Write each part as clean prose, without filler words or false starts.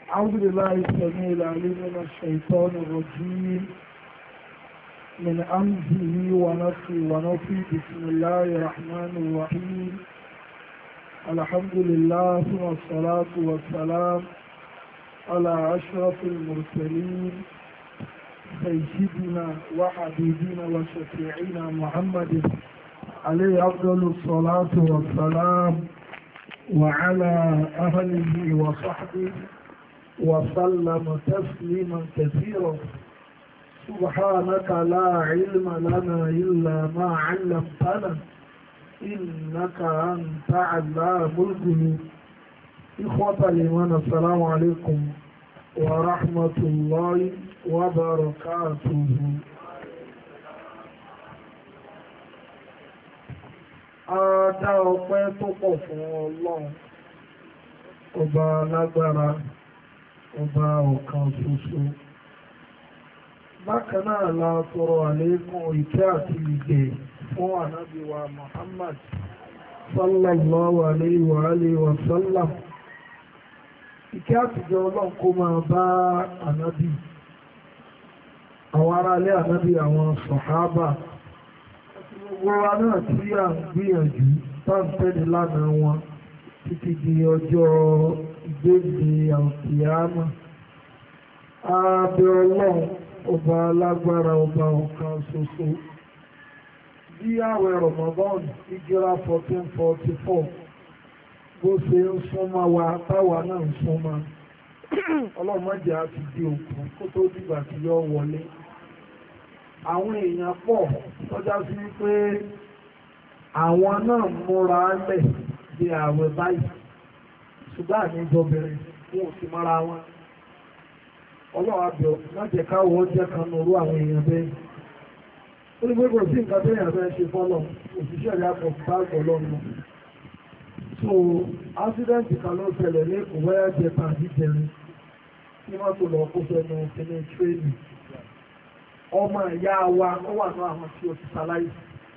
أعوذ بالله السميع العليم من الشيطان الرجيم من أمزه ونفسه ونفسه بسم الله الرحمن الرحيم الحمد لله والصلاة والسلام على أشرف المرسلين سيدنا وحبيبنا وشفيعنا محمد عليه أفضل الصلاة والسلام وعلى أهله وصحبه وسلم تسليما كثيرا. سبحانك لا علم لنا إلا ما علمتنا إنك أنت علام الغيوب. إخوة الإيمان السلام عليكم ورحمة الله وبركاته. Adá ọpẹ́ tó pọ̀ fún Ọlọ́run, ọba alágbára, ọba ọ̀kan ṣoṣo. Bákan náà la tọrọ àlékún ìkẹ́ àti ìgẹ̀ fún ànábì wa Muhammad sallallahu alayhi wa alihi wa sallam. Ìkẹ́ àtijọ́ Ọlọ́run kó máa bá ànábì, àwọn aráalé ànábì, àwọn sàhábà, gbogbo wa náà tí à ń gbìyànjú táǹtẹ́ni lánàá wọn títí di ọjọ́ ìgbéǹde àkíyámà. Abẹ́ Ọlọ́run ọba alágbára, ọba ọ̀kan ṣoṣo, bí ààwẹ̀ Ramadan ìjírà 1444 bó ṣe ń súnmọ́ wa táwa náà ń súnmọ́, Ọlọ́run má jẹ́ á ti di òkú kó tó dìgbà tí yọ wọlé. Àwọn èèyàn pọ̀ tọ́já sí pé àwọn náà múra lẹ̀ bí ààwẹ̀ báyìí, ṣùgbọ́n àníjọ bẹ̀rẹ̀ wọn ò sì mọ́ra wọn. Ọlọ́run àbẹ̀ lájẹ̀ káwọ́ jẹ́ kan nórú àwọn èèyàn bẹ́ẹ̀. Ó ní pé kò sí nǹkan tó èèyàn fẹ́ ṣe fọ́lọ̀, òṣìṣẹ́ rẹ̀ àpọ̀ báàgọ̀ lọ́nà. So accident kan ló ṣẹlẹ̀ ní Èkó wáyà jẹ tàbí jẹrin ní mọ́tò lọ kó sẹ́nu kìíní tírẹ́nì. Ọmọ ìyá wa ó wà ní àwọn tí ó ti ṣaláyé.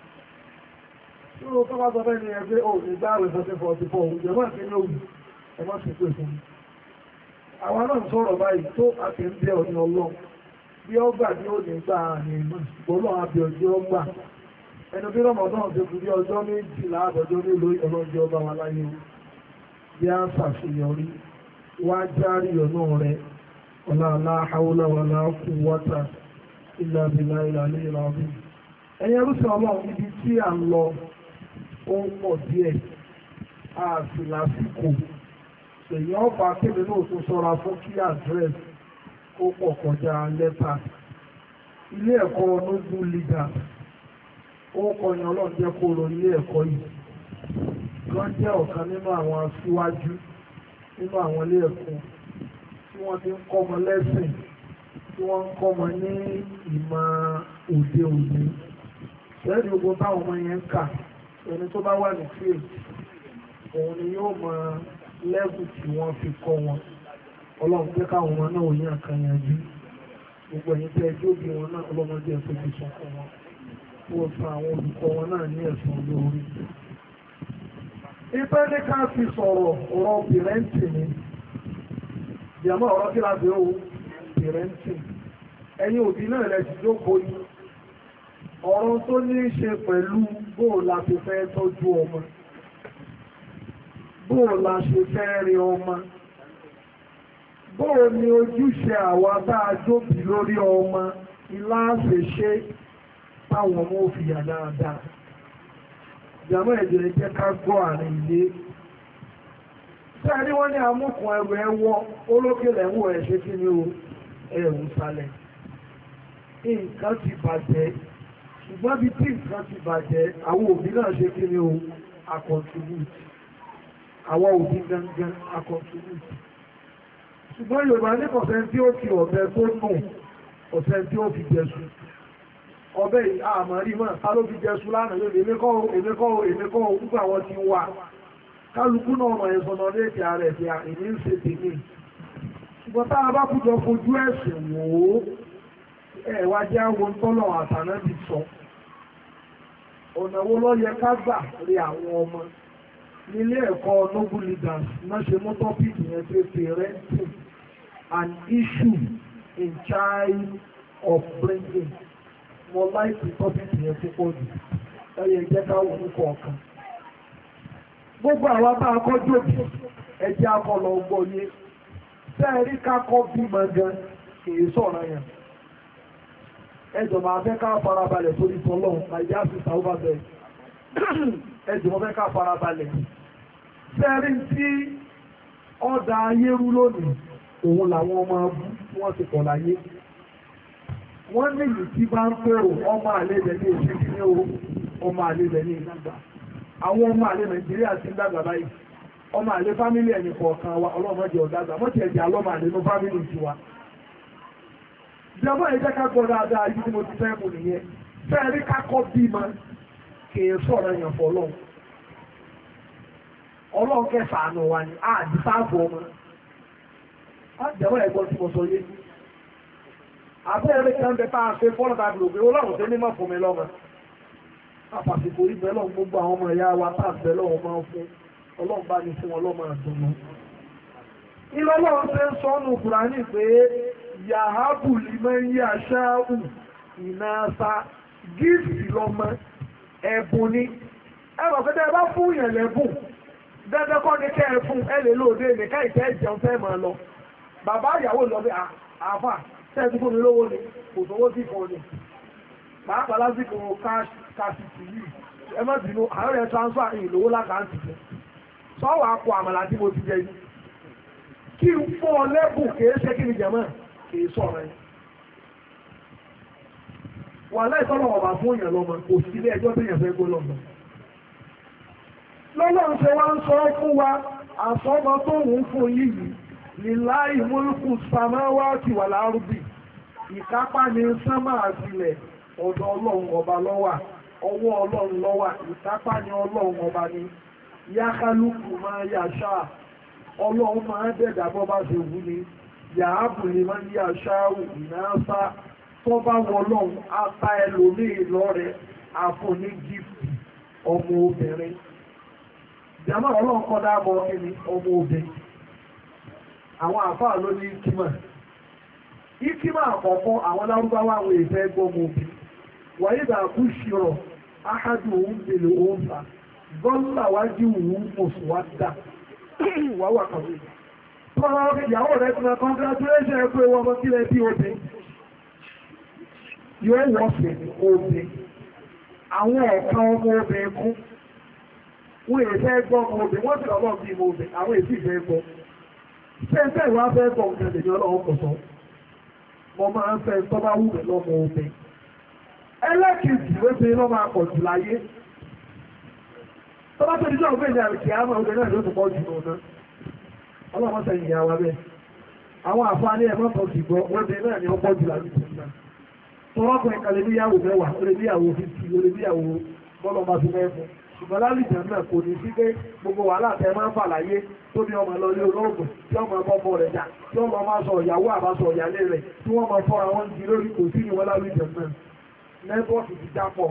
Tí ó tó bá sọ fẹ́ ni ẹgbẹ́ ò ní gbá rẹ̀ 1444 òjò máa kí ní òwú ẹmọ́ sí pé fún mi. Àwọn náà sọ̀rọ̀ báyìí tó àti ń bẹ́ ọ̀ní Ọlọ́run bí ó gbà ní ó ní gbà ní ìmọ̀ ìgbọ́lọ́ àbí ọjọ́ ọgbà. Ẹnu bí Ramadan ṣe kú bí ọjọ́ méjìlá àbọ̀jọ́ nílò ọlọ́jọ́ ọba wa láyé o. Bí a ṣàṣeyọrí wá járí ọ̀nà rẹ̀ ọ̀la aláhàúlà wà láàkú wọ́tà ilẹ̀ àbìlà ìlàlẹ́ ìlàbí. Ẹ̀yẹ rúṣẹ́ Ọlọ́run ibi tí à ń lọ ó ń pọ̀ díẹ̀, a sì lásìkò. Èyí ọ̀pá kébé náà tó sọ́ra fún kí àdírẹ́sì ó pọ̀ kọjá lẹ́tà. Ilé ẹ̀kọ́ Noble Leaders ó kọyàn Ọlọ́run jẹ́ kó lọ ilé ẹ̀kọ́ yìí. Wọ́n jẹ́ ọ̀kan nínú àwọn aṣíwájú nínú àwọn ilé ẹ̀kọ́ tí wọ́n ti ń kọ́mọ lẹ́sìn, tí wọ́n ń kọ́mọ ní ìmọ̀ òde òní. Ṣẹ́ẹ̀dì ogun táwọn ọmọ yẹn ń kà, ẹni tó bá wà ní field òun ni yóò mọ lẹ́bù tí wọ́n fi kọ́ wọn. Ọlọ́run jẹ́ káwọn ọmọ náà òyìn àkànyànjú. Gbogbo ẹ̀yin tẹ́ ẹjọ́ bí wọn náà ọlọ́mọdé ẹ̀sọ́ fi sọ fún wọn. Wọ́n san àwọn olùkọ́ wọn náà ní ẹ̀sùn lórí. Ìfẹ́ ní ká fi sọ̀rọ̀ ọ̀rọ̀ pìrẹ́ǹtì ni. Ìyàmọ́ ọ̀rọ̀ kí láti ó pìrẹ́ǹtì. Ẹ̀yin òbí náà lẹ ti jókòó yìí. Ọ̀rọ̀ tó ní í ṣe pẹ̀lú bóò la fi fẹ́ tọ́jú ọmọ. Bóò la ṣe fẹ́ rí ọmọ. Bóò ni ojúṣe àwa tá a jóbi lórí ọmọ ilá ṣe ṣe táwọn ọmọ òfin yà dáadáa. Ìjàmọ́ ẹ̀jẹ̀ jẹ́ ká gbọ́ àárín ilé. Sẹ́ẹ̀rí wọ́n ní amúkùn ẹrù ẹwọ́ olókèlè ẹ̀wọ̀ ẹ̀ ṣe kí ni o ẹ̀rù sálẹ̀. Nǹkan ti bàjẹ́, ṣùgbọ́n bí tí nǹkan ti bàjẹ́ àwọn òbí náà ṣe kí ni o àkọ̀ntìbùtì. Àwọn òbí gangan àkọ̀ntìbùtì. Ṣùgbọ́n Yorùbá ní kọ̀sẹ̀ tí ó fi ọ̀bẹ tó nù, ọ̀sẹ̀ tí ó fi jẹ̀sù. Ọbẹ̀ àmàrí mọ́, ká ló fi jẹ̀sù lánàá yóò èmi kọ́ nígbà wọn ti wà. Kálukú náà mọ̀ ẹ̀sọ̀nà léèkì ààrẹ ti àìní ń ṣe tèmi. Ṣùgbọ́n tá a bá kújọ fojú ẹ̀sìn wò ó, ẹ̀wà jẹ́ àwọn tọ́lọ̀ àtànábì sọ. Ọ̀nà wo ló yẹ ká gbà rí àwọn ọmọ nílé ẹ̀kọ́ Noble Leaders náà ṣe mú tọ́pìkì yẹn pé parenting an issue in child upbringing. Mo like the topic yẹn tó pọ̀ jù. Ẹyẹ jẹ́ ká wò ní kọ̀ọ̀kan. Gbogbo àwọn bá akọ́jú òbí ẹjẹ́ akọlọ ọgbọ́ yé. Sẹ́ẹ̀rí kákọ́ bímọ gan kìí sọ̀rọ̀ yẹn. Ẹjọ̀ máa fẹ́ ká farabalẹ̀ sórí tọ́lọ́hùn, Nàìjíríà sì sáwọ́ bẹ̀rẹ̀. Ẹjọ̀ máa fẹ́ ká farabalẹ̀. Sẹ́ẹ̀rí tí ọ̀dà ayé rú lónìí, òun làwọn ọmọ abú tí wọ́n ti pọ̀ láyé. Wọ́n ní ìlú tí bá ń pèrò ọmọ àlejò ní ìṣẹ́jú ní ọmọ àlejò ní ìdàgbà. Àwọn ọmọ àlè Nàìjíríà ti ń dàgbà báyìí. Ọmọ àlè fámílì ẹni kọ̀ọ̀kan wa ọlọ́mọdé ọ̀dàgbà. Wọ́n ti ẹ̀jẹ̀ alọ́mọ àlè ní fámílì tiwa. Ìjọba ẹ̀jẹ̀ ká gbọ́ dáadáa ibi tí mo ti fẹ́ mú nìyẹn. Fẹ́ẹ́ rí kákọ́ bímọ kìí sọ̀rọ̀ yẹn fọ́ ọlọ́run. Ọlọ́run kẹsàn-án wa ni àdìsáàbù ọmọ. Àjẹ́wọ́ ẹ̀gbọ́n tí mo sọ yé. Àbẹ́rẹ́ kan bẹ tá a ṣe fọ́nà tàbí òbí ọlọ́run tó ní mọ̀ fún mi lọ́mọ. Àpàtìkò ibẹ̀ lọ́run gbogbo àwọn ọmọ ìyá wa tá àbẹ̀ lọ́run máa ń fún ọlọ́run bá ní fún ọlọ́mọ àdùnnú. Ilé ọlọ́run ṣe ń sọ́nù Kùránì pé Yahabu liman yasha'u ìnáṣà gíìsì lọ́mọ ẹ̀bùn ni. Ẹ̀rọ kẹ́tẹ́ bá fún yẹn lẹ́bùn. Dandan kọ́ ni kẹ́ ẹ fún ẹ lè lóde nìkan ìtẹ́ ìjẹun fẹ́ máa lọ. Bàbá ìyàwó lọ bí àáfà tẹ́ẹ̀tí fún mi lówó ni kò sówó sí kan ni. Pàápàá lásìkò káàsìtì yìí ẹ má bínú àwọn ẹ̀ transfer ìlówó lákàntì fún. Sọ́wọ́ àpò àmàlà tí mo ti jẹ yìí. Kí n fún ọ lẹ́bùn kìí ṣe kí ni jẹ̀mọ́ kìí sọ̀rọ̀ yẹn. Wà láìsọ́lọ̀ ọ̀bà fún èèyàn lọ́mọ kò sí ilé ẹjọ́ tó yẹn fẹ́ gbó lọ́mọ. Lọ́lọ́run ṣe wá ń sọ fún wa àsọ́mọ tó ń fún yìí lillahi mulku samawati wal ardi. Ìkápá ni sánmà àtìlẹ̀ ọ̀dọ̀ ọlọ́run ọba lọ́wà ọwọ́ ọlọ́run lọ́wà ìkápá ni ọlọ́run ọba ni yákálùkù máa yàṣá ọlọ́run máa dẹ̀dà bọ́ bá ṣe wù ní yàábù ni máa yàṣá ìnáṣá tó bá wọlọ́run apá ẹlòmíì lọ́rẹ̀ àfọ̀ní gífì ọmọ obìnrin. Ìjàmọ́ ọlọ́run kọ́ dábọ̀ kí ni ọmọ obìnrin. Àwọn àfáà ló ní ìkímà. Ìkímà àkọ́kọ́ àwọn lárúbáwá àwọn ìfẹ́ gbọ́mọ obìnrin. Wàyí dà kú ṣírọ̀ áhádù òun bèlè òun fà. Gọ́ńlá wájú òun mọ̀sùn wá dà. Wà wà kàwé. Tọ́lá ìyàwó rẹ̀ ti na congratulation ẹ pé wọ́n mọ́ kílẹ̀ bí obìnrin. Yóò wọ́n fẹ̀ obìnrin. Àwọn ọ̀kan ọmọ obìnrin kú. Wọ́n èyí fẹ́ gbọ́ ọmọ obìnrin, wọ́n sì lọ́wọ́ bí ọmọ obìnrin, àwọn èsì ìfẹ́ gbọ́. Ṣé ìwà fẹ́ gbọ́ ọ̀gá lè ní ọlọ́wọ́ pọ̀ sọ? Mo máa ń fẹ́ tọ́ bá wù mí lọ́mọ obìnrin. Ẹlẹ́kìtì ló ti lọ́ máa pọ̀ jù láyé. Tó bá tó di náà gbé ìyá rẹ̀ kí á máa obìnrin náà ló ti pọ̀ jù lọ́nà. Ọlọ́run sẹ́yìn ìyá wa bẹ́ẹ̀. Àwọn àfáàní ẹ̀mọ́ kan sì gbọ́, wọ́n dé náà ni ó pọ̀ jù láyé tó ń gbà. Tọ́rọ́kùnrin kan lè níyàwó mẹ́wàá, ó lè níyàwó 50, ó lè níyàwó bọ́lọ́ máa fi mẹ́fún. Ṣùgbọ́n lálìjẹ̀ náà kò ní sí pé gbogbo wàhálà tẹ máa ń fà láyé tó ní ọmọ lọlé olóògùn tí ọmọ ọmọ rẹ̀ jà tí ọmọ máa sọ ìyàwó àbáṣọ ìyálé rẹ̀ tí wọ́n máa fọ́ra wọn jí lórí kò sí ní wọ́n lálìjẹ̀ náà nẹ́tíwọ́ọ̀kì ti jápọ̀.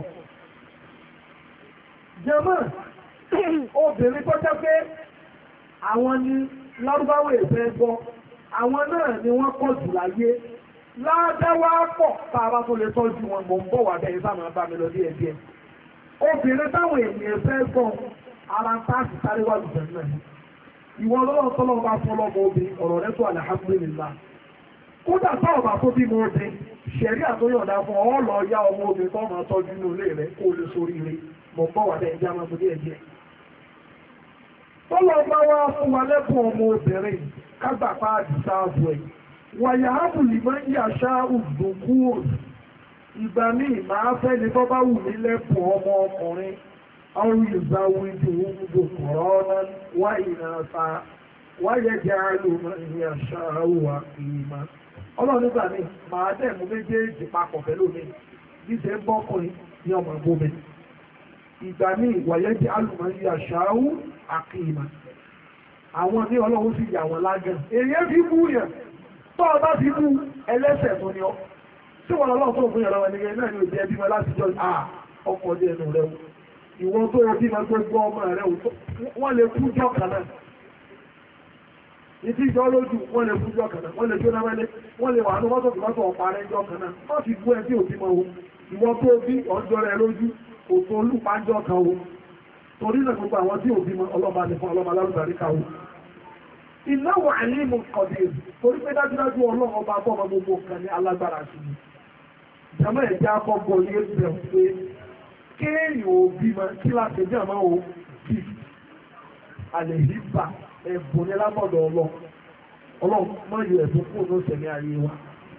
Jẹ́mọ́ obìnrin tó jẹ́ pé àwọn ní lárúbáwò ìfẹ́ gbọ́ àwọn náà ni wọ́n pọ̀ jù láyé ládáwà pọ̀ tá a bá tó lè tọ́jú wọn mọ̀ ń bọ̀ wà bẹ́ẹ̀ sáà máa bá mi lọ díẹ̀díẹ̀. Obìnrin táwọn ènìyàn fẹ́ gbọ́n ara ń táàkì sáré wà lùfẹ́ náà. Ìwọ lọ́wọ́ tọ́lọ́ bá fún ọlọ́mọ obìnrin ọ̀rọ̀ rẹ̀ tó alhamdulillah. Kódà táwọn bá tó bí mo obìnrin, ṣẹ̀rí àtúnyọ̀dá fún ọ lọ yá ọmọ obìnrin tó máa tọ́jú inú ilé rẹ̀ kó lè sórí rẹ̀ mọ̀ bọ́ wà bẹ́ẹ̀ já máa mú díẹ̀ díẹ̀. Tọ́lọ́ bá wá fún wa lẹ́bùn ọmọ obìnrin kágbà páàdì sáàbù ẹ̀. Wàyà ábùlì máa ń yà ṣáà ùdùnkúrò. Ìgbà míì máa fẹ́ ní bọ́ bá wù mí lẹ́pọ̀ ọmọ ọkùnrin ọrùn ìgbàwó ìdí òwúdò kọ̀rọ̀ wá ìrìnàfà wáyé jẹ́ àlùmọ̀ ní àṣà àwòwà ìmá. Ọlọ́run nígbà míì máa dẹ̀mú méjèèjì papọ̀ pẹ̀lú mi bí ṣe ń bọ́kùnrin ní ọmọ ìbomi. Ìgbà míì wáyé jẹ́ àlùmọ̀ ní àṣà àwò àkìmá. Àwọn ní ọlọ́run sì yà wọ́n lágàn. Èyí fi bú yàn tó o bá fi bú ẹlẹ́sẹ̀ tó ní ọ. Tí wọ́n lọ́wọ́ tó fún ìyàrá ẹnìyàn náà ní òjì ẹbí wọn láti jọ ọkọ̀ ọdí ẹnu rẹ̀ ìwọ̀n tó rí ma gbogbo ọmọ rẹ̀ wọ́n lè kú jọ kan náà. ìdí ìjọ lójú wọ́n lè fújọ́ kan náà wọ́n lè jóná mẹ́lẹ́ wọ́n lè wà ní mọ́tò tó mọ́tò ọ̀pá rẹ̀ jọ kan náà má fi bú ẹ tí ò bímọ o ìwọ tó bí ọjọ́ rẹ̀ lójú òtò olùpájọ́ kan o torí náà gbogbo àwọn tí ò bímọ ọlọ́ba nìkan ọlọ́ba lálùbárí ká o ìnáwó àìlímù kọ̀dé torí pé dájúdájú ọlọ́run ọba bọ́ọ̀mọ gbogbo nǹkan ní alágbára sí i jàmọ́ ẹ̀jẹ̀ akọ́gbọ́ ní ẹgbẹ́ pé kéèyàn ò bímọ kí láti bí àmọ́ ò bí àlè yìí bà ẹ̀bùn ní lábọ̀dọ̀ ọlọ́run máa yọ ẹ̀bùn fún òun ọ̀sẹ̀ ní ayé wa.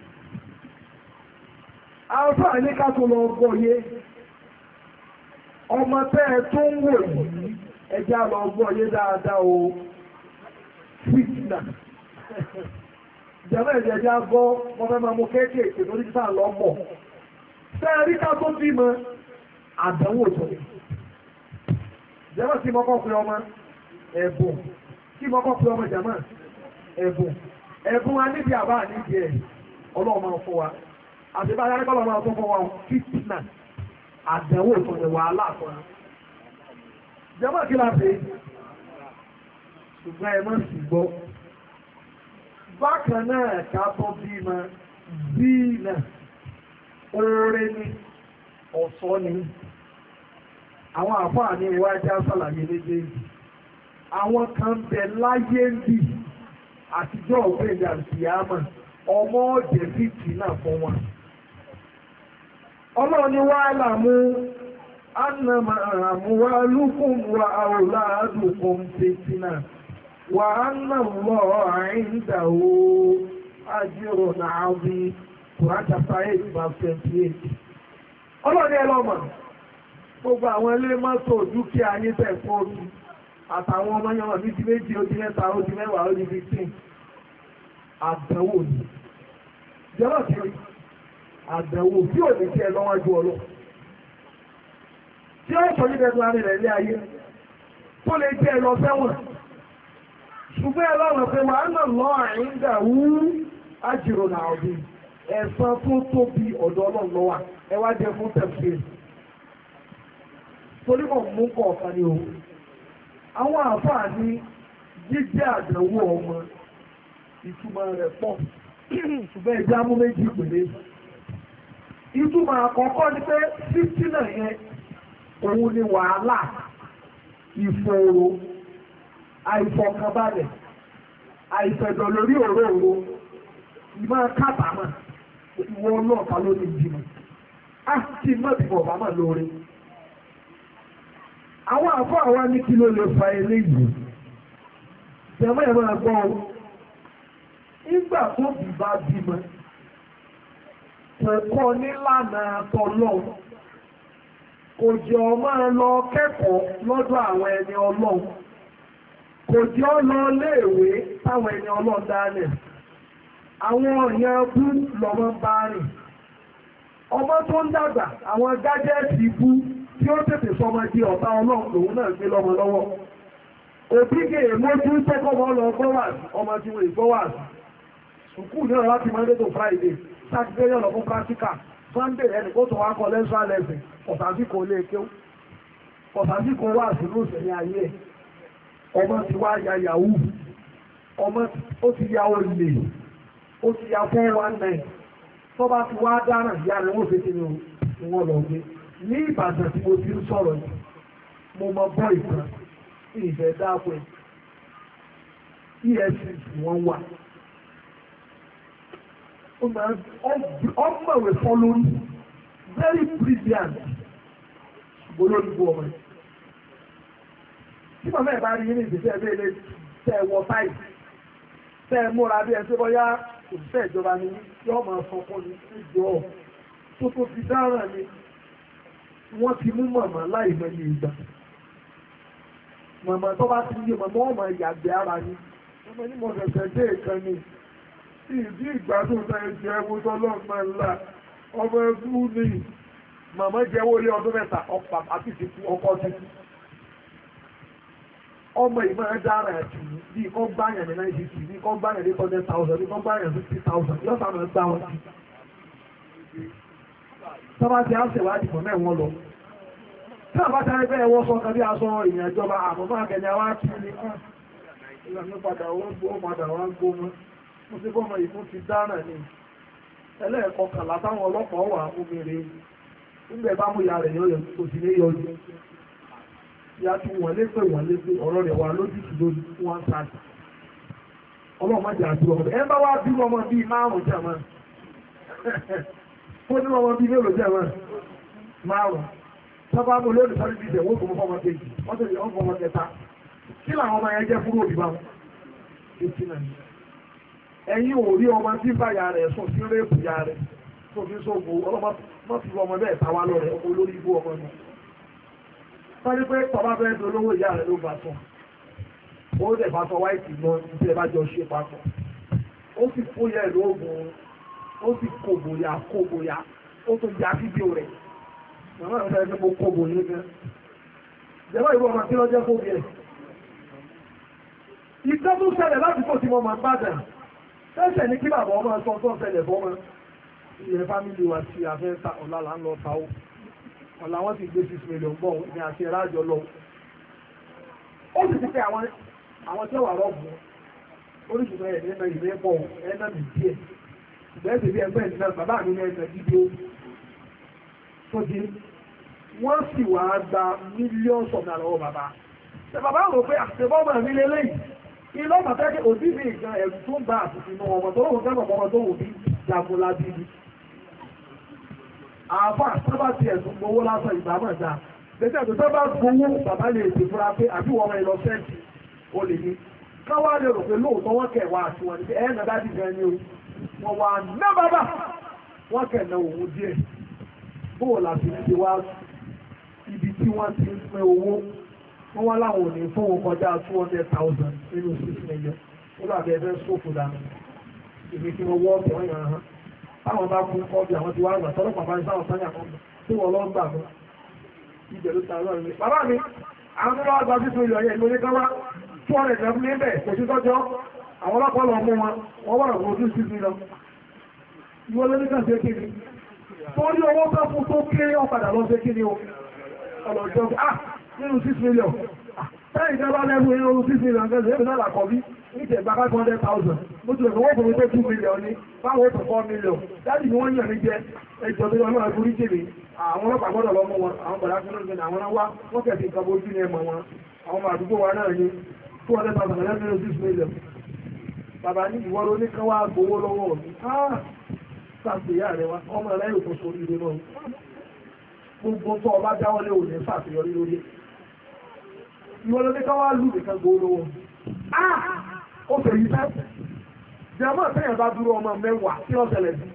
àwọn àní ká tó lọ gbọ́ yé ọmọ tẹ́ ẹ tó ń wò yìí ẹjẹ́ á lọ gbọ́ yé dáadáa o fìtínà ìjọba ẹ̀jẹ̀ á gbọ́ wọn fẹ́ máa mú kéékèèké lórí títà lọ́mọ̀ tẹ́ ẹ rí ká tó bímọ àdánwò tó ìjọba tí mo kọ́ pé ọmọ ẹ̀bùn kí mo kọ́ pé ọmọ jàmá ẹ̀bùn wa níbi àbá níbi ẹ̀ ọlọ́run máa fún wa àti bá yára kọ́lọ́ máa fún wa fìtínà àdánwò tó ní wàhálà fún wa. Ìjọba kí la ṣe ṣùgbọ́n ẹ má sì gbọ́. Bákan náà ká tó bímọ bíínà oore ni ọ̀ṣọ́ ni àwọn àfáà ní iwájú àṣàlàyé méjèèjì. Àwọn kan bẹ láyé ń bì àtijọ́ ògbéǹde àlùkìyámà ọmọ ọ̀jẹ̀ fìtínà fún wọn. Ọlọ́run ni wàhálà mú annama amwalukum wa auladukum fitna wa anna Allaha 'indahu ajrun 'azim. Quran chapter 8 verse 28. Ọlọ́run ẹlọ́mà gbogbo àwọn ilé mọ́tò dúkìá yín tẹ̀ fọ́ọ̀tù àtàwọn ọmọ yọmọ bí ti méjì ó di mẹ́ta ó di mẹ́wàá ó di 15 àdánwò ni jẹ́rọ̀ kiri àdánwò tí ò ní kí ẹ lọ́wọ́jú ọlọ́ tí ó sọ nígbà tó rẹ̀ lé ayé tó lè jẹ́ ẹ lọ sẹ́wọ̀n ṣùgbọ́n ẹ lọ́rọ̀ pé wà á nà lọ àìndà wú ájìrò nà ọ̀dún ẹ̀san tó tóbi ọ̀dọ̀ ọlọ́run lọ́wà ẹ wá jẹ fún tẹ̀síẹ̀ torí mọ̀ mú kọ̀ ọ̀kan ni o àwọn àfáà ní jíjẹ́ àdánwò ọmọ ìtumọ̀ rẹ̀ pọ̀ ṣùgbọ́n ẹjẹ́ amú méjì pèlè ìtumọ̀ àkọ́kọ́ ni pé fìtínà yẹn òun ni wàhálà ìfòòró àìfọkànbalẹ̀ àìfẹ̀dọ̀ lórí òróòró ìmọ̀ kábàámọ̀ ìwọ ọlọ́ọ̀ta ló ní ìjìmọ̀ á kí mọ́bí ọ̀bámọ̀ lóore àwọn àfọ́ àwa ní kí ló lè fa eléyìí jẹ́mọ́ ẹ̀rọ ẹ̀gbọ́n nígbà tó bí bá bímọ kò kọ́ nílànà tọ́lọ́ kò jẹ́ ọ máa lọ kẹ́kọ̀ọ́ lọ́dọ̀ àwọn ẹni ọlọ́run kò jẹ́ ọ lọ léèwé táwọn ẹni ọlọ́run dálẹ̀ àwọn èèyàn bú lọ́mọ bá rìn ọmọ tó ń dàgbà àwọn gájẹ́ẹ̀tì bú tí ó tètè sọmọ di ọ̀tá ọlọ́run lòun náà gbé lọ́mọ lọ́wọ́ òbí gèè mójú tẹ́kọ̀ọ́ lọ gbọ́wàsí ọmọ tí wọ́n ìgbọ́wàsí sùkúù náà láti Monday to Friday Saturday yọ̀ lọ fún practical Sunday ẹni kó tó wá kọ lẹ́sọ́ lẹ́sìn ọ̀tàsíkò lè kéw ọ̀tàsíkò wà sínú ìṣẹ̀lẹ̀ ayé ẹ̀ ọmọ ti wá ya yahoo ọmọ ó ti ya olè ó ti ya 419 tó bá ti wá dáràn ìyá rẹ̀ wọ́n fẹ́ ni wọ́n lọ gbé ní Ìbàdàn tí mo ti ń sọ̀rọ̀ yìí mo mọ bọ́ ìtàn ìfẹ́ dáàbò EFCC wọ́n wà ọmọwé fọlórí very brilliant olórígbó ọmọ yìí tí màmá ẹ̀ bá rí ní ìgbésẹ̀ ẹgbẹ́ ilé tẹ́ ẹ wọ táì tẹ́ ẹ múra bí ẹ tó bọ́yá òṣìṣẹ́ ìjọba ni yóò máa sọ fún ní ìjọ tó tó fi dáràn ni wọ́n ti mú màmá láì mọ iye ìgbà màmá tó bá ti yé màmá ọmọ ìyàgbé ara ni ọmọ ní mo ṣẹ̀ṣẹ̀ dé ìkan ni ìdí ìgbádùn náà jẹ́ ẹwú tọ́lọ́gbà ńlá ọmọ ẹgbú ní màmá jẹ́wó lé ọdún mẹ́ta ọpa àti ìsìnkú ọkọ̀ títí ọmọ ìmọ̀ dára ẹ̀tù bí kọ́ gbáyàn ní 90 bí kọ́ gbáyàn ní 100,000 bí kọ́ gbáyàn 60,000 yọ́sà náà gbá wọn sí tọ́bá ti á ṣèwádìí fún mẹ́wọ́n lọ tí àbá tẹ́rẹ bẹ́ẹ̀ wọ́n sọ kan bí aṣọ ìrìn àjọba àmọ́mọ́ akẹ́ni àwọn akíní ìlànà padà wọ́n gbó padà wá gbó mọ́ mo ti bọ́ ọmọ yìí fún ti dáná ni ẹlẹ́ẹ̀kọkànlá táwọn ọlọ́pàá wà obìnrin nígbà bá mú ìyá rẹ̀ yọ kò sí ní yọjú ìyá tí wọ́n lé pé ọ̀rọ̀ rẹ̀ wà lójútùú lórí wọn sáàtì ọlọ́run má jẹ́ àti ọmọ ẹ bá wá bí ọmọ bíi márùn-ún jẹ́ mọ́ ó ní ọmọ bíi mélòó jẹ́ mọ́ márùn-ún sábà mú lónìí sáré bíi ìdẹ̀wọ́ fún ọmọ kejì wọ́n tẹ̀lé ọmọ kẹta kí làwọn ọmọ yẹn jẹ́ fún òbí bá wọn ẹ̀yin ò rí ọmọ tí báyà rẹ̀ sùn sí réèpù ya rẹ̀ tó fi sóògùn ọlọ́mọ fi ọmọ bẹ́ẹ̀ táwa lọ rẹ̀ ọmọ olórí ibú ọmọ náà sáré pé tọba bẹ́ẹ̀ di olówó ìyá rẹ̀ ló bá sùn ó dẹ̀ bá sọ wáìtì náà tí ẹ bá jọ ṣe papọ̀ ó sì fóyẹ lóògùn ó sì kòbòyà ó tó ya fídíò rẹ̀ màmá rẹ̀ fẹ́ mo kòbò yín gan jẹ́wọ́ ìwọ ọmọ tí lọ́jọ́ fóbi ẹ̀ ìtọ́ tó ṣẹlẹ̀ láti kó tí mo máa gbádùn ṣẹ́ṣẹ̀ ní kí bàbá ọmọ sọ tó ṣẹlẹ̀ fọ́mọ ilẹ̀ fámìlì wa ti afẹ́ ta ọ̀la là ń lọ ta ó ọ̀la wọn ti gbé 6 million bọ̀ ní àti ẹ̀rá àjọ lọ ó sì ti pé àwọn tí ó wà rọ́ọ̀bù oríṣiríṣi ẹ̀ nínú ìwé pọ̀ ẹ̀nà mi díẹ̀ ṣùgbọ́n ẹ̀sẹ̀ bí ẹgbẹ́ ìdílé bàbá mi ní ẹ̀sẹ̀ dídí ó tó di wọ́n sì wá gba mílíọ̀nù sọ̀nà lọ́wọ́ bàbá ṣe bàbá rò pé àṣebọ́mọ̀ mi lélẹ́yìn ilé ọmọ tẹ́kẹ́ òbí mi ìgbà ẹ̀rù tó ń bá àtúntì inú ọmọ tó lóun fẹ́ ọmọ tó wù bí jagun lábí ni àbá sábà ti ẹ̀sùn gbowó lásán ìbámọ̀ dáa lẹ́sẹ̀ tó sábà gbowó bàbá lè ti fura pé àbí wọn lọ sẹ́ẹ̀tì ó lè ní káwá lè rò pé lóòótọ́ wọ́n kẹ̀ wá àti wọn ní pé ẹ̀ẹ́nà dájú gan ni o wọ́n wá ná bàbá wọ́n kẹ̀ ná òun díẹ̀ bóòlù àti ti wá ibi tí wọ́n ti ń pín owó wọ́n wá láwọn òní fún wọn kọjá 200,000 nínú 6 million ó làbẹ̀ ẹgbẹ́ sófò dànù ìbí tí wọ́n wọ́ ọ̀tẹ̀ wọ́n yàn án táwọn bá kún kọ́ bí àwọn ti wá àgbà tọ́lọ́pàá bá ní sáwọn sáyà kan tí wọ́n lọ́ gbà mọ́ ibẹ̀ ló ta lọ́rùn mi. bàbá mi àwọn tó lọ́wọ́ gba 6 million yẹn lórí káwá 200 ní bẹ̀ kò sí tọ́jọ́ àwọn ọlọ́pàá lọ mú wọn wọ́n wà lọ́wọ́ 6 million ìwọ lórí kan ṣe kí ni torí owó bá fún tó kéré ọ̀padà lọ ṣe kí ni o ọlọ́jọ́ nínú 6 million tẹ́yìn tẹ́ bá lẹ́nu inú orú 6 million gẹ́gẹ́ ẹ̀rù náà làkọ̀ bí ní ìtẹ̀gbà 500,000 mo ti lè fọwọ́ fún mi tó 2 million ní báwọn tó 4 million dájì ni wọ́n yàn ní jẹ́ ẹjọ́ tó lọ́nà ẹgbùrí jèrè àwọn ọlọ́pàá gbọ́dọ̀ lọ́mọ wọn àwọn bọ̀dá fún ọdún àwọn wá wọ́n kẹ̀sì nǹkan bójú ní ẹmọ wọn àwọn àdúgbò wa náà ní 200,000 lẹ́nu nínú 6 million bàbá ní ìwọ́n ló ní kán wá gbowó lọ́wọ́ mi sáàpìyà rẹ wa ọmọ ẹlẹ́yìn kò sórí ilé náà gbogbo tó ọba dáwọ́lé òní fàṣeyọrí lórí ìwọ́n ló ní ká wá lù nìkan gbòòrò wọn. ó fẹ́ yí sẹ́ jẹ́mọ́ sẹ́yìn bá dúró ọmọ mẹ́wàá tí ó ṣẹlẹ̀ sí.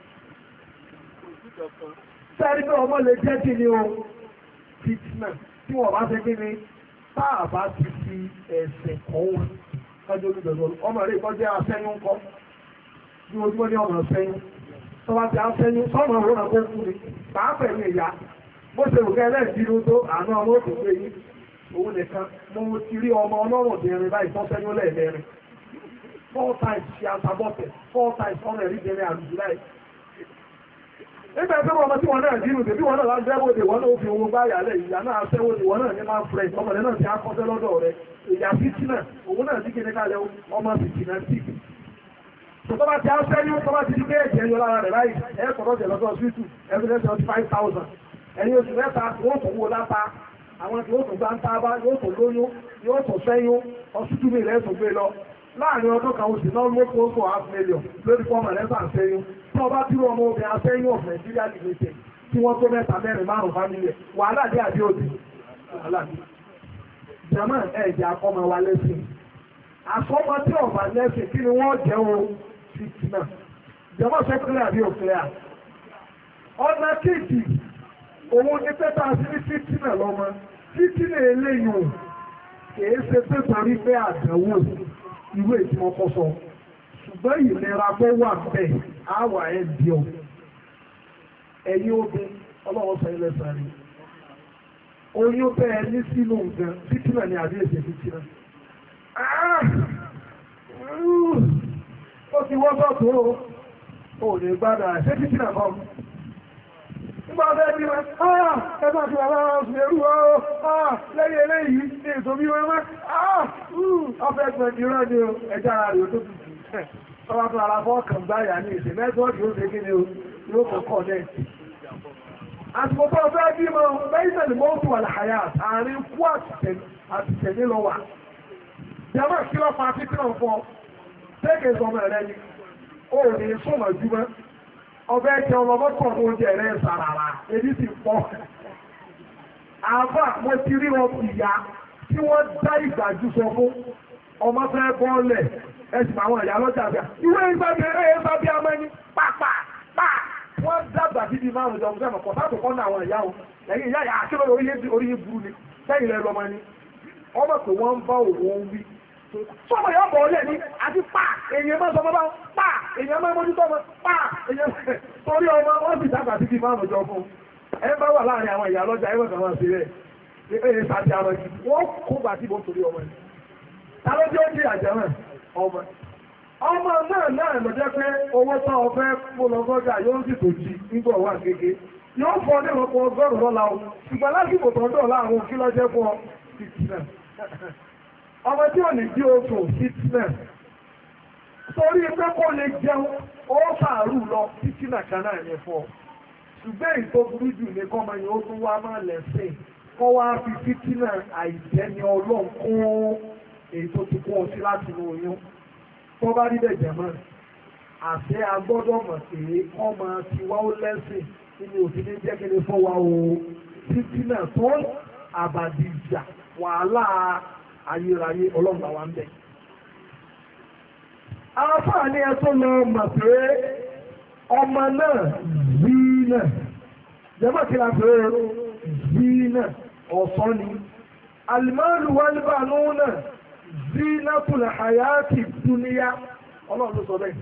sẹ́yìn pé ọmọ lè jẹ́ kí ni o fitna tí wọ́n bá ṣe kí ni táà bá ti fi ẹ̀sẹ̀ kọ́ wọn kájọ́ olùdọ̀dọ̀ ọmọ rẹ̀ kọjá afẹ́yún kọ́ bí ojúmọ́ ní ọmọ afẹ́yún tọ́wọ́ ti afẹ́yún sọ́mọ òun àkókò kú ni pàápàá ẹ̀yìn ìyá bó ṣe rò kẹ́lẹ́ ìdínú tó àánú ọmọ òkú pé yí òun nìkan mo ti rí ọmọ ọlọ́rùn obìnrin báyìí tó fẹ́yún lẹ́ẹ̀mẹ́rin 4 times ṣe àtàbọ̀tẹ̀ 4 times ọmọ ẹ̀rí jẹrẹ àlùjù láì. nígbà tí wọ́n tí wọ́n náà dínú tèbí wọ́n náà lágbẹ́wòdè wọ́n náà fi owó báyà lẹ̀ ìyá náà fẹ́wòdè wọ́n náà ní máa fẹ́ ọmọdé náà ti akọ́sẹ́ lọ́dọ̀ rẹ̀ ìyá fìtínà òun náà ti kéde kalẹ̀ ọmọ fìtínà sí. tọ́ba ti afẹ́yún tọ́ba ti di pé ẹ̀jẹ̀ yọ lára rẹ̀ láì ẹ̀ sọ̀rọ̀ jẹ̀ lọ́dọ̀ ṣútù ẹ̀fẹ̀ 5,000 ẹ̀yin oṣù mẹ́ta wọ́n tó wó lápá àwọn tí ó tún gbá ń tábá yóò tó lóyún yóò tó sẹ́yún ọsútú mi rẹ̀ tó gbé lọ láàrin ọdún kan oṣù náà ló kó kó $500,000 lórí fọ́ọ̀mù ẹ̀lẹ́sà sẹ́yún tí wọ́n bá tí ọmọ obìnrin asẹ́yún of Nigeria limited tí wọ́n tó mẹ́ta mẹ́rin márùn fámílẹ̀ wàhálà dé àbí òdì wàhálà dé german ẹ̀jẹ̀ akọ́mọ wa lẹ́sìn akọ́mọ tí ọ̀bà lẹ́sìn kí ni wọ́n jẹ́ o fìtínà german sẹ́kúrẹ́ àbí òkúrẹ́ ọ̀nà kéèkì òun ní pẹ́ta sí ní fìtínà lọ́mọ fìtínà eléyìí kìí ṣe pé torí pé àdánwò ìwé ìtìmọ̀kọ́ sọ ṣùgbọ́n ìlera tó wà bẹ́ẹ̀ àwà ẹ̀ di ọ̀ ẹ̀yin obìn ọlọ́wọ́ sọ ilẹ̀ sáré oyún bẹ́ẹ̀ ní sínú nǹkan fìtínà ni àbí èsè fìtínà ó ti wọ́n sọ́tún ó lè gbádà ṣé fìtínà kan nígbà ọ̀fẹ́ bí wọn ẹgbẹ́ àti bàbá wọn sùn èrú lẹ́yìn eléyìí ní ètò bí wọn ọfẹ́ gbẹ̀dì rán ní ẹja ara rẹ̀ tó tutù ọwọ́ tó ara fọ́ kàn gbáyà ní ìsìn nẹ́tíwọ́ọ̀kì ó ṣe kí ni yóò kọ́ kọ́nẹ́ẹ̀tì àsìkò tó ọfẹ́ bí mọ lẹ́yìn tẹ̀lé mọ́tò àlàyé àárín kú àtìtẹ̀lé lọ wà jẹ́mọ̀ kí lọ́pàá àti kí lọ́ fọ́ tẹ́kẹ̀ sọmọ rẹ̀ ni ó ní sọ́mọ̀ jùmọ́ ọbẹ̀ ẹ̀kẹ́ ọlọ́mọ́tọ̀ oúnjẹ rẹ̀ sàràrà èdè sì pọ̀ àbá mo ti rí wọn ìyá tí wọ́n dá ìgbàjú sọ fún ọmọ fẹ́ bọ́ọ̀lẹ̀ ẹ̀sìn àwọn ìyá lọ́jà bíà ìwé ìgbàgbé rẹ̀ bá bí amẹ́ni pàpà wọ́n dàgbà síbi márùn-ún jọ fún ẹ̀mọ̀kọ̀ sáàtò kọ́ ní àwọn ìyá o lẹ́yìn ìyá àkílọ́ orí burú ni lẹ́yìn rẹ̀ lọ́mọ ni ọmọ pé wọ́n ń bá òun wí sọ́mọ̀ yọ bọ̀ ọlẹ́ ní àti èyàn máa sọ bọ́bá èyàn máa mójútó ọmọ èyàn torí ọmọ wọ́n sì dàgbà síbi márùn-ún jọ fún ẹ bá wà láàrin àwọn ìyá lọ́jà ẹgbẹ́ kan máa ṣe rẹ̀ èyí sàti àrọ̀ jù wọ́n kó gbà sí ìbò torí ọmọ yìí ta ló jẹ́ ó jẹ́ àjẹmọ̀ ọmọ náà lọ jẹ́ pé owó tán ọfẹ́ mú lọ sọ́jà yóò sì tó jí nígbà wà kéke yóò fọ́ ní ọ̀pọ̀ ọgọ́rùn-ún lọ́la o ṣùgbọ́n lásìkò tó ń dọ̀ láàrùn kí lọ́jẹ́ fún ọ ọmọ tí ò ní jí oṣù fitna torí pé kó lè jẹun ó sàárù lọ fitna kan náà ní fún ọ ṣùgbọ́n èyí tó burú jù ní kọ́mọ yìí ó tún wá máa lẹ́sìn kọ́ wá fi fitna àìjẹni ọlọ́run kún èyí tó ti kún ọ sí láti inú oyún tó bá rí bẹ̀jẹ̀ mọ́ àṣẹ agbọ́dọ̀ mọ̀ pé ọmọ tiwa ó lẹ́sìn nínú òfin ní jẹ́kẹ́lẹ́ fún wa o fitna tó àbàdìjà wàhálà ayérayé ọlọ́run àwa ń bẹ̀. Àfáàní ẹ tó lọ mọ̀ pé ọmọ náà zina jẹ́mọ̀ kí la pé zina ọ̀sán ni alimáàlù wálébàánú náà zinatul hayati dúníyá ọlọ́run ló sọ bẹ́ẹ̀.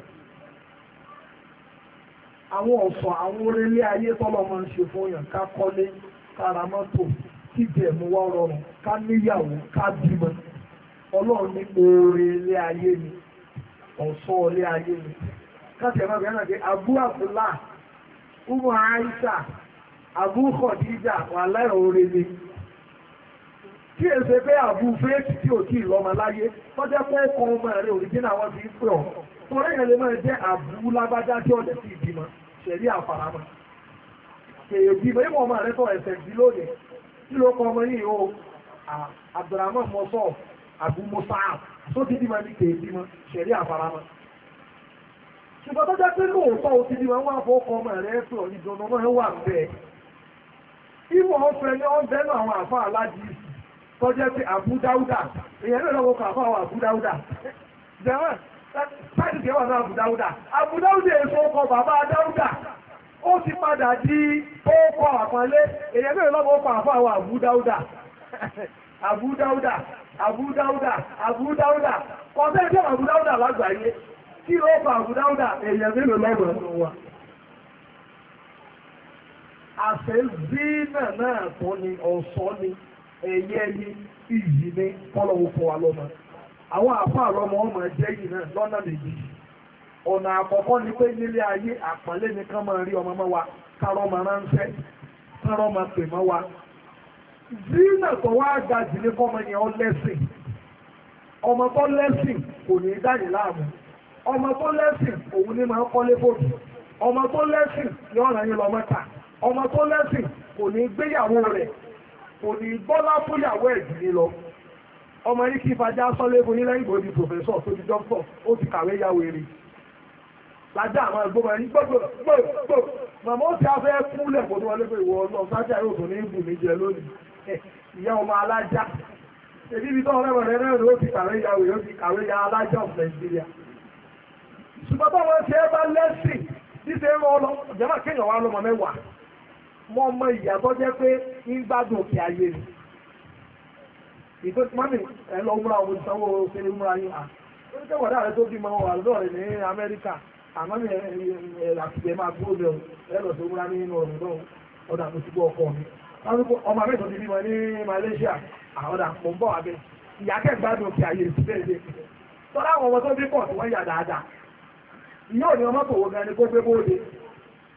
Àwọn ọ̀sán àwọn orílẹ̀ ayé tọ́lọ́ máa ń ṣe fún yàn ká kọ́lé ká ra mọ́tò kíjẹ̀ mú wá rọrùn ká níyàwó ká bímọ ọlọ́run ní oore ilé ayé ni ọ̀ṣọ́ ilé ayé ni káṣí ẹ̀mọ́ bẹ̀rẹ̀ náà pé Abu Abdullah Umu Aisha Abu Khadija wà láì oore ni kí èsè pé àbú fèèkì tí ò tí ì lọ́mọ láyé tọ́jọ́ pé kọ́ ọmọ rẹ̀ òrìjínà wọn fi ń pè ọ́ torí yẹn lè máa jẹ́ àbú lágbájá tí ọ̀dẹ̀ sí ìbímọ ṣẹ̀rí àfaramọ́ kèèyàn bímọ ìmọ̀ ọmọ rẹ̀ tọ́ ẹ̀sẹ̀ bí lónìí kí ló kọ ọmọ yìí o Abdulrahman mọ́sọ́ Abu Musa'ab tó ti bí ma ní kèé bí ma ṣẹ̀rí àfaramọ́ ṣùgbọ́n tó jẹ́ pé lóòótọ́ o ti bí ma wọ́n fọ́ ọkọ ọmọ rẹ̀ pé òní ìdùnnú ọmọ rẹ̀ wà bẹ́ẹ̀ ìwọ̀n ọ̀fẹ́ ní ọ̀bẹ́ náà àwọn àfa aláàjì tó jẹ́ pé Abu Dauda èèyàn náà lọ́wọ́ kọ́ àfa àwọn Abu Dauda jẹ́wọ́n sáàtì kẹwà náà Abu Dauda Abu Dauda èso ọkọ̀ bàbá Dauda ó ti padà di ókọ̀ àpọ̀lé èyàn mẹ́rin lọ́wọ́ ókọ̀ àfọ́ àwọn Abu Dauda Abu Dauda Abu Dauda Abu Dauda kọ̀ọ̀tẹ́ ìjọ Abu Dauda lágbàáyé kí ló kọ̀ Abu Dauda èyàn mẹ́rin lọ́wọ́ ẹ̀sùn wa àṣẹ zínà náà tó ni ọ̀ṣọ́ ni ẹ̀yẹ ni iyì ni kọ́lọ̀wọ́ fún wa lọ́mọ àwọn àfọ́ àlọ́mọ ọmọ ẹ̀jẹ̀ yìí náà lọ́nà méjì ọ̀nà àkọ́kọ́ ni pé nílé ayé àpọ́nlé ni ká máa rí ọmọ mọ́ wa kárọ́ máa ránṣẹ́ kárọ́ máa pè mọ́ wa zina tó wá ga jù ní kọ́mọ yẹn ọ lẹ́sìn ọmọ tó lẹ́sìn kò ní í dáyé láàmú ọmọ tó lẹ́sìn òun ni máa ń kọ́lé fòdù ọmọ tó lẹ́sìn ni ọ̀ràn yín lọ mọ́ta ọmọ tó lẹ́sìn kò ní í gbéyàwó rẹ̀ kò ní í gbọ́lá fúyàwó ẹ̀ jù ní lọ ọmọ yìí kí fàájà sọ́lé fún yín lẹ́yìn ìgbò di pòfẹ́sọ̀ tó di dókítọ̀ ó ti kàwé yàwó eré lájá àwọn ẹgbọ́n ẹni gbogbo màmá ó ti afẹ́ kúlẹ̀ kò tó wọlé pé ìwọ ọlọ́ sájà yóò tó ní ìbù mi jẹ lónìí ìyá ọmọ alájá èdè ibi tó ọ̀rẹ́ rẹ̀ náà ló ti kàwé yàwó yóò ti kàwé ya alájá of Nigeria ṣùgbọ́n tó wọ́n ṣe é bá lẹ́sìn títí ń rán lọ jẹ́mà kéèyàn wá lọ́mọ mẹ́wàá mọ́ ọmọ ìyá tó jẹ́ pé ń gbádùn òkè ayé ni ìtò mọ́mí ẹ̀ lọ múra òun ìsanwó òṣèlú múra yín à ó ní kẹwàá dáre tó bímọ wà lọ́dọ̀ rẹ̀ ní Amẹ́ríkà àmọ́ mi àtìgbẹ́ máa gbó lẹ̀ ẹ̀rọ tó múra ní inú ọ̀rùn náà ọ̀dà tó ti gbọ́ ọkọ mi ọmọ mẹ́tọ̀ ti bímọ ní Malaysia ọ̀dà mọ̀ ń bọ̀ abẹ́ ìyá kẹ́gbádùn òkè ayé ìsìlẹ̀ èdè tọ́lá àwọn ọmọ tó bí pọ̀ tí wọ́n yà dáadáa ìyá òní ọmọ tòwó gan ni kó gbé bóde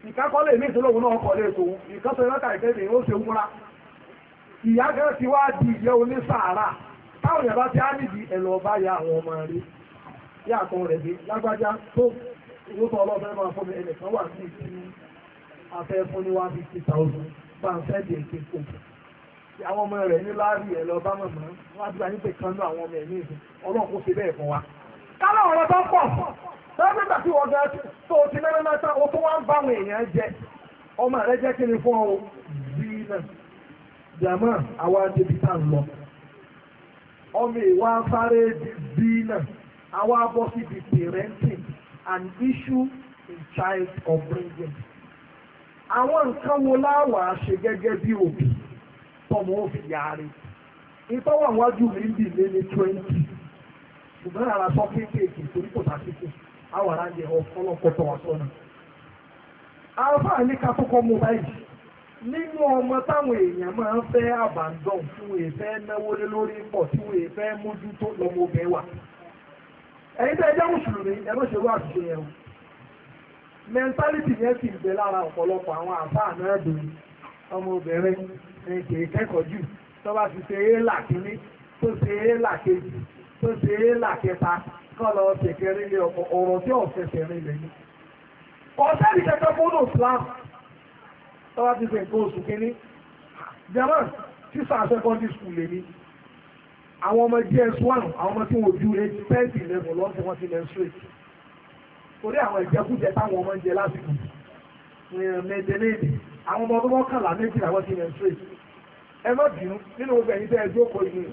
ìkákọ́lé mi ìtòlóhùn náà kọ̀ lé tòun ìkọ́sọ̀ ìrọ́ta ìkẹ́lẹ̀ ó ṣe múra ìyá gẹ́gẹ́ ti wá di ìyẹ́ onísàárà táwọn yàrá ti á nìdí ẹ̀lọ́ ọba ya àwọn ọmọ rẹ̀ yàtọ̀ rẹ̀ dé lágbájá tó owó tó ọlọ́fẹ́ máa fún mi ẹnìkan wà sí ìsinmi afẹ́ fún ní 150,000 bá ń fẹ́ di èké kò àwọn ọmọ rẹ̀ ní láàrí ẹ̀ lọ bá mọ̀mọ́ wọ́n á ti bá yín pé kan ní àwọn ọmọ ẹ̀mí ìsìn ọlọ́run kó ṣe bẹ́ẹ̀ fún wa. kálọ̀ ọ̀rọ̀ tó pọ̀ lọ́gbẹ́gbà tí wọ́n gẹ́ tó ti mẹ́rin mẹ́ta o tó wá ń bá àwọn èèyàn jẹ ọmọ rẹ̀ jẹ́ kí ni fún ọ bí náà jàmọ́ àwa débi tá ń lọ ọmọ ìwà sáré bí náà àwa bọ́ síbi parenting an issue in child upbringing. Àwọn nǹkan wo láwà ṣe gẹ́gẹ́ bí òbí tọmọ òfin yáre. Ìtọ́wọ̀ wájú mi ń bì lé ní 20. Ṣùgbọ́n ara sọ kéékèèké torí kò sásìkò. Àwàrà jẹ ọ̀pọ̀lọpọ̀ wà sọ́nà. Àfáà ní ká tó kọ́ mú báyìí. Nínú ọmọ táwọn èèyàn máa ń fẹ́ abandon tí wọ́n èèfẹ́ náwó lé lórí pọ̀ tí wọ́n èèfẹ́ mójútó lọ́mọ obìnrin wà. Ẹ̀yin tẹ́ ẹ jẹ́ mùsùlùmí ẹ má ṣe wá àṣìṣe yẹn o. Mẹ́ntálítì yẹn sì ń bẹ lára ọ̀pọ̀lọpọ̀ àwọn àfáà náà dùn ọmọbìnrin ní kìí kẹ́kọ̀ọ́ jù tó bá ti ṣe éèlà kínní tó ṣe éèlà kejì tó ṣe éèlà kẹta kọ́ lọ ṣèkẹrin lé ọ̀rọ̀ tí ọ̀fẹ́sẹ̀ rìn lẹ́yìn. Ọ̀sẹ́ni kẹ́kẹ́ fóònù Islam tó bá ti ṣe nǹkan oṣù kínní. German tíṣà secondary school lèmi. Àwọn ọmọ GS1 àwọn ọmọ tí wọ́n ju 8 level lọ́sẹ̀ wọ́n ti menstruate. Torí àwọn ìjẹkújẹ táwọn ọmọ ń jẹ lásìkò mẹ́tẹ̀lẹ́dì àwọn ọmọ ọdún mọ́kànlá méjìlá wọ́n ti menstruate. Ẹ má bínú nínú gbogbo ẹ̀yin tẹ́ ẹ jókòó inú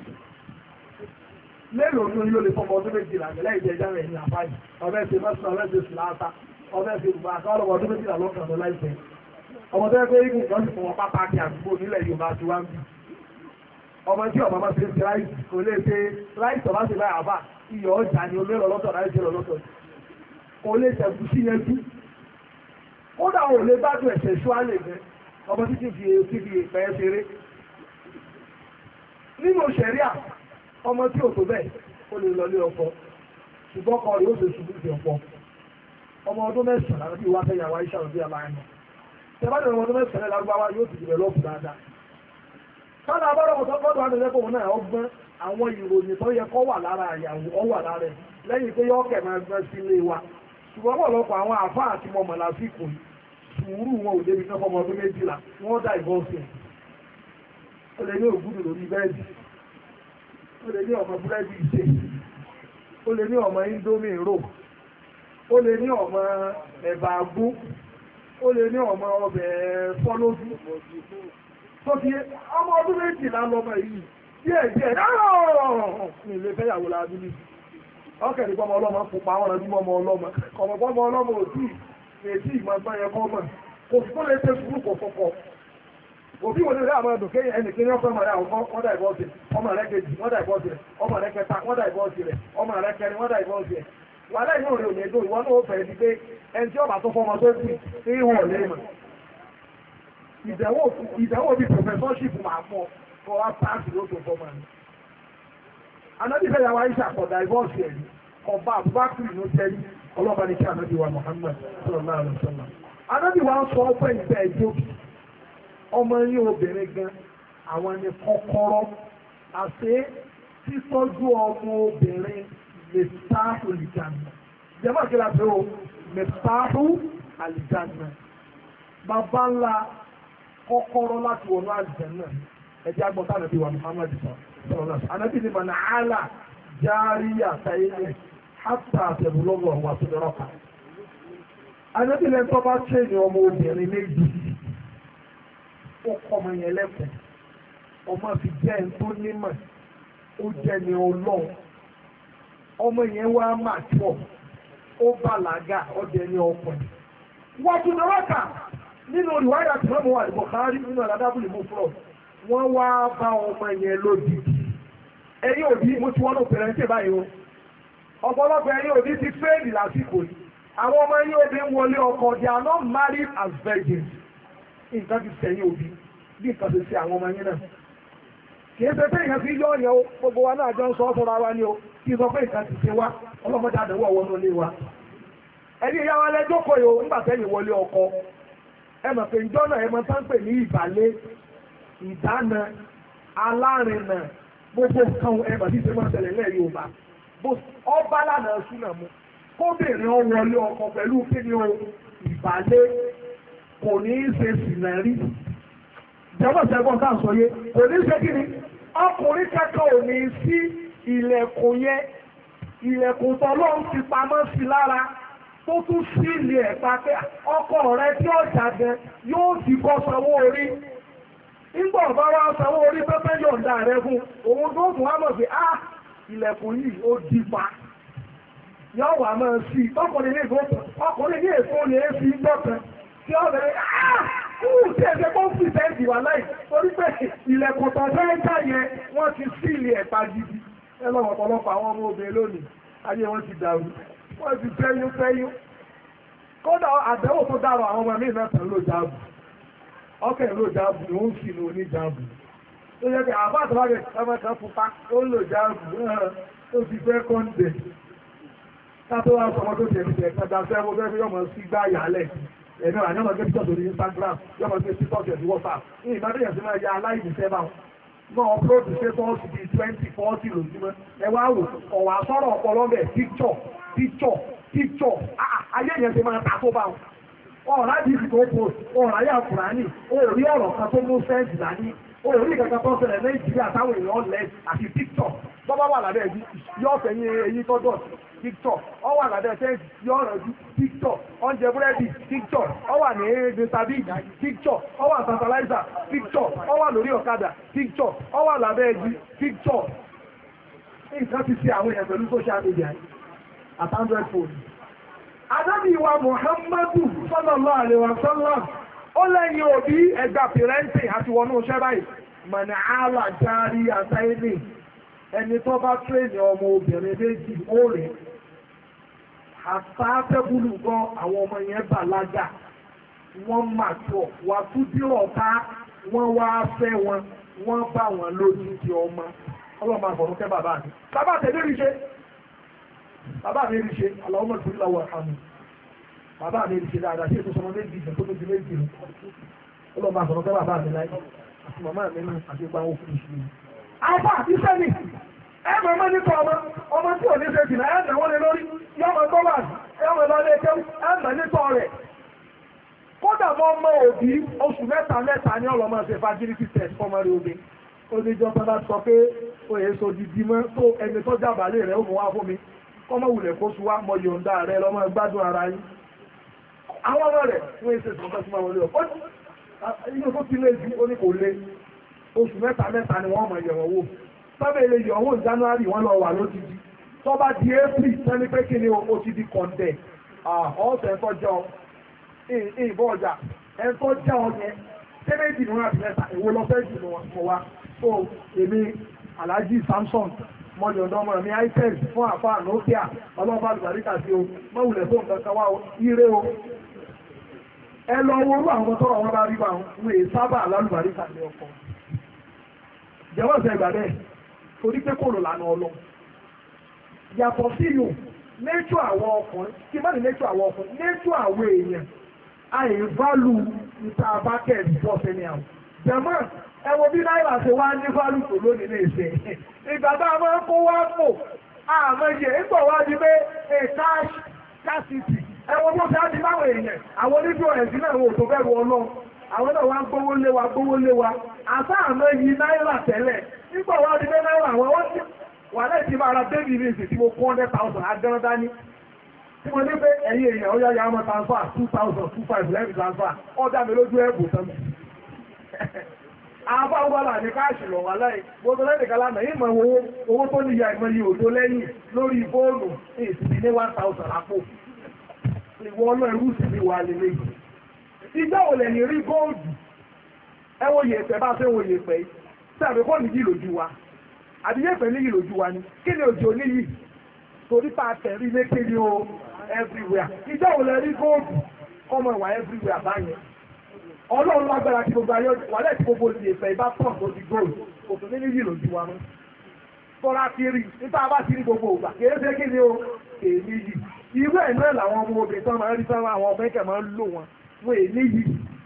mélòó ní yóò lè fọmọ ọdún méjìlá lẹ́yìn ìjẹjá rẹ̀ ní àbáyé ọbẹ̀ ṣe mọ́sán ọbẹ̀ ṣe sùláta ọbẹ̀ ṣe rùbá àtàwọn ọmọ ọdún méjìlá lọ́kàn lọ láìpẹ́. Ọmọ tó yẹ pé igun kan sì fún wọn pápákí àdúgbò nílẹ̀ Yorùbá ti wá ń bì. Ọmọ tí ọmọ máa ṣe ṣe láìsí kò lè ṣe láìsí ọba ṣe láì àbá iyọ̀ ọjà ni olóró lọ́tọ̀ láìsí lọ́tọ̀ kò lè ṣẹ̀kù sí yẹn tú. Kódà ò lè bá dùn ẹ̀ṣẹ̀ ṣúálè gẹ ọmọ títí fi ìpẹ́ ṣeré. Nínú ṣẹ̀ríà ọmọ tí ò tó bẹ́ẹ̀ ó lè lọ lé ọkọ ṣùgbọ́n kọ rẹ̀ ó ṣe ṣubú sí ọkọ. Ọmọ ọdún mẹ́sàn-án láti wá fẹ́ yàwá iṣẹ́ òbí aláìmọ̀. Tẹ́bá ní ọmọ ọdún mẹ́sàn-án lágbáwá yóò ti dìbẹ̀lọ́pù dáadáa. Sáàdà abọ́rọ̀mọ̀ tó gbọ́dọ̀ àti ẹgbẹ́ náà ọgbọ́n àwọn ìròyìn tó yẹ kọ́ wà lára àyàwó ọ wà lára ẹ̀ lẹ́yìn pé yọ́ọ̀kẹ̀ máa gbọ́n sí ilé wa. Ṣùgbọ́n pọ̀lọpọ̀ àwọn àfáà àti mọ̀mọ̀ lásìkò sùúrù wọn ò débi sọ́kọ́ ọmọ ọdún méjìlá wọ́n dá ìbọ́sì. Ó lè ní ògúdù lórí bẹ́ẹ̀dì. Ó lè ní ọmọ búrẹ́dì ìṣe. Ó lè ní ọmọ indomie rò. Ó lè ní ọmọ ẹ̀bà àgbó. Ó lè ní ọmọ ọbẹ̀ fọ́lódú. Tó fi ọmọ ọdún méjìlá lọ́mọ yìí díẹ̀ ní ilé fẹ́yàwó lábílì. Ọkẹ̀rì pọ́mọ ọlọ́mọ pupa wọn rẹ̀ ọmọ ọlọ́mọ. Kọ̀mọ̀pọ́mọ ọlọ́mọ òtí ètí ìmọ̀ ẹgbẹ́ yẹn kọ́ mọ̀. Kò sí tó lè ṣe sùúrù kò fọ́fọ́. Òbí wo ni rẹ̀ àwọn ẹ̀dùn kéyìn ẹnì kí ní ọ̀pẹ́ ọmọ rẹ̀ àwọn wọ́n dà ìbọ́ọ̀sì ọmọ rẹ̀ kejì wọ́n dà ìbọ́ọ̀sì rẹ̀ ọmọ rẹ̀ kẹta wọ́n dà ìbọ́ọ̀sì rẹ̀ ọmọ rẹ̀ kẹrin wọ́n dà ìbọ́ọ̀sì rẹ̀. Wà lẹ́yìn òrè òní èdò ìwọ́n náà ó fẹ̀ẹ́ di pé ẹni tí ọba tó fọmọ tó kù ní ìwọ̀n lè mọ̀. Ìdánwò bí professorship máa mọ́ for our past ló tó fọ́mọ̀ ní. Anábì fẹ́ yàwá iṣẹ́ àkọ̀dà ìbọ́ọ̀sì ẹ̀rí ọba Abubakar ló tẹ́lí ọlọ́ba ní kí Anábì wa Muhammad sallallahu alaihi wasallam. Anábì wa ń sọ ọpẹ́ ìfẹ́ ẹjọ́ ọmọ yín obìnrin gan àwọn ni kọ́kọ́rọ́ àti títọ́jú ọmọ obìnrin mẹ́tàáhù àlìjánà. Jẹ́mọ̀ kí la fẹ́ o mẹ́tàáhù àlìjánà. Bàbá ńlá kọ́kọ́rọ́ láti wọnú àlìjánà. Ẹjẹ́ agbọ́ta nàbí wa Muhammad sọ̀rọ̀ ànábì ni mà nàálà járíyà táyé hátà àtẹ̀bùlọ́gbọ̀ wà tó lọ́rọ̀kà. Ànábì lẹ́nu tó bá tẹ̀ ní ọmọ obìnrin méjì. Ó kọ́ ọmọ yẹn lẹ́kọ̀ọ́. Ọmọ fi jẹ́ ẹni tó nímọ̀. Ó jẹ́ ni ọlọ́run. Ọmọ yẹn wá máa tọ̀. Ó bàlágà ọdẹ ní ọkùnrin. Wọ́n tún lọ́rọ̀kà nínú ìwádìí àti mọ́mọ́ wà ní Bukhari nínú àdádábùlì mú fúlọ̀. Wọ́n wá bá ọmọ yẹn lódì. Ẹ̀yin òbí mo ti wọ́n lò pẹ̀lẹ́ ní báyìí o. Ọ̀pọ̀lọpọ̀ ẹ̀yin òbí ti fẹ́ẹ̀lì lásìkò yìí. Àwọn ọmọ ẹ̀yin òbí ń wọlé ọkọ, they are not married as virgins. Nǹkan ti sẹ́yìn òbí bí nǹkan ti ṣe àwọn ọmọ yẹn náà. Kì í ṣe pé ìyẹn fi yọ ọ̀yàn o, gbogbo wa náà jọ ń sọ fúnra wa ni o. Kì í sọ pé nǹkan ti ṣe wá, ọlọ́mọdé àdánwò ọwọ́ náà lé wa. Ẹni ìyá wa lẹ́jọ́ kọ yìí o, nígbà tẹ́yìn wọlé ọkọ. ẹ mọ̀ pé ìjọ náà ẹ mọ̀ tán pè ní ìbàlẹ̀ ìdáná alárinà gbogbo nǹkan ẹ mọ̀ tí ṣe máa tẹ̀lé lẹ́ Yorùbá ọba lánàá súnà mu kóbìnrin ọ wọlé ọkọ pẹ̀lú kíni o ìbàlẹ̀ kò ní í ṣe sìnà rí jẹ́mọ̀ sẹ́gbọ́n ká sọ yé kò ní í ṣe kíni ọkùnrin kẹ́kọ̀ọ́ ò ní sí ilẹ̀kùn yẹn ilẹ̀kùn tọ́lọ́run ti pamọ́ sí lára tó tún sí ilé ẹ̀pá pé ọkọ rẹ tí ó jáde yóò ti kọ́ sanwó orí nígbà ọba wa sanwó orí pẹ́pẹ́ yọ̀ǹda rẹ fún òun tó fún wa mọ̀ pé ilẹ̀kùn yìí ó di pa yóò wà máa sí ọkùnrin ní èso lè fi gbọ́kan tí ó bẹ̀rẹ̀ tí ẹ̀jẹ̀ kó fi tẹ́ǹtì wà láì torí pé ilẹ̀kùn tó fẹ́ jà yẹn wọ́n ti sí ilé ẹ̀pá gidi ẹ lọ́wọ́ ọ̀pọ̀lọpọ̀ àwọn ọmọ obìnrin lónìí ayé wọn ti dàrú wọ́n ti fẹ́yún kódà àdẹ́wò tó dárò àwọn ọmọ míì náà tàn ló jáàbù ọkẹ́ ló jáàbù ni ó ń fi ní oníjáàbù tó yẹ kí àbá àtàwárẹ̀ ọmọ kan pupa ó lò jáàbù tó ti fẹ́ kọ́ńdẹ̀ kátó wá sọmọ tó tẹ̀lé tẹ̀ kọjá sẹ́wọ́ fẹ́ fi yọmọ sí gbá yàálẹ̀ ẹ̀mí wà ní ọmọ gẹ́gẹ́ tó lórí Instagram yọmọ sí TikTok ẹ̀sì WhatsApp ní ìbádẹ́yẹ̀ sí máa ya aláìníṣẹ́ báwọn náà upload status bíi 20-40 lójúmọ́ ẹ wá wò ọ̀wà sọ̀rọ̀ ọpọlọ bẹ̀ picture ayé yẹn ti máa ta tó bá wọn ọ̀rá dìbì tó post ọ̀rá yà Kùránì orí ọ̀rọ̀ kan tó mú sẹ́ǹtì dání orí ìkẹta tó ṣẹlẹ̀ Nàìjíríà táwọn èèyàn lẹ̀ àti picture bọ́bá wà lábẹ́ ẹ̀jú yóò fẹ̀yìn eyín tó dọ̀tí picture ọ wà lábẹ́ sẹ́ǹtì yóò rẹ̀ ju picture oúnjẹ búrẹ́dì picture ọ wà ní gbèsàbí picture ọ wà fertilizer picture ọ wà lórí ọ̀kadà picture ọ wà lábẹ́ ẹ̀jú picture nǹkan ti ṣe àwọn èèyàn pẹ̀lú social media at Android phone. Ànábì wa Muhammadu sallallahu alaihi wa sallam ó lẹ́yìn òbí ẹgbà pìrẹ́ǹtì àti wọnú iṣẹ́ báyìí mọ̀nà àlà járí àtàìní ẹni tó bá tírèèni ọmọ obìnrin méjì ó rẹ̀ àtàtẹ́bùlù gan àwọn ọmọ yẹn bàlágà wọ́n màtọ̀ wà tún dírọ̀ ká wọ́n wá fẹ́ wọ́n bá wọn lójú ti ọmọ ọlọ́mọ àfọ̀rún kẹ́ bàbá mi bàbá tẹ̀lé rí ṣe bàbá mi rí ṣe aláwọ̀mọ̀ tó láwọ̀ àmì bàbá mi rí ṣe dáadáa sí ètò sọmọ méjì ìjọ tó méjì méjì ní ọlọ́mọ àfọ̀rún kẹ́ bàbá mi láì àti màmá mi ní àti gba owó fún ìṣúná. àbá àti sẹ́ni ẹ mọ̀ mọ́ nípa ọmọ tí ò ní ṣe jìnnà ẹ̀ náà wọ́n lé lórí yọmọ tọ́lá yọmọ lọ́lé kéwú ẹ̀ mọ̀ nípa rẹ̀ kódà mọ́ ọmọ òbí oṣù mẹ́ta ní ọlọ́mọ ṣe fertility test fọmọ rẹ̀ obì oníjọba bá sọ pé ó yẹ so didi mọ́ tó ẹni tó jábàálẹ̀ rẹ̀ ó mọ̀ wá fún mi kọ́mọ wulẹ̀ kó su wá mọ yọ̀ǹda rẹ̀ lọ́mọ gbádùn ara yín àwọn ọmọ rẹ̀ wọ́n ṣe sọ̀tọ́ sí máa wọlé ọ̀ inú tó ti lé ju ó ní kò lé oṣù mẹ́ta ni wọ́n mọ̀ yẹ̀wọ̀ wò sábẹ́ ilé yọ̀wọ́ January wọ́n lọ wà lójijì tó bá di April sẹ́ni pé kí ni o ti di kọ̀ǹdẹ̀ ọ̀sẹ̀ ẹ̀tọ́ jẹ́ ọ ìbọn ọjà ẹ̀tọ́ jẹ́ ọ yẹn tẹ́lẹ̀dì ní wọn àti mẹ́ta èwo lọ fẹ́ jù mọ́ wa so èmi Alhaji Samson mọ́jọ̀dọ́ ọmọ mi itel fún àfáà Nokia ọlọ́pàá àlùbáríkà sí o mọ́wùlẹ̀ tó nǹkan kan wá ire o ẹ lọ wọ́rú àwọn tọ́rọ wọn bá rí bá wọn èé sábà lálùbáríkà ní ọkọ̀ jẹ́wọ́sẹ̀ ìgbà bẹ́ẹ̀ torí pé kò lò lánà ọlọ́run yàtọ̀ sí yòó nẹ́tù àwọn ọkùnrin kí má ní nẹ́tù àwọn ọkùnrin nẹ́tù àwọn èèyàn àìválù níta abákẹ́ẹ̀dì bọ́ọ̀sẹ̀ ní àwọn jẹ́mọ́ ẹ wo bí náírà ṣe wá ní válù tó lónìí ní ìṣe ìgbà bá máa ń kó wá pò àmọ́ iye ìgbà wá di pé káṣítì ẹ wo bó ṣe á di máwọn èèyàn àwọn oníbí ọ̀rẹ́sì náà wò tó bẹ̀rù ọlọ́run àwọn náà wá ń gbówó lé wa àtà àmọ́ yí náírà tẹ́lẹ̀ nígbà wá di pé náírà àwọn wọ́n ti wà láì ti máa ra bébì ní ìsìn tí mo kó 100,000 agbẹ́rán dání tí mo ní pé ẹ̀yìn èèyàn ó yá ya ọmọ transfer 2,000 lẹ́bì transfer ọjà mi lójú ẹ̀bù tán mi àwọn ọgbọ́lá ní káàṣì lọ wà láì gbogbo lẹ́nìkan lánàá ìmọ̀ owó tó níyà ìmọ̀ yìí òdó lẹ́yìn lórí fóònù ìsinmi ní 1,000 àpò ìwọ ọlọ́ ẹrú sí ni wà lè léyìn ìjọ ò lẹ́yìn rí góòdù ẹwọ yẹ̀pẹ̀ bá fẹ́ wọ yẹ̀pẹ̀ tí àbẹ̀kọ́ nìyí lójú wa àdíyẹ́pẹ̀ níyì lójú wa ni kí ni òjò níyì torí pa tẹ̀rí lékè ní o everywhere ìjọ ò lẹ́ rí góòdù ọmọ ìwà everywhere báyẹn ọlọ́run lágbára tí gbogbo ayé wà lẹ́ẹ̀tí gbogbo ìyẹ̀pẹ̀ ìbá pọ̀ tó di góòdù kò tó níyì lójú wa mọ́ tọ́lá ti rí nípa bá ti rí gbogbo ògbà kìí ṣe kí ni o èmi yìí irú ẹ̀ náà làwọn ọmọ obìnrin tán máa ń rí sáwọn àwọn ọmọ ẹ̀kẹ́ máa ń lò wọn èmi yìí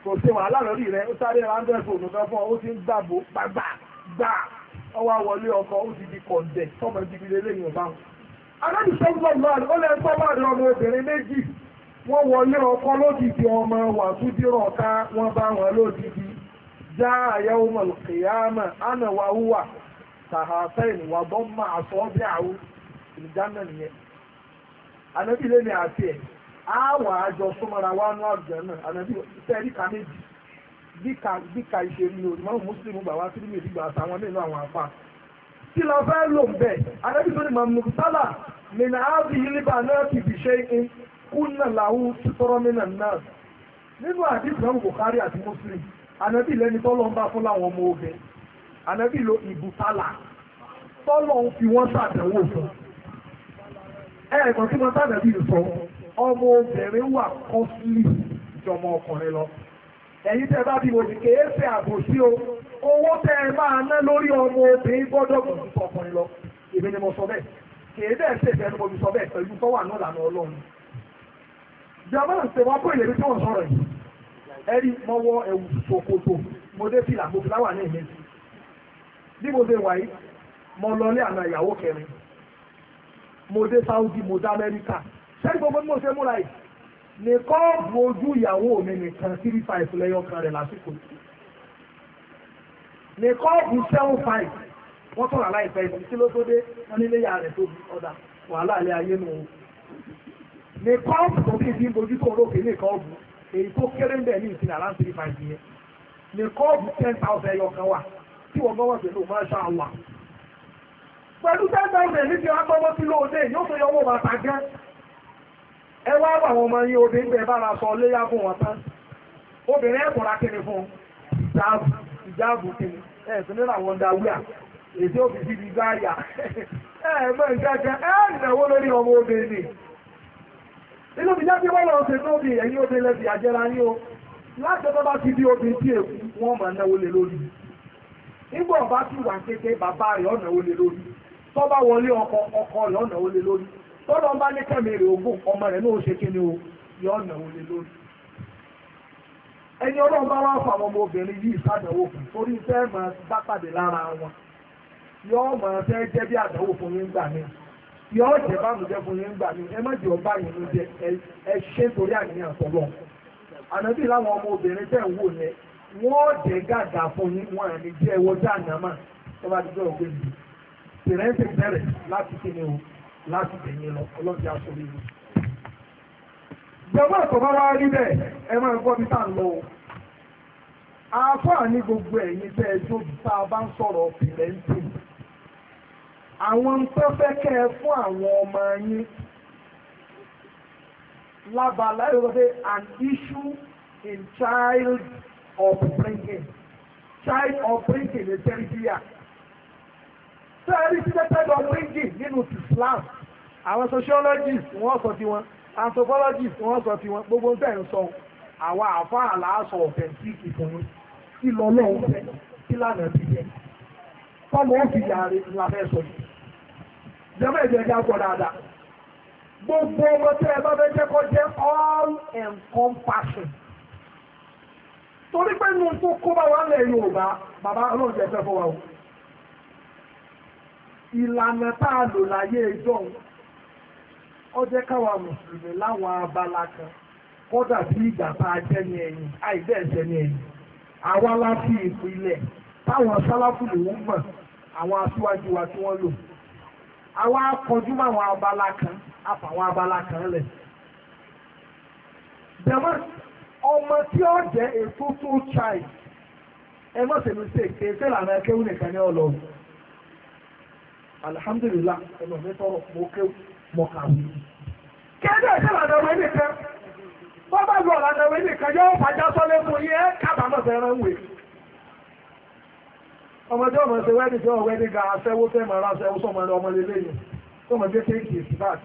kò ṣe wàhálà lórí rẹ̀ ó sáré random fóònù kan fún ọ ó ti ń gbàgbó gbà ọwọ́ wọlé ọkọ̀ ó ti di kọ̀ǹdẹ̀ tọ́mọ ibi lélẹ́yìn ọba wọn. anábì sọ́gbọ́n lọ́ọ̀lù ó lẹ́nu tó bá rí ọmọ obìnrin méjì wọ́n wọlé ọkọ̀ lódìdí ọmọ wà tún dírọ̀ ká wọ́n bá wọn lódìdí já àyẹ̀wò mọ̀lùkìyàmọ̀ ánà wà húwà tàhátẹ́yìn wà bọ́ máa sọ ọ́ bí àwọn ìjánà nìyẹn. anábì lé ní àti ẹ̀ àwọn àjọ súnmọ́ra wà nú àjọ náà anábì sẹ́ẹ̀rí ká méjì bíkà ìṣèlú ní òdìmọ́ mùsùlùmí gbà wá sílùmí ìdígbà àtàwọn nínú àwọn àfà kí lọ fẹ́ lò ń bẹ̀ anábì tó ní mamnu sálà mìnà ábí yìlíbà náà ti fi ṣe é kúnnà làwù títọ́rọ́ mìnà náà nínú àdìsí náà Bukhari àti Muslim anábì lẹ́ni tọ́lọ́ ń bá fún láwọn ọmọ ogun anábì lo ìbùsálà tọ́lọ́ ń fi wọ́n ṣàdánwò fún ẹ̀ẹ̀kan tí wọ́n sàdánwò sọ ọmọ obìnrin wà kọ́sílì jọmọ ọkùnrin lọ ẹ̀yin tẹ́ bá bí mo sì kéé fẹ́ àbòsí o owó tẹ́ ẹ máa ná lórí ọmọ obìnrin gbọ́dọ̀ kò sí ọkùnrin lọ èmi ni mo sọ bẹ́ẹ̀ kéé bẹ́ẹ̀ ṣe ìfẹ́ ni mo fi sọ bẹ́ẹ̀ pẹ̀lú tó wà náà lànà Ọlọ́run jọmọ ń ṣe wọn kó ìlérí tí wọ́n sọ̀rọ̀ yìí ẹ̀rí mo wọ ẹ̀wù ṣòkòtò mo dé fìlà mo fi láwà ní ìmẹ́sì bí mo ṣe wà yìí mo lọ lé àná ìyàwó kẹrin mo dé Saudi mo dé Amẹ́ríkà sẹ́ni gbogbo bí mo ṣe múra yìí ní kọ́ọ̀bù ojú ìyàwó mi nìkan 35 lẹ́yọ kan rẹ̀ lásìkò ní kọ́ọ̀bù 75 wọ́n tọ̀rọ̀ aláìpẹ́ ìsìn tí ló tó dé wọ́n nílé ìyá rẹ̀ tó ọ̀dà wàhálà ilé ayé nù ní kọ́ọ̀bù tó bí ìdí bojú tó olóògbé ní kọ́ọ̀bù èyí tó kéré ń bẹ̀ ní ìsìn àrán 35 yẹn ní kọ́ọ̀bù 10,000 ẹyọ kan wà tí wọ́n gbọ́wọ́ pẹ̀lú Masha Allah pẹ̀lú 10,000 ní ti wá gbọ́wọ́ sí lóòdé yóò tó yọwọ́ bàtà gẹ́ ẹ wá wà wọn máa yí obìnrin bẹ̀rẹ̀ bára sọ léyà fún wọn tán obìnrin ẹ̀kùnra kiri fún ìjáàbù kiri ẹ̀sùn nínú àwọn dáwíà èdè òfìsí di gáyà ẹ̀ẹ̀mọ́ ìjẹ́jẹ́ ẹ̀ẹ̀nẹ̀wó lórí ọmọ obìnrin nínú ìjẹ́ tí wọ́n lọ ṣe tó bí ẹ̀yìn obìnrin lẹ́bí àjẹ́ra ní o láti ọjọ́ bá ti bí obìnrin tí èkú wọ́n máa náwó lé lórí nígbà ọba tí wà kéke bàbá rẹ̀ ọ̀nàwó lé lórí tó bá wọlé ọkọ rẹ̀ ọ̀nàwó lé lórí tọ́lọ́ bá ní kẹ́mẹ̀rẹ̀ ogún ọmọ rẹ̀ náà ṣe kí ni o yọ ọ̀nà òun lórí ẹni ọlọ́run bá wá fún àwọn ọmọ obìnrin yìí sádẹ̀wò fún torí fẹ́ máa bá pàdé lára wọn yọ ọmọ fẹ́ jẹ́ bí àdánwò fún yín gbà mí yọ ọ̀jẹ̀ bánújẹ́ fún yín gbà mí ẹ má jẹ́ ọba yìí ló jẹ ẹ ṣe torí àníyàn tọ́lọ́ ànábì láwọn ọmọ obìnrin tẹ̀ ń wò yẹn wọ́n jẹ́ gàgà fún yín wọn àní jẹ́ ẹwọ́ jẹ́ ànámà tó bá ti jẹ́ ògbéjì tìrẹ́ǹtì bẹ̀rẹ̀ láti kí ni o láti tẹ̀yìn lọ ọlọ́dí aṣọ́rí ìlú. Ìjọba ẹ̀kọ́ bá wá rí bẹ́ẹ̀ ẹ máa gbọ́ bí táà ń lọ. Àáfàá ní gbogbo ẹ̀yin tẹ́ ẹ jóbi tá a bá ń sọ̀rọ̀ pìlẹ́ńtì. Àwọn tó fẹ́ kẹ́ ẹ fún àwọn ọmọ yín lábala ìrọ̀lẹ́ an issue in child upbringing. Child upbringing ní Tẹ́ríbíà. Sẹ́ẹ̀rí tí tẹ́tẹ́ lọ bíríngì nínú Islam àwọn sociologists wọ́n sọ ti wọn anthropologists wọ́n sọ ti wọn gbogbo ń tẹ̀ ń sọ àwọn àfáà làásọ ọ̀fẹ́ntíìkì fún yín kí lọ lọ́wọ́ fẹ́ kí lánàá ti jẹ tọ́mọ ó fi yàrá ìlànà sọ yìí jẹ́mọ́ ẹ̀jẹ̀ ẹ̀jẹ̀ àgbọ̀ dáadáa gbogbo ọmọ tẹ́ ẹ bá fẹ́ jẹ́ kó jẹ́ all encompassing torí pé inú tó kó bá wà lẹ̀ Yorùbá bàbá ọlọ́run jẹ́ fẹ́ fọwọ́ ìlànà tá a lò láyé ìjọ ó jẹ́ káwa mùsùlùmí láwọn abala kan kódà sí ìgbà tá a jẹ́ ní ẹ̀yìn àìbẹ́ ẹ̀jẹ̀ ní ẹ̀yìn àwa láti ìpìlẹ̀ táwọn sáláfùlù ń mọ̀ àwọn aṣíwájú wa tí wọ́n lò àwa kọjú mọ́ àwọn abala kan àfàwọn abala kan lẹ̀. jẹ́mọ́ ọmọ tí ó jẹ́ ètò tó child ẹ mọ̀ sẹ́mi ṣe kéèké lànà kéwù nìkan ní ọlọ́run. Alhamdulillah ẹnu mi tọrọ mo kéwù mo kàwé. kéde ẹ̀ṣẹ́ lànà ìwé nìkan bọ́bá lọ lànà ìwé nìkan yóò fàjà sọ́lé fún yín ẹ́ kábàámọ̀ fẹ́ràn wè. ọmọdé ọmọ ṣe wẹ́ẹ̀dì tí wọ́n wẹ́ẹ̀dì ga aṣẹ́wó fẹ́ mọ̀ ara aṣẹ́wó sọ́mọ ọmọ lélẹ́yìn tọ́mọdé kéèkì èsì báàkì.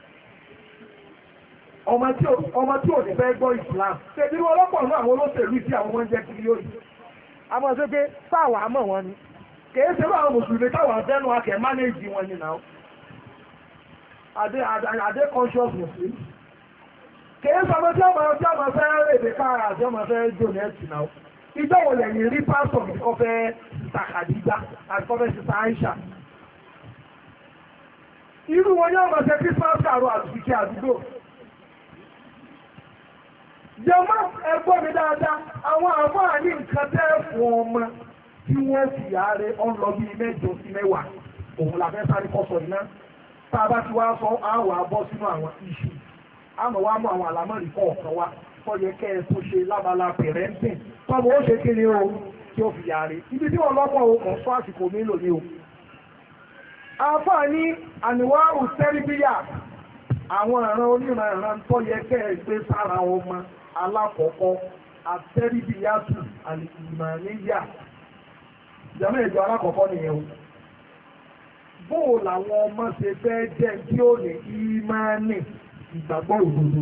ọmọ tí ò ní fẹ́ gbọ́ Islam tẹ̀bí wọn lọ́pọ̀ náà àwọn olóṣèlú tí àwọn wọn jẹ́ kiri yóò yìí. àmọ́ ṣe pé sáwọn àmọ́ wọn ni kèé ṣe bá àwọn mùsùlùmí káwọn àfẹ́nu akẹ́ mánéjì wọn ni náà adé conscious muslim kèé sọmọ tí ọmọ fẹ́ rèdè káàrà àti ọmọ fẹ́ jò ní ẹ̀sìn náà ìjọ wo lẹ́yìn rí pásọ̀ bí kò fẹ́ síta Khadija àti kò fẹ́ síta Aisha irú wọn yóò mọ̀ ṣe Christmas kàrò àtúnṣe àdúgbò jẹmọ́ ẹgbọ́n mi dáadáa àwọn àmọ́ ní nǹkan tẹ́ fún ọmọ tí wọ́n fi ààrẹ ọlọ bíi 8 sí 10 òun la fẹ́ sáré kọ́sọ̀ iná tá a bá ti wá sọ àwọ̀ abọ́ sínú àwọn iṣu àmọ́ wá mú àwọn àlámọ́rì kọ̀ọ̀kan wá tọ́yẹ kẹ́ ẹ tó ṣe lábala pẹ̀rẹ́ńtìn tọ́mọ ó ṣe kiri o tí ó fi ààrẹ ibi tí wọ́n lọ́pọ̀ o kàn fún àsìkò mélòó ni o. àǹfààní àníwá òtẹ́rìbíyà àwọn ìran oníran tọ́yẹ kẹ́ ẹ gbé sára ọmọ alákọ̀ọ́kọ́ àtẹ́rìbíyàtù àlìmọ̀níyà ìjọba ìjọ alákọ̀ọ́kọ́ nìyẹn o bóò làwọn ọmọ ṣe fẹ́ jẹ́ kí ó ní ìmánì ìgbàgbọ́ òdodo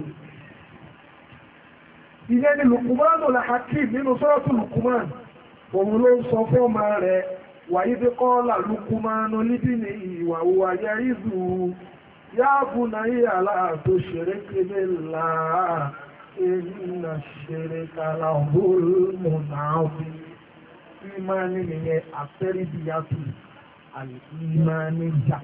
ìyẹn ni Lukumanu al-Hakim nínú sọ́rọ́tù Lukuman òun ló ń sọ fún ọmọ rẹ̀ wàyí bí kọ́ọ̀là Lukumanu níbi ní ìwà òwà yẹrí zù yáàbù náà yàrá tó ṣeré kébé làá ìnà ṣeré kàlà ọ̀bùnmùnàbí ìmánì nìyẹn àtẹ́rìbíyàtù àlìmánìjà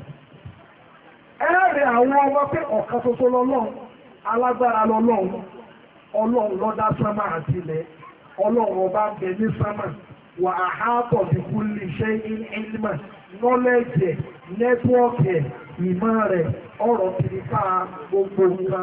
ẹ̀rẹ̀ àwọn ọmọ pé ọ̀kan ṣoṣo lọ́lọ́run alágbára lọ́lọ́run ọlọ́run lọ́dá sánmà àti ilẹ̀ ọlọ́run ọba ń bẹ ní sánmà wà áhátọ̀ bí kú lè ṣe ìlmà nọ́lẹ́jì nẹ́tíwọ́ọ̀kì ìmọ̀ rẹ̀ ọ̀rọ̀ kìríkà gbogbo nǹkan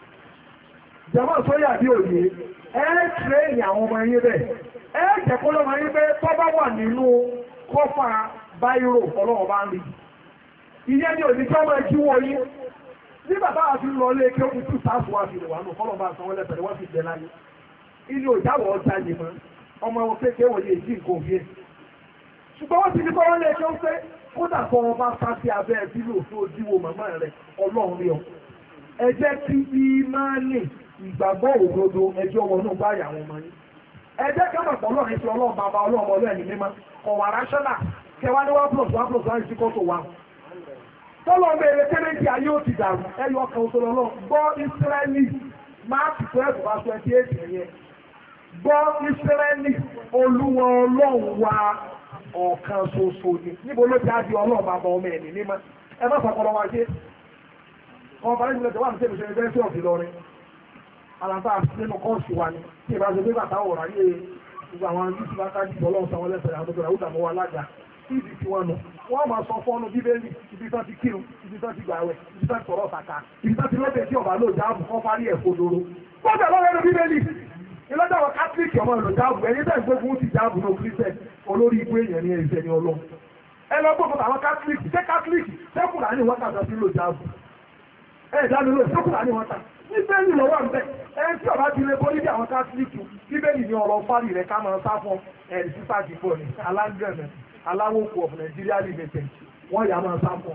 jẹ́mọ́ sóyà bí òye tírẹ́ẹ̀nì àwọn ọmọ yín bẹ́ẹ̀ jẹ́ kó lọ́mọ yín bẹ́ẹ̀ tọ́ bá wà nínú kọ́fà báírò ọlọ́run bá ń rí ìyẹn ni òní tí wọ́n máa jí wọ́n yín ní bàbá àti lọ lé kí ó fi 2000 wá fi lè wà nù kọ́lọ̀ bá sanwó lẹ́sẹ̀ wọ́n fi jẹ láyé ilé òjáwọ̀ ọjà yìí mọ́ ọmọ wọn pé kéwòn lè jí nǹkan òbí ẹ̀ ṣùgbọ́n wọ́n ti ní kọ́wọ́ lé kí ó pé kódà kọ́ wọn bá sá sí abẹ́ ẹbí lò tó díwò màmá rẹ̀ ọlọ́run rí ọ ẹ jẹ́ kí ìmánì ìgbàgbọ́ òdodo ẹjọ́ wọn náà bá yà wọn mọ́ yín ẹ jẹ́ ká mọ̀ pọ̀ ọlọ́run ti ọlọ́run bàbá ọlọ́run ọlọ́run ẹ̀mí mímọ́ ọ̀wà ráṣọ́nà kẹwàá ní 1+1+1 is equal to 1 tọ́lọ̀ mẹ́rẹ̀ tẹ́lẹ̀kì ayé ó ti dàrú ẹyọ ọkàn òṣèlú ọlọ́run gbọ́ Ísírẹ́lì máàkì 12:28 ẹ̀yẹ gbọ́ Ísírẹ́lì olúwa ọlọ́run wa ọ̀kan ṣoṣo ni níbo ló ti á di ọlọ́run bàbá ọmọ ẹ̀mí mímọ́ ẹ má fọpọlọ wa ṣe ọba ní ìlẹ̀ tẹ̀wá ní tẹ̀lé ṣe ẹgbẹ́ sí ọ̀fìn lọrin alábà nínú kọ́ọ̀sì wa ni tí ìbá ṣe gbé bàtà ọ̀rọ̀ ayé gbogbo àwọn yìí ti bá ká jù ọlọ́run sanwó lẹ́sẹ̀ àwọn tó gbọ́dọ̀ àwùjọ alága ìdí tí wọ́n nù wọ́n máa sọ fọ́nù bíbélì ibi tán ti kírun ibi tán ti gbàwẹ̀ ibi tán ti sọ̀rọ̀ sàkà ibi tán ti lọ́bẹ̀ tí ọba lò jáàbù kọ́ parí ẹ̀ fòdòrò gbọ́dọ̀ lọ́wọ́ ẹnu bíbélì ìlọ́dọ̀ àwọn kátólíìkì ọmọ ìlò jáàbù ẹni tẹ́ gbógun ti jáàbù ní kírísẹ̀ olórí ibú èèyàn ní ẹ̀ṣẹ̀ ní ọlọ́run ẹ lọ gbógun àwọn kátólíìkì ṣé kátólíìkì sẹ́kùnà ní wọ́n kàtà sí lò jáàbù ẹ̀ dánu lò sẹ́kùnà ní wọ́n kà bíbélì lọ́wọ́ ń bẹ̀ ẹ̀ tí ọba ti lè borí bí àwọn kátólíìkì bíbélì ní ọ̀rọ̀ fárì rẹ̀ ká máa sá fún ẹ̀ sísá dìbò ní alágbẹ̀mẹ̀ aláwòkù of Nigeria limited wọ́n yà máa sáfọ́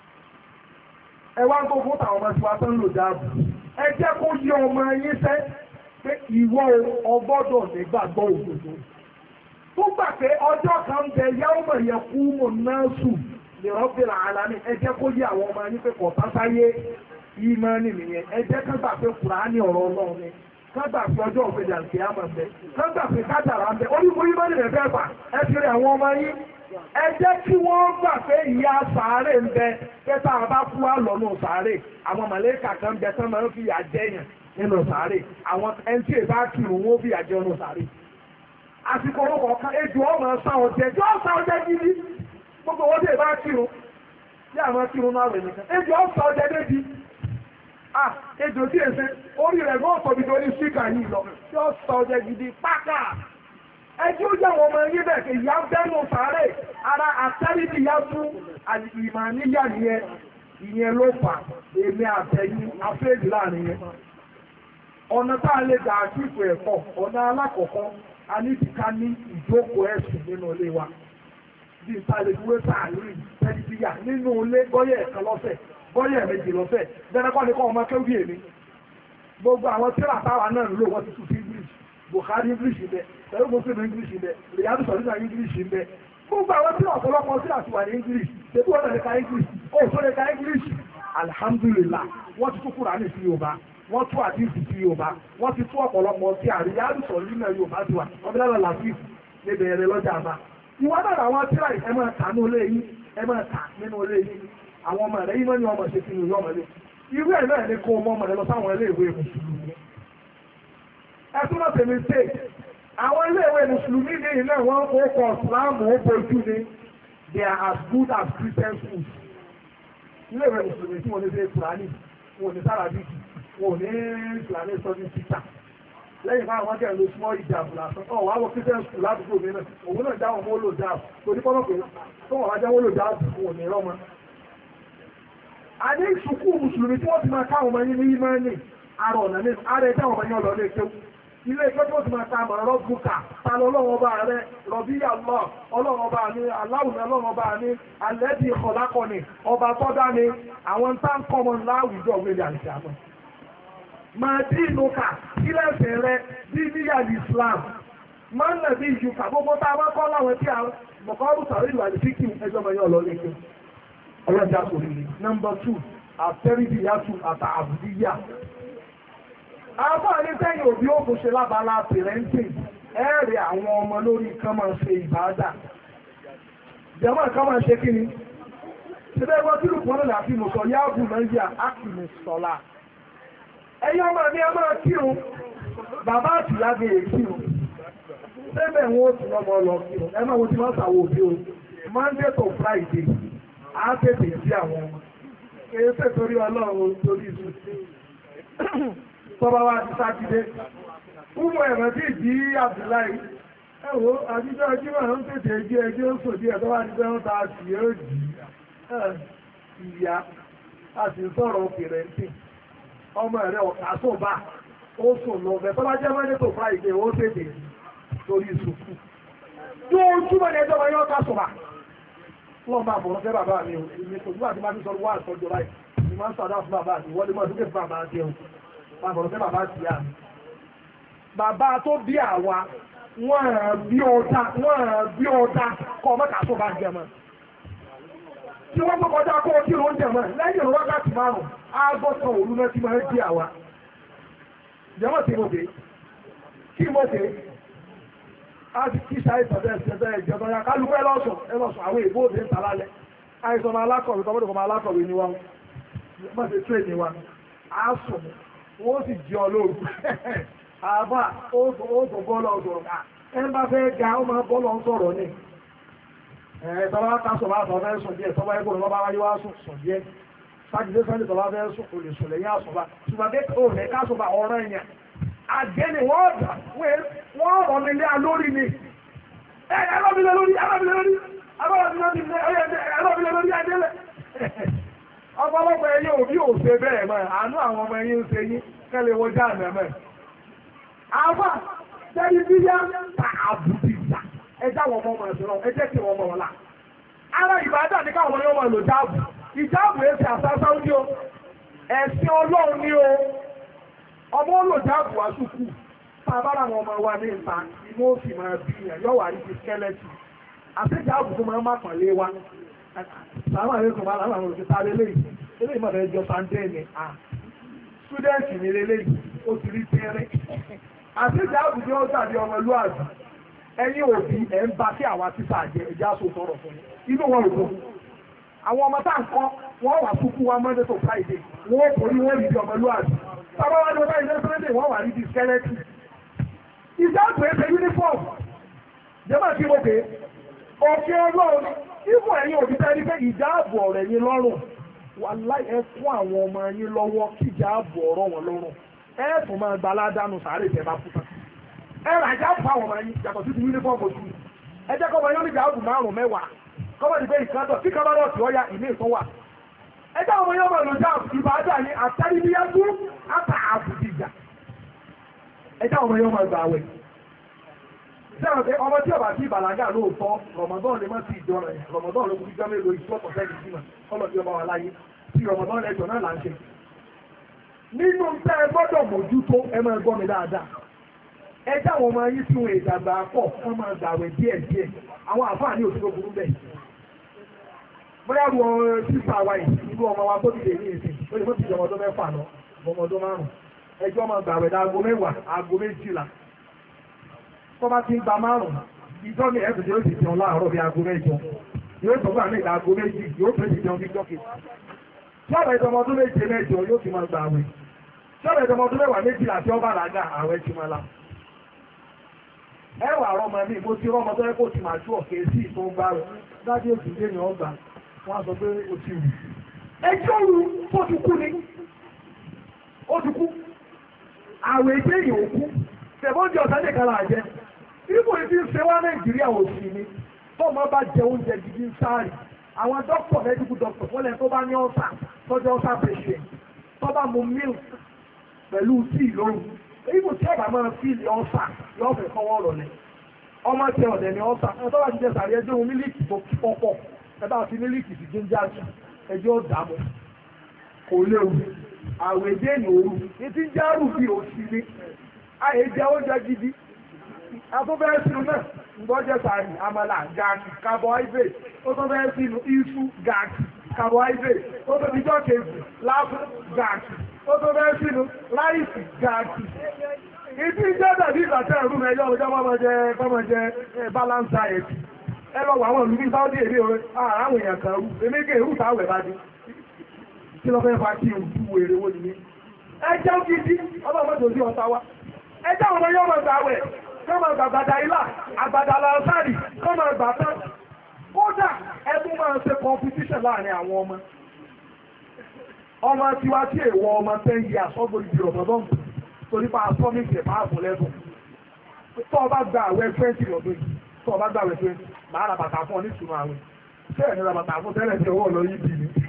ẹ wá tó fún tàwọn ọmọ ìwà tó ń lò dáàbò ẹ jẹ́ kó yí ọmọ yín sẹ́ pé ìwọ ọgbọ́dọ̀ nígbàgbọ́ òdodo tó gbà pé ọjọ́ kan bẹ yàwó yẹ kú mọ̀ náà sùn lè rọ́bìnrin àlàní ẹ jẹ́ kó yí àwọn ọmọ yín pé kọ̀ sásáyé ìmánì nìyẹn ẹ jẹ́ ká gbà pé Kùránì ọ̀rọ̀ Ọlọ́run ni ká gbà pé ọjọ́ òfin àti àmọ̀ ń bẹ ká gbà pé kádàrá ń bẹ onímọ̀ ìmánì rẹ̀ fẹ́ fà ẹ fi rẹ̀ àwọn ọmọ yín ẹ jẹ́ kí wọ́n gbà pé ìyà sàárè ń bẹ pẹ́ta àbá fún wa lọ́nà sàárè àwọn màlẹ́kà kan bẹ tán máa ń fi ìyà jẹyàn nínú sàárè àwọn ẹni tí èbá kírun wọn ó fi ìyà jẹ nínú sàárè àsìkò orúkọ kan ejò ọmọ sá ọjẹ tí ó sá ọjẹ gidi gbogbo wọn tí èbá kírun tí àwọn kírun náà rẹ̀ nìkan ejò ó sá ọjẹ débi ejò tí èsẹ orí rẹ̀ gbọ́ ọ̀pọ̀ bíi orí síkà yìí lọ tí ó sá ọjẹ gidi pákà ẹjí ó jẹ́ àwọn ọmọ ẹyẹ bẹ̀ kí ìyá bẹ́nu sàárè ara àtẹ́rìbì yá fún ìmọ̀ níyà nìyẹn ìyẹn ló fà èmi àtẹ̀yìn afẹ́ẹ̀dì láàrin yẹn ọ̀nà tá a lè gbà àtìkù ẹ̀kọ́ ọ̀nà alákọ̀ọ́kọ́ a ní ti ká ní ìjókòó ẹ̀sùn nínú ilé wa bí n ta lè dúró sàárè tẹ́lifíyà nínú ilé bọ́yẹ̀ ẹ̀kan lọ́sẹ̀ bọ́yẹ̀ méjì lọ́sẹ̀ dẹ́nẹ́kọ́ ni kọ́ ọmọ kéwì èmi gbogbo àwọn tíra táwa náà ń lò wọ́n ti tún sí English Bukhari English ń bẹ pẹ̀lú Muslim English ń bẹ Riyadu Sọ̀rọ̀ English ń bẹ gbogbo àwọn tí ọ̀pọ̀lọpọ̀ sí àti wà ní English ṣètò ọ̀nà lè ka English ó tó lè ka English alhamdulillah wọ́n ti tún Kùránì sí Yorùbá wọ́n tún àdìsí sí Yorùbá wọ́n ti tún ọ̀pọ̀lọpọ̀ sí àríyá àdùsọ̀ nílẹ̀ Yorùbá ti wà ọ̀bẹ̀rẹ̀ làfíìsì níbi ẹ̀rẹ̀ lọ́jà àbá ìwọ́n náà àwọn tíra ẹ máa kà nínú ilé yín ẹ máa kà nínú ilé yín àwọn ọmọ rẹ̀ yín mọ́ ní ọmọ ṣe fi ìlú ọmọdé irú ẹ̀ náà ní kó ọmọ rẹ̀ lọ sáwọn ilé ìwé mùsùlùmí ẹ tún lọ tèmi tè àwọn ilé ìwé mùsùlùmí ní ilé wọn kó kọ ìsìláàmù ó bojú ni they are as good as Christian schools ilé ìwé mùsùlùmí tí wọ́n ní ṣe Kùránì wọ́n ní sáràbíkì wọ́n ní Islamic studies teacher lẹ́yìn fún àwọn akẹ́rẹ́ ló súnmọ́ ìjàbù lásán ọ̀ wá wọ Christian school ládùúgbò mi náà òun náà jáwọn ọmọ olò jáàbù torí pọ́nà pé tó wọ́n wá jáwọ́ olò jáàbù wọ́n ní rọ́mọ. a ní ìsùnkú mùsùlùmí tí wọ́n ti máa káwọn ọmọ yín ní ìmọ̀ẹ́nì ara ọ̀nà ní ara ẹ̀jẹ̀ àwọn ọmọ yín ọ̀lọ́ ilé kéwù ilé ìjọ tí wọ́n ti máa ta àmọ̀ ọ̀rọ̀ bùkà ta lọ ọlọ́run ọba rẹ rọ̀bí àlọ́ ọlọ́run ọba ní aláwùn ọlọ́run ọba ní alẹ́bí ìkọ̀lákọ̀ni ọba tọ́dá ni àwọn táǹkọ́mọ láwùjọ wẹ̀lẹ̀ àti àmọ́ máa dín inú kà sílẹ̀ fẹ̀rẹ̀ bí níyà Islam máa ń nàbí ìjù kà gbogbo tá a bá kọ́ láwọn tí a mọ̀kọ́rù sàrí ìwà ní fíkì ẹjọ́ mọ̀ yẹn ọlọ́lẹ́kẹ́ ọlọ́jà kò rí nọ́mbà 2 àtẹ́rìbìyàtù àtà àbùdíyà àwọn àníṣẹ́yìn òbí ó kò ṣe lábala pèrẹ́ǹtì ẹ̀rẹ̀ àwọn ọmọ lórí kan máa ṣe ìbádà jẹ́mọ́ kan máa ṣe kí ni ṣe bẹ́ẹ̀ wọ́n tí lùpọ̀ náà láti mọ̀ sọ yáàbù nàìjíríà ákìmì sọ̀la ẹ̀yin ọmọ mi ẹ máa kírun bàbá àtìyá bí èyí kírun bẹ́ẹ̀ wọn ó tún ọmọ lọ kírun ẹ máa wo tí wọ́n ṣàwọ̀ òbí o Monday to Friday á tètè sí àwọn ọmọ kìí ṣe torí Ọlọ́run torí ìṣù tọ́ba wa ti sátidé fúnmọ̀ ẹ̀rọ tí ìdí Abdullahi ẹ̀wọ́ àjíjọ́ ọjímọ̀ ń tètè ẹjẹ́ ẹjẹ́ ó sò díẹ̀ tó wá ti fẹ́ràn ta sí yóò jì ìyá a sì sọ̀rọ̀ pèrèntì ọmọ ẹ̀rẹ́ ọ̀tà tó bá ó sò lọ fẹ́ tọ́ba jẹ́ Monday to Friday ó tètè torí ìṣòkú tó ojúmọ̀ ní ẹjọ́ wọn yóò ká sọ̀bà lọ́ọ̀ máa bọ̀rọ̀ fẹ́ bàbá mi ò ní kò nígbà tí máa ti sọ wá àtọ́jọ́ láì ní máa ń sọ̀dá fún bàbá mi wọ́n lè máa dúkẹ́ fún bàbá jẹun bàbọ̀rọ̀ fẹ́ bàbá ti yá mi bàbá tó bí àwa wọ́n bí ọ̀dá kọ́ mọ́ta tó bá jẹ mọ́ tí wọ́n tó kọjá kó kí ló ń jẹ mọ́ lẹ́yìn ìrọ̀ wákàtí márùn-ún agbọ́sàn òru náà ti máa ń bí àwa jẹ́mọ̀ tí mo dé kí mo dé a ti kí sáyé tọ̀dọ̀ ẹ̀sẹ̀ ìjọba ya kálukú ẹlọ́sùn àwọn èbó òde ń találẹ̀ àìsàn ọmọ alákọ̀wé tọmọdé ọmọ alákọ̀wé ni wọn má ṣe tún èdè wa á sùn wọ́n sì jẹ́ olóògùn àbá ó tó bọ́ọ̀lọ́ ọ̀sọ̀rọ̀ ẹ bá fẹ́ ga ó máa bọ́ọ̀lọ́ sọ̀rọ̀ ní tọ́lá ká sọ bá sọ fẹ́ sùn díẹ̀ tọ́lá ẹgbẹ́ òun bá wáyé wá sùn díẹ̀ sáàjìdé sọ́lé tọ́lá fẹ́ sùn kò lè sùn lẹ́yìn àsọ̀bá ṣùgbọ́n pé ó lẹ́ ká sọ̀bá ọ̀rọ̀ ẹ̀yàn àgẹ́ni wọ́n rọ̀ nílé alórí ni ẹlọ́bìnrin lórí adélẹ̀ ọ̀pọ̀lọpọ̀ ẹ̀yẹ òbí ò ṣe bẹ́ẹ̀ mọ́ àánú àwọn ọmọ ẹ̀yẹ ń ṣe yín kẹ́lẹ̀ wọ́n já àmì ẹ̀mẹ́ àbá tẹ́lí bí yá ta àbùdí ìjà ẹjá wọn mọ́ ọmọ ẹ̀sìn náà ẹjẹ́ kí wọ́n mọ̀ wọn lá ara ìbádà ní káwọn ọmọ yóò máa lò jáàbù ìjáàbù èsì àsásá ní o ẹ̀sìn Ọlọ́run ní o ọmọ olùjáàbù àsùkù tábára àwọn ọmọ wa ní ìta inú òsì máa bí yàn yọ̀wà rí ti skẹ́lẹ́tì àtẹ́jáàbù tó máa ń má pàlé wa sàmà lẹ́kọ̀ọ́ máa láwọn àwọn òṣìṣẹ́ lélẹ́yìn eléyìí máa fẹ́ jọ sàndẹ́ẹ̀nì student ní lélẹ́yìn ó ti rí tẹ́rẹ́ àtẹ́jáàbù tí ó tàbí ọmọlúwàbí ẹ̀yin òbí ẹ̀ ń bá sí àwa títà jẹ ẹja so sọ̀rọ̀ fún inú wọn lò fún àwọn ọmọ tá à ń kọ́ wọ́n wà fúnkú wa Monday to Friday wọ́n kò ní wọ́n rí di ọmọlúwàbí bàbá wa ní ọjọ́ ilé Sunday wọ́n wà rí di skeleton ìjáàbù ẹ̀ṣẹ̀ uniform jẹ́mọ̀ sí mo pé òkè Ọlọ́run ìfọ̀ ẹ̀yin òbí tẹ́ ní pé ìjáàbù ọ̀rọ̀ ẹ̀yin lọ́rùn wà láì ẹ fún àwọn ọmọ ẹ̀yin lọ́wọ́ kí ìjáàbù ọ̀rọ̀ wọn lọ́rùn ẹ fún máa gba aládánù sàárè tẹ́ bá fún tán ẹ rà ìjáàbù àwọn ọmọ ẹ̀yin yàtọ̀ sí ti uniform ojú ẹ jẹ́ kọ́ ọmọ ẹ̀yin oníjààbù 5 10 kọ́mọ̀ ní pé ìkádọ̀ tí kọ́mọ̀dọ̀ tí ó yá ilé ìtọ́ wà ẹ jẹ́ ọmọ ẹ̀yin ọmọ ìlòjá ìbàdà ní àtàríbíyájú àtà àbùdíjà ẹ jẹ́ ọmọ ẹ̀yin ọmọ ìgbà àwẹ̀ sẹ́wọ̀n pé ọmọ tí ọba tí ìbàlágà lóòótọ́ rọmọdán lè má sí ìjọra ẹ̀ rọmọdán ló kúrú jọ́ mélòó ìṣọ́pọ̀ sẹ́ni símọ̀ kọ́lọ̀ tí ọba wà láyé tí rọmọdán lẹ́jọ́ náà là ń ṣe nínú tẹ́ ẹ gbọ́dọ̀ mójútó ẹ máa gbọ́ mi dáadáa ẹ jẹ́ àwọn ọmọ yín tí wọn ìdàgbà pọ̀ kọ́ máa gbàwẹ̀ díẹ̀ díẹ̀ àwọn àfáà ní òṣèlú burú bẹ́ẹ̀ bóyá wọ sísà wa yìí irú ọmọ wa tó dìde ní ìsìn ó lè mọ́ ti jẹ ọmọdún mẹ́fà lọ ọmọdún márùn-ún ẹjọ́ máa gbà wẹ̀dá aago mẹ́wàá aago méjìlá tó bá ti ń gba márùn-ún ìjọ mi ẹ̀sùn tí ó sì jẹun láàárọ̀ bí aago mẹ́jọ yóò tó gbà ní ìlà aago méjì yóò tó sì jẹun bí jọ́kè ṣọ́ọ̀bù ìdọmọdún méje mẹ́jọ yóò ti máa gbà àwẹ̀ ṣọ́ọ̀bù ìdọmọdún mẹ́wàá méjìlá tí ó bá làgà àwẹ̀ ti máa la ẹwà rọmọ mi mo ti rọmọ tó yẹ kó ti máa tú ọ̀kẹ́ sí ìtàn gbá rẹ̀ dájú òsì lé ní ọgbà wọ́n á sọ pé ó ti rù ẹjọ́ rù tó ti kú ni ó ti kú àwẹ̀ ìdé yìí ò kú tẹ̀bọ́njẹ́ ọ̀sán nìkan là jẹ́ ibò ìdí ń ṣe wá Nàìjíríà ò sí ni tó máa bá jẹ oúnjẹ gidi ń sáàrì àwọn dókítà medical doctor fọlẹ̀ tó bá ní ọ̀sà tọ́jú ọ̀sà patient tó bá mu milk pẹ̀lú tíì lóru ibò tí ọ̀bà máa fíìlì ọ̀sà yóò fẹ́ kọ́wọ́ rọ̀lẹ́ ọmọ tẹ ọ̀dẹ̀ ní ọ̀sà ẹ tó bá ti jẹ sàrí ẹjọ́ ohun mílíkì tó pọ̀pọ̀ ẹ bá fi mílíkì sí jíńjà jù ẹjọ́ dààmú kò léwu àwẹ̀ dé ní òru ní ti ń járù bí òsì ni àyè jẹ oúnjẹ gidi afúnfẹ́ sínú náà gbọ́jẹ́ sàárì àmàlà gààkì carbohydrate ó tó fẹ́ sínú iṣu gààkì carbohydrate ó tó fi jọ́ kejì láàfún gààkì ó tó fẹ́ sínú láìsì gààkì ìdí jẹ́ dàbí ìgbàtẹ́ ẹ̀rú mẹ́jọ ọjọ́ kọ́mọ jẹ balance diet ẹ lọ wà àwọn ìlú ní Saudi èrè orin àwọn èèyàn kan rú eméke èrú táwẹ̀ bá dé kí lọ fẹ́ fa kí ìrù wèrè wó ni ẹjẹ́ gidi ọlọ́mọdé sí ọ̀tá wa ẹjẹ́ ọmọ yóò mọ̀ gbàwẹ̀ kọ́mọ̀ gbàgbàdà ilá àgbàdà lọ́sàrì kọ́mọ̀ gbàtán kódà ẹdún máa ń ṣe competition láàrin àwọn ọmọ tiwa tí èèwọ̀ ọmọ 10 years ọgbọ̀n ìdí ọ̀mọ̀dọ́m torí pa asọ́mìtì ẹ̀ máa fún lẹ́bùn tó ọba gba àwẹ̀ 20 lọ́dún yìí tó ọba gba àwẹ̀ 20 máa ra bàtà fún ọ ní ìṣúná àwẹ̀ ṣé ẹ̀ ní ra bàtà fún tẹ́lẹ̀ tí owó lọ yìí bì ní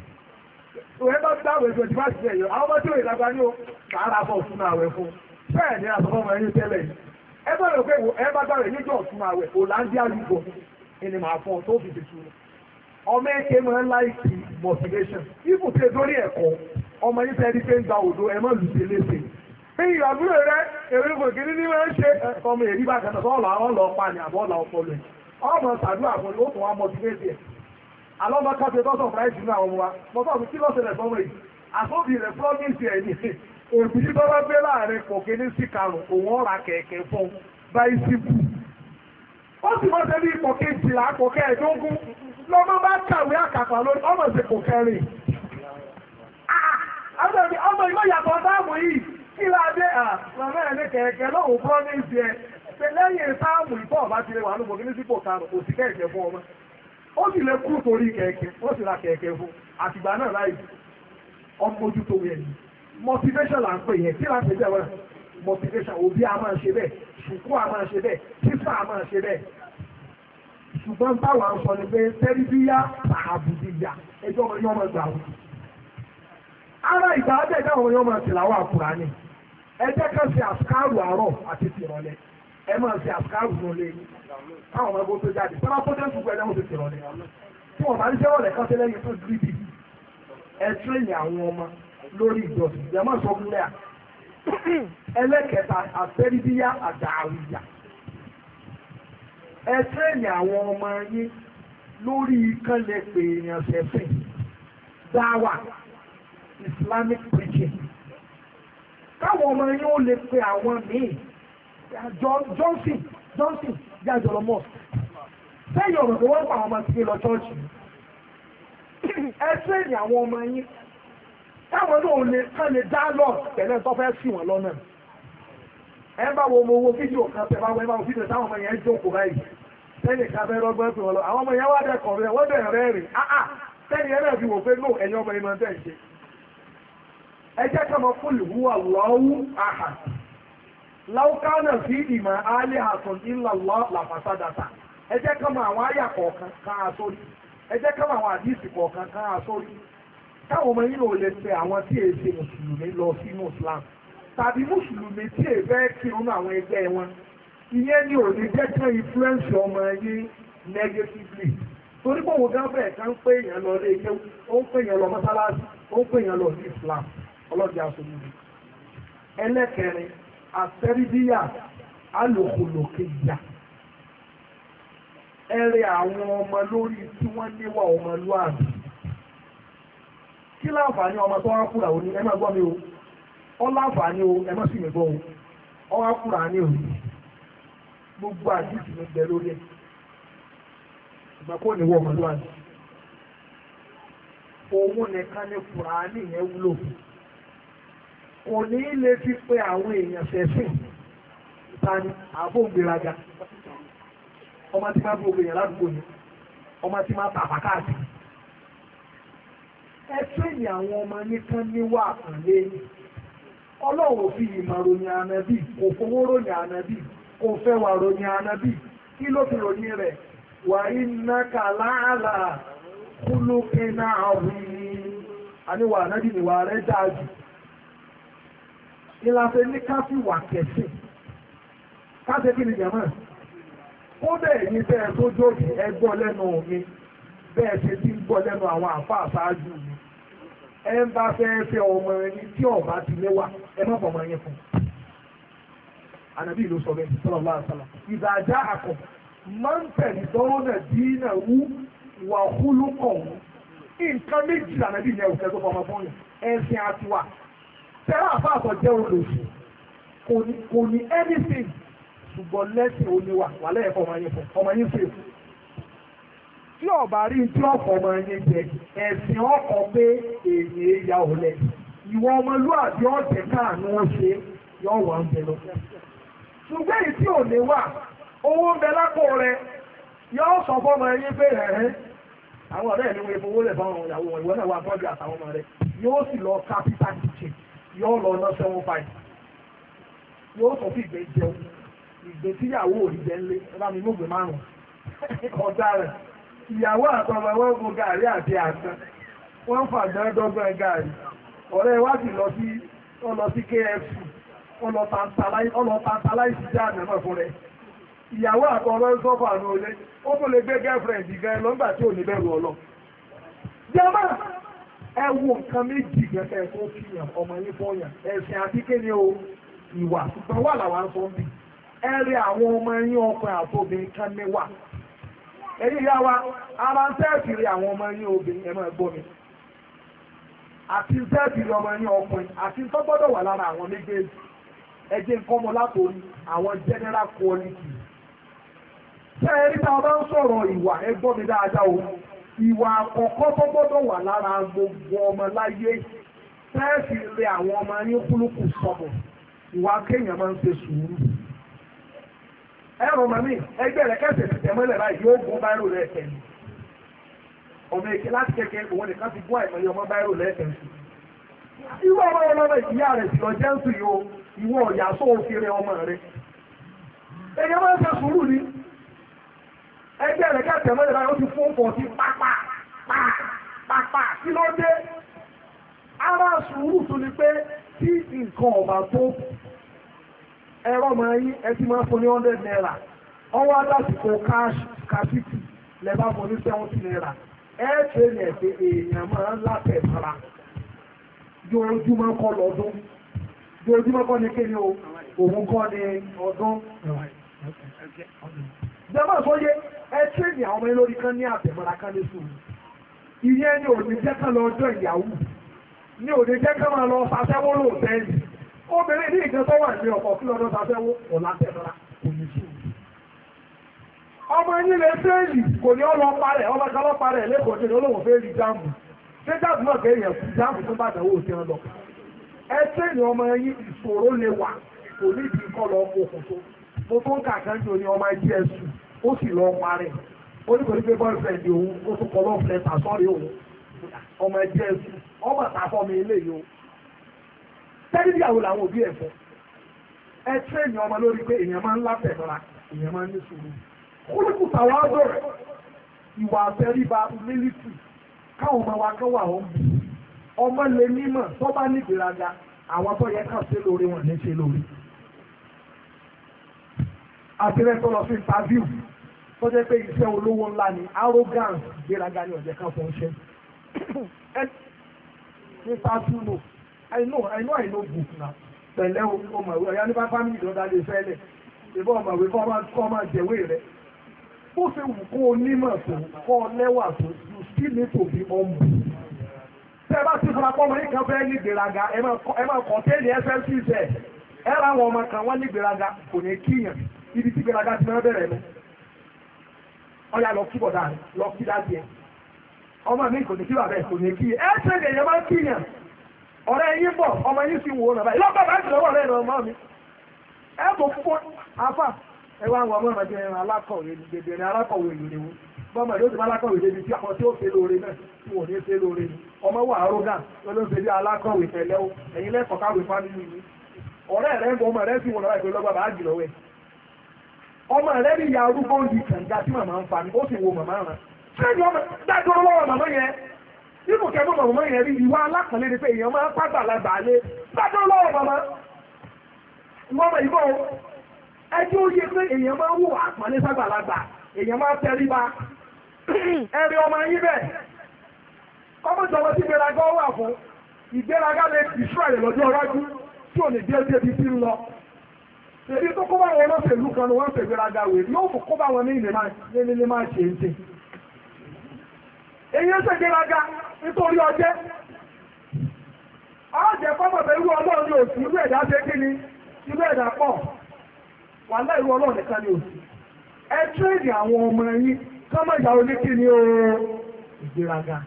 òwe bá gba àwẹ̀ 20 bá ti ṣe ẹ̀yọ àwọn ọmọ tí ò ìdàgbà ní o máa ra bọ̀ fún àwẹ̀ fún ṣé ẹ̀ ní ra bàtà fún ẹni tẹ́lẹ̀ yìí ẹ bá rẹ̀ pé ẹ bá gbà rẹ̀ níjọ́ ọ̀tún àwẹ̀ Hollandia lùgbọ̀ ẹni máa fọ́ tó fi dìtú ọmọ ẹ̀kẹ́ máa ń láìsí motivation ibù tẹ dórí ẹ̀kọ́ ọmọ yìí fẹ́ẹ́ di pé ń gba òdo ẹ má lù sí léṣe bí ìyàgbúrò rẹ èrè fòkìrí ní máa ń ṣe ọmọ èrí bá kẹta tó ọ̀là ọ̀là ọ̀pá ni àbọ̀ ọ̀là ọpọlọ ẹ̀ ọmọ ṣàdúrà fún ni ó tún wá motivate ẹ̀ alọ́mọ káfíń tó sọ̀ fúráìsì ní àwọn ọmọ wa mo sọ fún kí lọ́sẹ̀lẹ̀ sọmọ yìí àtọ́bí rẹ̀ promise ẹ̀ ní òbí tó bá gbé láàrin pòkè ní sí karùn òun ọ̀rà kẹ̀kẹ́ fún báyìsípù ó sì mọ́ sẹ́bí ipò kejìlá àpò kẹẹ̀ẹ́dógún lọ́mọ bá kàwé àkàkà lórí ọmọ ìsìnkò kẹrin ọmọ ìlú yàtọ̀ sáàmù yìí kí láadé àmọ́ ẹ̀ ní kẹ̀kẹ́ lọ́hùn promise ẹ̀ pé lẹ́yìn sáàmù ìtọ́ ọ̀bá ti lè wà lóko ní sípò karùn kò sí kẹ̀kẹ́ fún ọmọ ó sì lè kú torí kẹ̀kẹ́ ó sì ra kẹ̀kẹ́ fún àtìgbà náà láì ọmọ ojú tó yẹ yìí motivation là ń pè yẹn kí láti jẹ́ wọ́n motivation òbí a máa ṣe bẹ́ẹ̀ ṣùkú a máa ṣe bẹ́ẹ̀ sísá a máa ṣe bẹ́ẹ̀ ṣùgbọ́n táwa ń sọ ni pé tẹ́lifíyà àbùdíyà ẹjọ́ ọmọ yóò máa gbà wọ́n. ara ìgbà ọjọ́ ìjà ọmọ yóò máa tìlàwọ́ àkùrá ni ẹ jẹ́ ká ṣe àṣkárù àárọ̀ àti tìrọ̀lẹ́ ẹ máa ṣe àṣkárù lólè káwọn ọmọ ẹgbẹ́ tó jáde sábà tó dẹ́sùn pé ẹjọ́ mo ti tìrọ̀lẹ́ tí wọ́n bá ní sẹ́wọ̀n lẹ́kọ́ tẹ́lẹ̀ yìí tó gírídì ẹ tírẹ̀nì àwọn ọmọ lórí ìjọsìn ìjọba ìsọkúnlẹ̀ à ẹlẹ́kẹta àtẹ́ríbíyá àdáàríyà ẹ tírẹ̀nì àwọn ọmọ yín lórí kánlẹ̀ pé èèyàn ṣẹ̀sìn dáwà Islamic preaching káwọn ọmọ yín ó lè pe àwọn míì Johnson jájọlọ mọ́ sẹ́yìn ọ̀rọ̀ tó wọ́n pa àwọn ọmọ sí lọ chọ́ọ̀chì ẹ tírẹ̀nì àwọn ọmọ yín káwọn náà kán lè dá lọ tẹ̀lé tó fẹ́ sí wọn lọ́nà ẹ bá wo owó fídíò kan tẹ̀ bá wọ ẹ bá wo fídíò táwọn ọmọ yẹn jókòó báyìí tẹ́lẹ̀ ká fẹ́ rọ́gbọ́n pé wọn lọ àwọn ọmọ yẹn wá dẹ́kọ̀ rẹ̀ wọ́n bẹ̀rẹ̀ rẹ̀ rìn tẹ́lẹ̀ yẹn náà fi wò pé no ẹ̀yin ọmọ ìmọ̀ tẹ̀ ṣe ẹ jẹ́ ká mọ fún ìwú Allahu ahad láwùkánà sí ìmọ̀ alẹ́ àtún ìlàlọ́ làfàsádàtà ẹ jẹ́ ká mọ àwọn àyà kọ̀ọ̀kan kan àsórí ẹ jẹ́ ká mọ àwọn àdìsí kọ̀ọ̀kan kan àsórí káwọn ọmọ yìí ò lè pe àwọn tí èyí ṣe mùsùlùmí lọ sínú Islam tàbí mùsùlùmí tí èyí fẹ́ kírun àwọn ẹgbẹ́ wọn ìyẹn ni ò ní jẹ́ kí influence ọmọ yìí negatively torí pé òun gán bẹ́ẹ̀ kan pé èèyàn lọ lé ike ó ń pè èèyàn lọ mọ́sálásí ó ń pè èèyàn lọ sí Islam ọlọ́dẹ aṣojú ẹlẹ́kẹrin àtẹ́ríbíyà alòkòlòkèjà ẹrẹ àwọn ọmọ lórí tí wọ́n níwà ọmọlúwàbí kí láǹfààní ọmọ tó wá kúrà òní ẹ má gbọ́ mi o ọ láǹfààní o ẹ má sì mí gbọ́ o ọ wá kúrà ní òní gbogbo àdìsí mi bẹ lórí ẹ ìgbà kó ní wọ ọmọlúwàbí òun nìkan ní kúrà ní ìyẹn wúlò kò ní lè fi pé àwọn èèyàn ṣẹ̀sìn ìtani àbóǹgbèraga ọmọ tí máa gbogbo èèyàn ládùúgbò ni ọmọ tí máa tàpá káàkiri ẹ̀tún ni àwọn ọmọ nìkan níwà àpàlẹ́ ọlọ́run fi ìmọ̀ ròyìn ànábì kò fowó ròyìn ànábì kò fẹ́ wà ròyìn ànábì kí ló fi ròyìn rẹ̀ wà innaka la'ala khuluqin 'azim àníwà ànábì níwà rẹ̀ dájú ìlàfẹ́ ní káfíwà kẹsì káṣẹ́ kí ni jẹ̀mọ́ ó bẹ́ẹ̀ ní bẹ́ẹ̀ tó jókè ẹgbọ́ lẹ́nu mi bẹ́ẹ̀ ṣe tí ń gbọ́ lẹ́nu àwọn àfáà ṣáájú mi ẹ ń bá fẹ́ fẹ́ ọmọ ẹni tí ọba ti léwà ẹ má bọ̀ ọmọ yẹn fún ànàbí ìlú sọ bẹ́ẹ̀ sallallahu alaihi wasallam ìdájá àkọ́ máa ń tẹ̀lé dọ́rọ́ náà dínà wú wà húlùkọ̀ wú nǹkan méjì ànàbí ìyẹn òkè tó fọmọ fún yẹn ẹ̀sìn àtiwà tẹ́lá àfáàtọ̀ jẹ́ olóṣù kò ní anything ṣùgbọ́n lẹ́sìn oníwà wà lẹ́ẹ̀kọ́ ọmọ yín fèé tí ọba rí tí ọkọ̀ ọmọ yín jẹ ẹ̀sìn ọkọ̀ pé èyí ya ọ̀lẹ ìwọ ọmọlúwàbí ọ̀jẹ̀ káàánú ó ṣe yọ wà ń bẹ lọ. ṣùgbọ́n èyí tí ò ní wà owó ń bẹ lápò rẹ yọ sọ fọmọ yín pé ẹ̀hẹ́ àwọn ọ̀rẹ́ ìlú ìfowó lẹ̀ fáwọn ìyàwó wọn ìwọ náà wà tọ́jú àtàwọn ọmọ rẹ yóò sì lọ capital kitchen yóò lọ ná 7-5 yóò sọ fún ìgbẹ́ jẹun ìgbẹ́ tíyàwó òrìjẹ́ ńlé ẹ bá mi mú ìgbẹ́ márùn-ún ọ̀dà rẹ̀ ìyàwó àtọmọ wọn gun gàrí àti àtàn wọ́n fàgbọ́n dọ́gbọ́n gàrí ọ̀rẹ́ wá sì lọ sí KFC ọlọ tantalize jẹ́ àmẹ́mọ̀ fún rẹ̀ ìyàwó àtọmọ sọ́fà ní olé ó tún lè gbé girlfriend gan lọ́gbà tí ò ní bẹ̀rù ọlọ jẹ́mọ́ ẹ wo nǹkan méjì gẹ́gẹ́ tó kíyàn ọmọ yín fọ́yàn ẹ̀sìn àti kéde o ìwà ṣùgbọ́n wà làwọn sọ ń bì ẹ rí àwọn ọmọ yín ọkùnrin àtòbìnrin kan níwà èyí yá wa ara ń tẹ́ẹ̀kiri àwọn ọmọ yín obìnrin ẹ̀mọ́ ẹ̀gbọ́n mi àti tẹ́ẹ̀kiri ọmọ yín ọkùnrin àti tó gbọ́dọ̀ wà lára àwọn méjèèjì ẹjẹ́ nǹkan mọ́ látòrí àwọn general quality tẹ́ẹ̀rí tá a bá ń sọ̀rọ̀ ìwà ẹgbọ́n mi dáadáa o ìwà àkọ́kọ́ tó gbọ́dọ̀ wà lára gbogbo ọmọ láyé tẹ́ẹ̀kiri àwọn ọmọ yín kúlùkù sọ̀bọ̀ ìwà kéèyàn máa ń ṣe sùúrù ẹ̀rọ màmí ẹgbẹ́ rẹ̀ kẹsẹ̀ ti tẹ̀mọ́lẹ̀ báyìí yóò gún báírò rẹ̀ tẹ̀lé ọmọ èké láti kékeré òun nìkan ti gún àìmọye ọmọ báírò rẹ̀ tẹ̀lé irú ọmọ ọlọ́mọ ìyá rẹ̀ sì lọ jẹ́ ń sùn yìí o ìwọ ọ̀yà sọ òkèrè ọmọ rẹ̀ èyí máa ń ṣe sùúrù ni ẹgbẹ́ rẹ̀ kẹsẹ̀ tẹ̀mọ́lẹ̀ báyìí ó ti fún pọ̀ sí pápá kí ló dé ara sùúrù tó ni pé tí nǹkan ọ̀bà tó ẹ̀rọ máa yí ẹtí máa fún ní 100 naira ọwọ́ adásìkò cash scarcity lẹ́bàá fún ní 70 naira ẹ̀ẹ́tẹ́ ní ẹ̀fẹ́ èèyàn máa ń látẹ̀ fara ojoojúmọ́ kọ́ lọ́dún ojoojúmọ́ kọ́ ní kéde òun kọ́ ní ọdún jẹ́mọ́ sóyé ẹ̀ẹ́tẹ́ ní àwọn ọmọ lórí kan ní àtẹ̀mọ́ra kan ní sùúrù ìyẹn ni òní jẹ́ ká lọ ọjọ́ ìyàwó ní òní jẹ́ ká máa lọ sàṣẹ́wó lóòtẹ́ẹ̀lì obìnrin ní ìjọ tó wà ní ọkọ̀ kí lọ́dọ́ tafẹ́wó ọ̀lá tẹ́lọ́ra kò ní sí ọmọ yín lè fẹ́ẹ̀lì kò ní ọlọ́parẹ̀ ọlọ́parẹ̀ lẹ́kọ̀ọ́ tí olóhùn fẹ́ẹ̀lì jáàmù ṣé jáàmù náà kẹ́yìn ẹ̀kú jáàmù tó bá dàwó òsì ọlọ ẹ tẹ́ẹ̀lì ọmọ yín ìṣòro lè wà kò ní ìdí kọ́ lọ fòkùn tó mo tó ń kà kan jò ní ọmọ ẹjí ẹ̀sùn ó sì lọ parẹ́ ó ní kò ní pé boyfriend òun ó tún kọ́ lọ́ọ̀fù lẹ́tà sọ́rí òun ọmọ ẹjí ẹ̀sùn ọmọ àtàfọ́ mi eléyìí o tẹ́lifí àwọn làwọn òbí ẹ̀fọ́ ẹ tẹ́ẹ̀nì ọmọ lórí pé èèyàn máa ń látẹ̀ lọ́ra èèyàn máa ń ní sùúrù kúrúkù tàwọn ọdọ rẹ̀ ìwà àtẹríba mílítì káwọn ọmọ wa kán wà ó ń bù ọmọ lè mímọ̀ tó bá ní ìgbéraga àwọn tó yẹ kàn ṣe lórí wọn ní ṣe lórí. àtìrẹ́ tó lọ sí interview tó jẹ́ pé iṣẹ́ olówó ńlá ni arrogance ìgbéraga ni ọ̀jẹ̀ kan fún ṣe. interview no I know book now. Pẹ̀lẹ́ ọmọ ìwé ọ̀yá nípa family lọ́dá lè fẹ́lẹ̀. Ìbọn ọmọ ìwé kọ́ máa jẹ̀wé rẹ̀. Bó ṣe wù kó onímọ̀ tó, kọ́ lẹ́wà tó, you still need to be humble. tẹ́ bá ti fura pọ́mọ yìí kan fẹ́ ní ìgbéraga ẹ máa kọ̀ọ̀tẹ́ẹ̀lì SLC ẹ ra àwọn ọmọ kan wọ́n ní ìgbéraga kò ní kíyàn ibi tí ìgbéraga ti máa bẹ̀rẹ̀ nu ọ̀yà lọ kí bọ̀dá lọ kí dájú ẹ ọmọ mi kò ní kí bàbá ẹ kò ní kíyàn ẹ tẹ́lẹ̀ yẹn máa ń kíyàn ọ̀rẹ́ yín bọ̀ ọmọ yín sì wò ó nàbà ìlọ́pàá bá ti lọ́wọ́ rẹ̀ ọmọ mi ẹ tó fún afá ẹ wá àwọn ọmọ ìrìnàjò ẹran alákọ̀wé gbèdè ẹran alákọ̀wé ìlú wọn bọ́mọ yóò ti máa alákọ̀wé débi tí àwọn tí ó ṣe lóore náà tí wọ́n ní ṣe lóore ni ọmọ wà árógà olóṣèlú bí alákọ̀wé tẹ̀lẹ́ o ẹ̀yin lẹ́kọ̀ọ́ káwé fámìlì yìí ọ̀rẹ́ rẹ̀ ń bọ ọmọ rẹ̀ sì wọn lọ́wọ́ ìpè lọ́gbà bá jì lọ́wọ́ ẹ̀ ọmọ rẹ̀ ní ìyá arúgbó ń di kànga tí màmá ń fa ni ó sì wo màmá rẹ̀ ṣé ọmọ dájú lọ́wọ́ màmá yẹn nínú kẹ́kọ̀ọ́ màmá yẹn rí ìwà alákànlé ni pé èèyàn máa ń pàgbàlagbà lé dájú lọ́wọ́ màmá ìwọ́n ìbọn ẹjọ́ ó yẹ pé èèyàn máa ń wò àpọ́nlé ságbàlagbà èèyàn máa ń tẹríba ẹ̀rí ọmọ yín bẹ́ẹ̀ kọ́mọ̀jọba tí ìgbéraga wà fún ìgbéraga lè ìṣúra lọ́jọ́ iwájú tí ò ní dé débi tí ń lọ èdè tó kó bá wọn lọ́sẹ̀lú kan ní wọ́n fẹ́ ìgbéraga wè yóò fò kó bá wọn ní ilé máa ṣe é ṣe èyí ń ṣègbéraga nítorí ọjẹ́ ọjẹ́ kọ́mọ̀bẹ̀ irú ọlọ́run ní òsì irú ẹ̀dá ṣe kí ni irú ẹ̀dá pọ̀ wà láì irú ọlọ́run nìkan ní òsì ẹ tírèdì àwọn ọmọ yín kọ́mọ̀jà oníkí ni ó ìgbéraga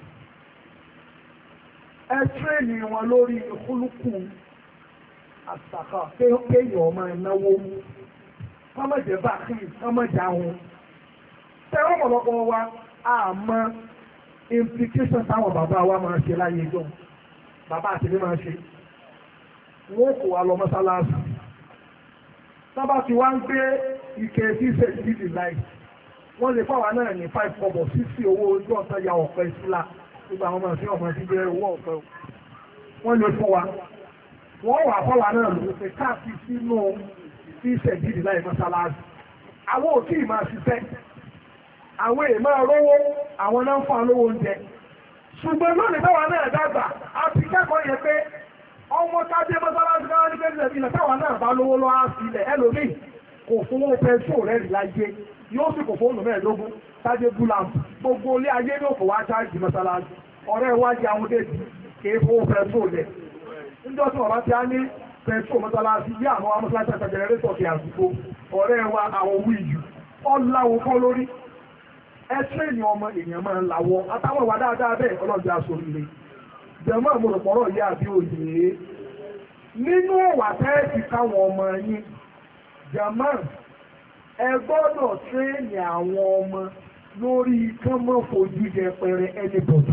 ẹ tírèdì wọn lórí ìkúlùkù àtàkà kéèyàn ọmọ ìnáwó kọ́mọ̀jẹ̀ bá kí kọ́mọ̀jà wọn tẹ́wọ́ ọ̀pọ̀lọpọ̀ wa àmọ́ implication táwọn bàbá wa máa ṣe láyé jọ bàbá àti ní máa ṣe wọ́n kò wá lọ mọ́sálásí sábà tí wá ń gbé ike ṣíṣe ìdílé láì wọ́n lè fáwa náà ní 5 kọ́bọ̀ 60 owó ojú ọ̀sán ya ọ̀pẹ ìsílá gbogbo àwọn ọmọ sí ọmọ sí jẹ́ owó ọ̀pẹ wọ́n lè fún wa wọ́n wà fáwa náà lò pé káàkiri sínú ṣíṣe ìdílé láì mọ́sálásí àwọn òkè ìmáa ṣiṣẹ́ àwọn èèmọ̀ rówó àwọn náà ń fún alówó oúnjẹ ṣùgbọ́n lónìí táwa náà dàgbà a ti kẹ́kọ̀ọ́ yẹ pé ọmọ tájé mọ́sálásí káwá ní pẹ́sìlẹ̀ ilẹ̀ táwa náà bá lówó lọ́ á sí ilẹ̀ ẹlòmíì kò fún owó pẹ́sù rẹ̀ rí láyé yóò sì kò fóònù mẹ́ẹ̀ẹ́dógún tájé búlàmù gbogbo ilé ayé ní òkò wá chájì mọ́sálásí ọ̀rẹ́ wájú àwọn déjì kì í fowó pẹ́sù rẹ̀ níjọ́ tí wọ́n bá ti á ní pẹ́sù mọ́sálásí bí àwọn amọ́sálásí àti jẹnẹrétọ̀ kì àsìkò ọ̀rẹ́ wa àwọn owó ìjù ọ̀làwọ̀ kọ́ lórí ẹ̀ṣẹ́ ni ọmọ èèyàn máa ń làwọ́ àtàwọn ìwà dáadáa bẹ́ẹ̀ ọlọ́jà sóríire jẹ̀mọ́ àmúròpọ̀rọ̀ yá àbí òye nínú ìwà tẹ́ẹ̀tì káwọn ọmọ yín jẹ̀mọ́ ẹ gbọ́dọ̀ tírẹ́ẹ̀nì àwọn ọmọ lórí kánmọ́ fojú yẹpẹrẹ anybody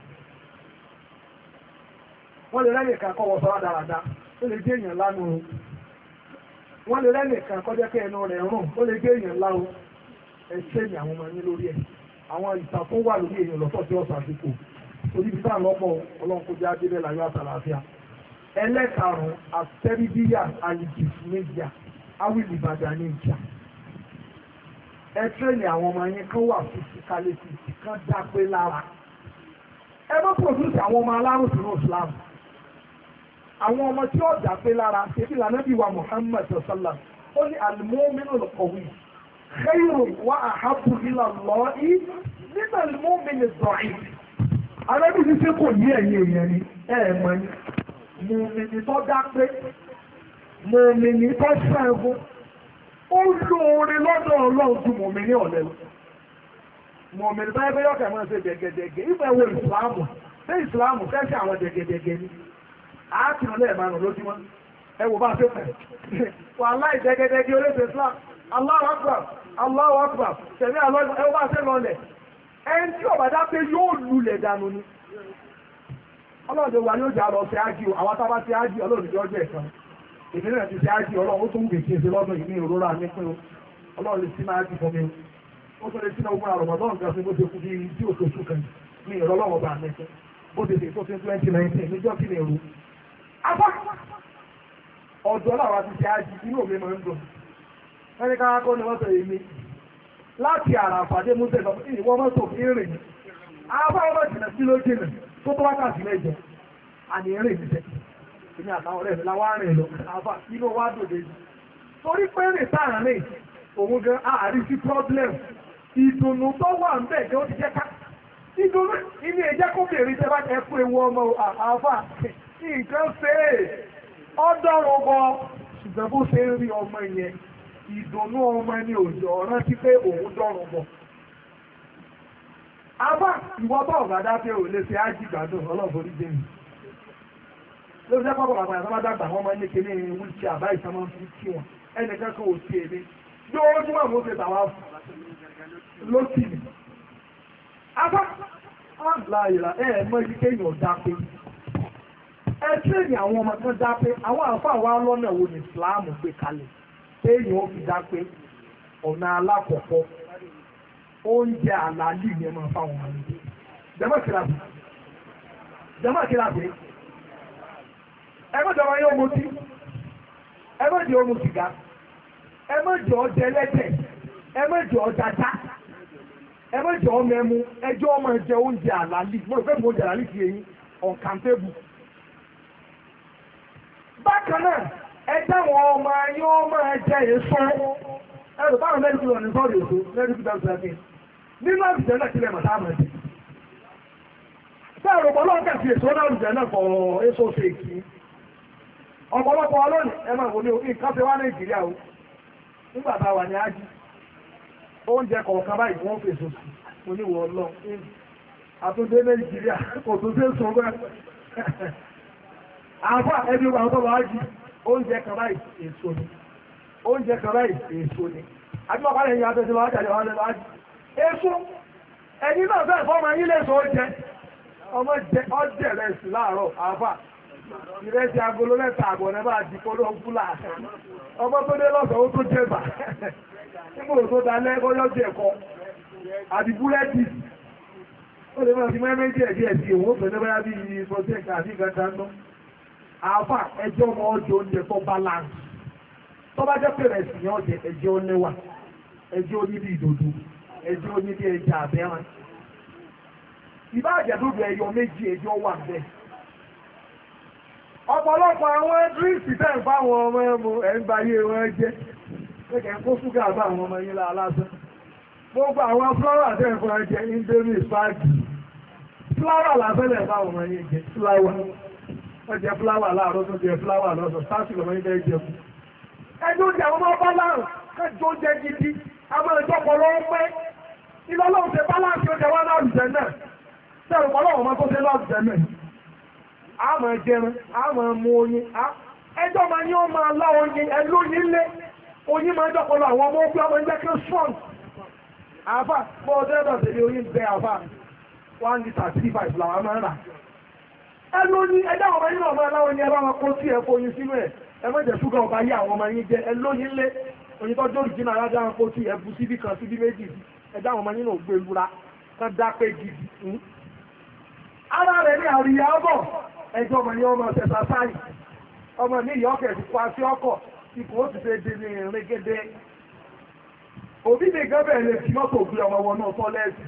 wọ́n lè lẹ́yìn kan kọ́wọ́ sọ́ra dáradára ó lè jẹ́ èèyàn lánàá wọ́n lè lẹ́yìn kan kọjá kẹ́ ẹnu rẹ̀ rùn ó lè jẹ́ èèyàn láwọn ẹ̀ṣẹ́ ni àwọn ọmọ yín lórí ẹ̀ àwọn ìtàn tó wà lórí èèyàn lọ́tọ̀ tí ọ̀sán àdúgbò oníbi tá à lọ́pọ̀ ọlọ́nkójá débẹ̀ láyọ̀ àtàlàáfíà ẹlẹ́karùn-ún àtẹ́ríbíyà àyíjìfúnméjà awìlìbàdàn ní ìjà ẹ̀ṣẹ́ ni àwọn ọmọ yín kan wà fisikálẹ́sì kan dápé lára ẹ bá pòdúsì àwọn ọmọ alárùn sínú Islam àwọn ọmọ tí ó dápé lára ṣèbí lànàbí wa Muhammad sallam ó ní al-mu'minu al-qawi khayrun wa ahabbu ila Allah min al-mu'min ad-da'if arábìnrin tí kò ní ẹ̀yìn èèyàn ni ẹ̀ẹ̀mọ̀ ni mùmìnì tó dápé mùmìnì tó ṣẹ́gun ó lóore lọ́dọ̀ Ọlọ́run ju mùmìnì ọ̀lẹ lọ mùmìnì tó ẹgbẹ́ yọ̀kẹ́ máa ṣe dẹ̀gẹ̀dẹ̀gẹ̀ ìfẹ́ wo ìsìláàmù ṣé ìsìláàmù kẹ́sì àwọn dẹ̀gẹ̀dẹ̀gẹ̀ ni àátìrán lẹ́ẹ̀mánù lójúmọ́ ẹ wò bá ṣe fẹ́ wà láì dẹ̀gẹ̀dẹ̀gẹ̀ olóṣè Islam Allahu Akbar Allahu Akbar tẹ̀lé ẹ wò bá ṣe lọlẹ̀ ẹni tí ọ̀bà dápé yóò lulẹ̀ dànù ni ọlọ́dẹ wa ni ó jà lọ sí ájì àwọn tábà sí ájì ọlọ́dẹ ọjọ́ ẹ̀kan èmi náà ti sí ájì ọlọ́run ó tún gbèsè sí lọ́dún ìní ìrora ní pé ọlọ́run lè sí máa jì fún mi ó tún lè sí náà ogun àrọ̀mọ̀dọ́ nǹkan sí bó ṣe kú bí tí òṣòṣù kan ní ìrọlọ́wọ́ bá mẹ́sẹ̀ bó ṣe ṣe tó sí 2019 níjọ́ kí ni èrú afá ọ̀dọ́ làwọn ti ṣe ájì inú òwe máa ń dùn ẹni ká kọ́ ni wọ́n sọ èmi láti àràfàdé múṣẹ́ lọ ìwọ́n mọ́tò ìrìn afá ọmọ jìnà sí ló jìnà tó tó wákàtí mẹ́jọ àní eré ìdíjẹ́ ìní àtàwọn ọ̀rẹ́ mi láwá rìn lọ àbá inú wá dòde torí pé rìn sáàrin òun gan àárín sí problem ìdùnnú tó wà ń bẹ̀ jẹ́ ó ti jẹ́ ká ìdùnnú inú ẹ̀jẹ̀ kó bèrè tẹ́ bá ẹ fún ewu ọmọ àáfà nǹkan ṣe é ọdọ́rùn bọ ṣùgbọ́n bó ṣe ń rí ọmọ yẹn ìdùnnú ọmọ ní òjò rántí pé òun dọ́rùn bọ. àbá ìwọ bá ọ̀gá dábẹ́ ò lè ṣe ájì gbádùn ọlọ́ọ̀bọ̀rí dé mi. ló jẹ́ pápá bàbá ìsọ́mọ́ dàgbà wọ́n máa ń ní kíní wíìchì àbá ìsọ́mọ́ fi kí wọn ẹnìkan kan ò sí èmi lójúmọ̀ mo ṣe tàwa lókì mi. àbá láìla mọ ibi kéèyàn dápé ẹ tírèèni àwọn ọmọ kan dápé àwọn àǹfààní wa lọ́nà wo ní ìsìláàmù gbé kalẹ̀ kéèyàn ó fi dápé ọ̀nà alákọ̀ọ́kọ́ oúnjẹ àlàálì ni ẹ máa fáwọn ọmọ mi jẹ́mọ̀ kíláàsì ẹgbẹ́jọ wọn yóò mutí ẹgbẹ́jọ ọmọ sìgá ẹgbẹ́jọ ọjẹ ẹlẹ́tẹ̀ ẹgbẹ́jọ ọjàjá ẹgbẹ́jọ ọmọ ẹmu ẹjọ́ ọmọ ẹjẹ oúnjẹ àlàálì mo rò pé mo jẹ àlàálì fi eyín ọ̀nkàntébù. bákan náà ẹjẹ́ wọn ọmọ ayé ọmọ ẹjẹ èso ẹrù báwọn mẹ́rin lọ ní sọ́ọ̀rọ̀ èso mẹ́rin tó dáa nínú àbùjẹ́ náà kílẹ̀ mọ̀tá àmọ́ ẹ̀dẹ̀. bẹ́ẹ̀ rò pọ̀lọ́ kẹ̀sì èso náà àbùjẹ́ náà kọ̀ èso fèkì. ọ̀pọ̀lọpọ̀ ọlọ́run ẹ máa wò ní nǹkan fi wá Nàìjíríà o nígbà tá a wà ní ájí oúnjẹ kọ̀ọ̀kan báyìí wọ́n fèsò sí oníwọ̀ ọlọ́run àtúndé Nàìjíríà kò tó dé sọ bẹ́ẹ̀. àfà ẹbí wa tó lọ ájí oúnjẹ kan báyìí èso ni oúnjẹ kan báyìí èso ni àbíwọ̀ pàdé ẹ̀yìn àtẹ̀sí lọ ájáde wà lẹ́nu ájí èso ẹni náà fẹ́ fọ́mọ yín lè sọ oúnjẹ ọmọ ọjẹ rẹ̀ sí láàárọ̀ àfà ìrẹsì agolo mẹ́ta àbọ̀ náà bá di kóró fúlà ọmọ tó dé lọ́sọ̀ ó tó jẹba nígbò tó da lẹ́kọ́yọ́ jẹ ẹ̀kọ́ àti búrẹ́dì ó lè máa fi mẹ́rin díẹ̀ díẹ̀ sí òun ó fẹ́ ní báyá bí sọ́jẹ́kà àti ìgbàta ná àáfà ẹjọ́ ọmọ ọjọ́ oúnjẹ tó balance tó bá jẹ́ pèrè sí ní ọjẹ́ ẹjọ́ lẹ́wà ẹjọ́ oníbi ìdòdó ẹjọ́ oníbi ẹja àbẹ́rán ìbá àjẹ̀dúdú ẹyọ méjì ẹjọ́ wà bẹ́ẹ̀. ọ̀pọ̀lọpọ̀ àwọn drinks tẹ́ ń fáwọn ọmọ ẹmu ẹ̀ ń bayé wọn jẹ́ kẹ́kẹ́ kó ṣúgà bá àwọn ọmọ yín lásán gbogbo àwọn fúláwà tẹ́ ń fún ẹ jẹ indomie spaghetti fúláwà làbẹ́lẹ̀ bá ọmọ yín jẹ fúláwà wọ́n jẹ fúláwà láàárọ̀ tó jẹ fúláwà lọ́sọ̀ sáàsì lọ́mọ yín bẹ́ẹ̀ jẹ fún ẹjọ́ jẹ àwọn ọmọ balance kẹjọ jẹ gidi àwọn ẹjọ́ pọ̀lọ́ ń pẹ́ ìlọ́lọ́run ṣe balance ó jẹ wá láàrùjẹ náà sẹ́rù pọ̀lọ́wọ̀n ọmọ tó ṣe láàrùjẹ náà àmọ̀ ẹjẹrun àmọ̀ mú oyin ẹjọ́ máa ní ó máa lá oyin ẹlóyin lé oyin máa jọ́pọ̀lọ àwọn ọmọ ogun ọmọ ẹgbẹ́ kí ó strong àfà pọ̀ ọdẹ́dọ̀ tẹ̀lé oyin bẹ àfà 1 litre 35 làwọn máa ń rà ẹlóyin ẹjọ́ ọmọ yìí náà máa lá oyin ẹbá wọn kó sí ẹ̀kọ́ oyin sínú ẹ̀ ẹmọ́jẹ̀ ṣúgà ọba yí àwọn ọmọ yín jẹ ẹlóyin lé oyin tó jó ìjìnà arájá wọn kó sí ẹbù síbí kan síbí méjì ẹjọ́ àwọn ọmọ yín náà gbé lura kan dápé gidi ara rẹ̀ ní àríyá ọbọ̀ ẹjọ́ ọmọ yẹn ọmọ ṣẹ̀ṣà sáì ọmọ ní ìyọ́kẹ̀ ti pa sí ọkọ̀ ipò ó ti fẹ́ dé ní ìrìngédé òbí mi gan bẹ̀rẹ̀ lè fi mọ́tò gbé ọmọ wọn náà tọ́lẹ́ẹ̀sì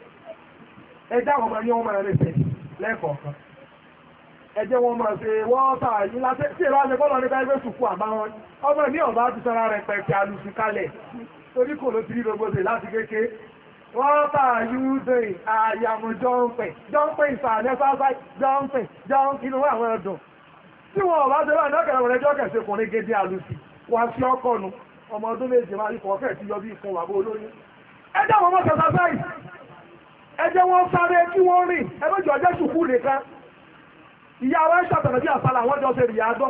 ẹjẹ́ àwọn ọmọ yẹn ọmọ rẹ̀ fẹ̀ lẹ́ẹ̀kọ̀ọ̀kan ẹjẹ́ wọn máa ṣe wọ́n tà yín láti tí ìlú àṣẹ bọ́lọ̀ ní káyọ̀ sùkú àbáwọn ọmọ ní ọ̀bá ti sara rẹ̀ pẹ̀pẹ̀ àlùsù kalẹ̀ torí kò ló ti rí gbogbo láti kéke What are you doing? I am jumping. Jumping sàn exercise. Jumping. Inú àwọn ẹ̀dùn. Tí wọ́n bá ṣe báyìí lọ́kẹ̀rẹ̀ wọ̀n ẹjọ́ kẹ̀ṣe kò ní gẹ́gẹ́ àlùsì. Wà sí ọkọ̀ nu. Ọmọ ọdún méje máa rí kọ̀ọ̀kẹ́ tí yọ bí fún wàbó olóyún. Ẹjẹ́ wọn mọ́ exercise. Ẹjẹ́ wọn sáré kí wọ́n rìn. Ẹgbẹ́jọ ọjọ́ ṣùkú nìkan. Ìyá wa ń ṣàtọ̀nà bí àsálà wọ́n jọ ṣe rí àádọ́.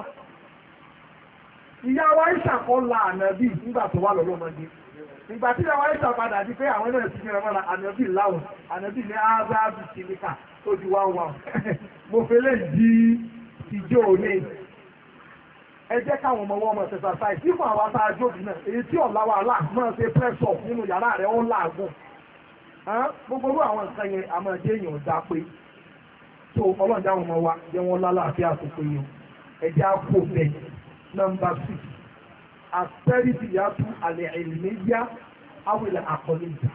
Ìyá wa ń ṣàkọlà ànàbí nígbà tó wà lọ́lọ́mọdé. Ìgbà tí àwọn ẹ̀ṣọ́ padà di pé àwọn ẹ̀rọ ti fi ẹ̀rọ ànàbí láwọn, ànàbí ní ázáàbì kìlíkà tó di wá wà. Mo fẹ́ lè di ìjọ òní. Ẹ jẹ́ káwọn ọmọ wọn mọ̀ ṣẹ̀ṣà sáì. Tí fún àwọn aṣáájú òbí náà, èyí tí ọ̀la wà láà máa ṣe press up nínú yàrá rẹ̀ ó làágùn. Gbogbo orú àwọn nǹkan yẹn a máa jẹ́ èèyàn dá pé. Tó ọlọ́jà wọn mọ wa jẹ́ wọn lálàáfíà tó pé yẹn. Ẹ jẹ́ àpò bẹ́ẹ̀. Number 6. Àtẹ́rìbìyàtú àlẹ́ ìlmẹ́yà awìlẹ̀ àkọlẹ́jà.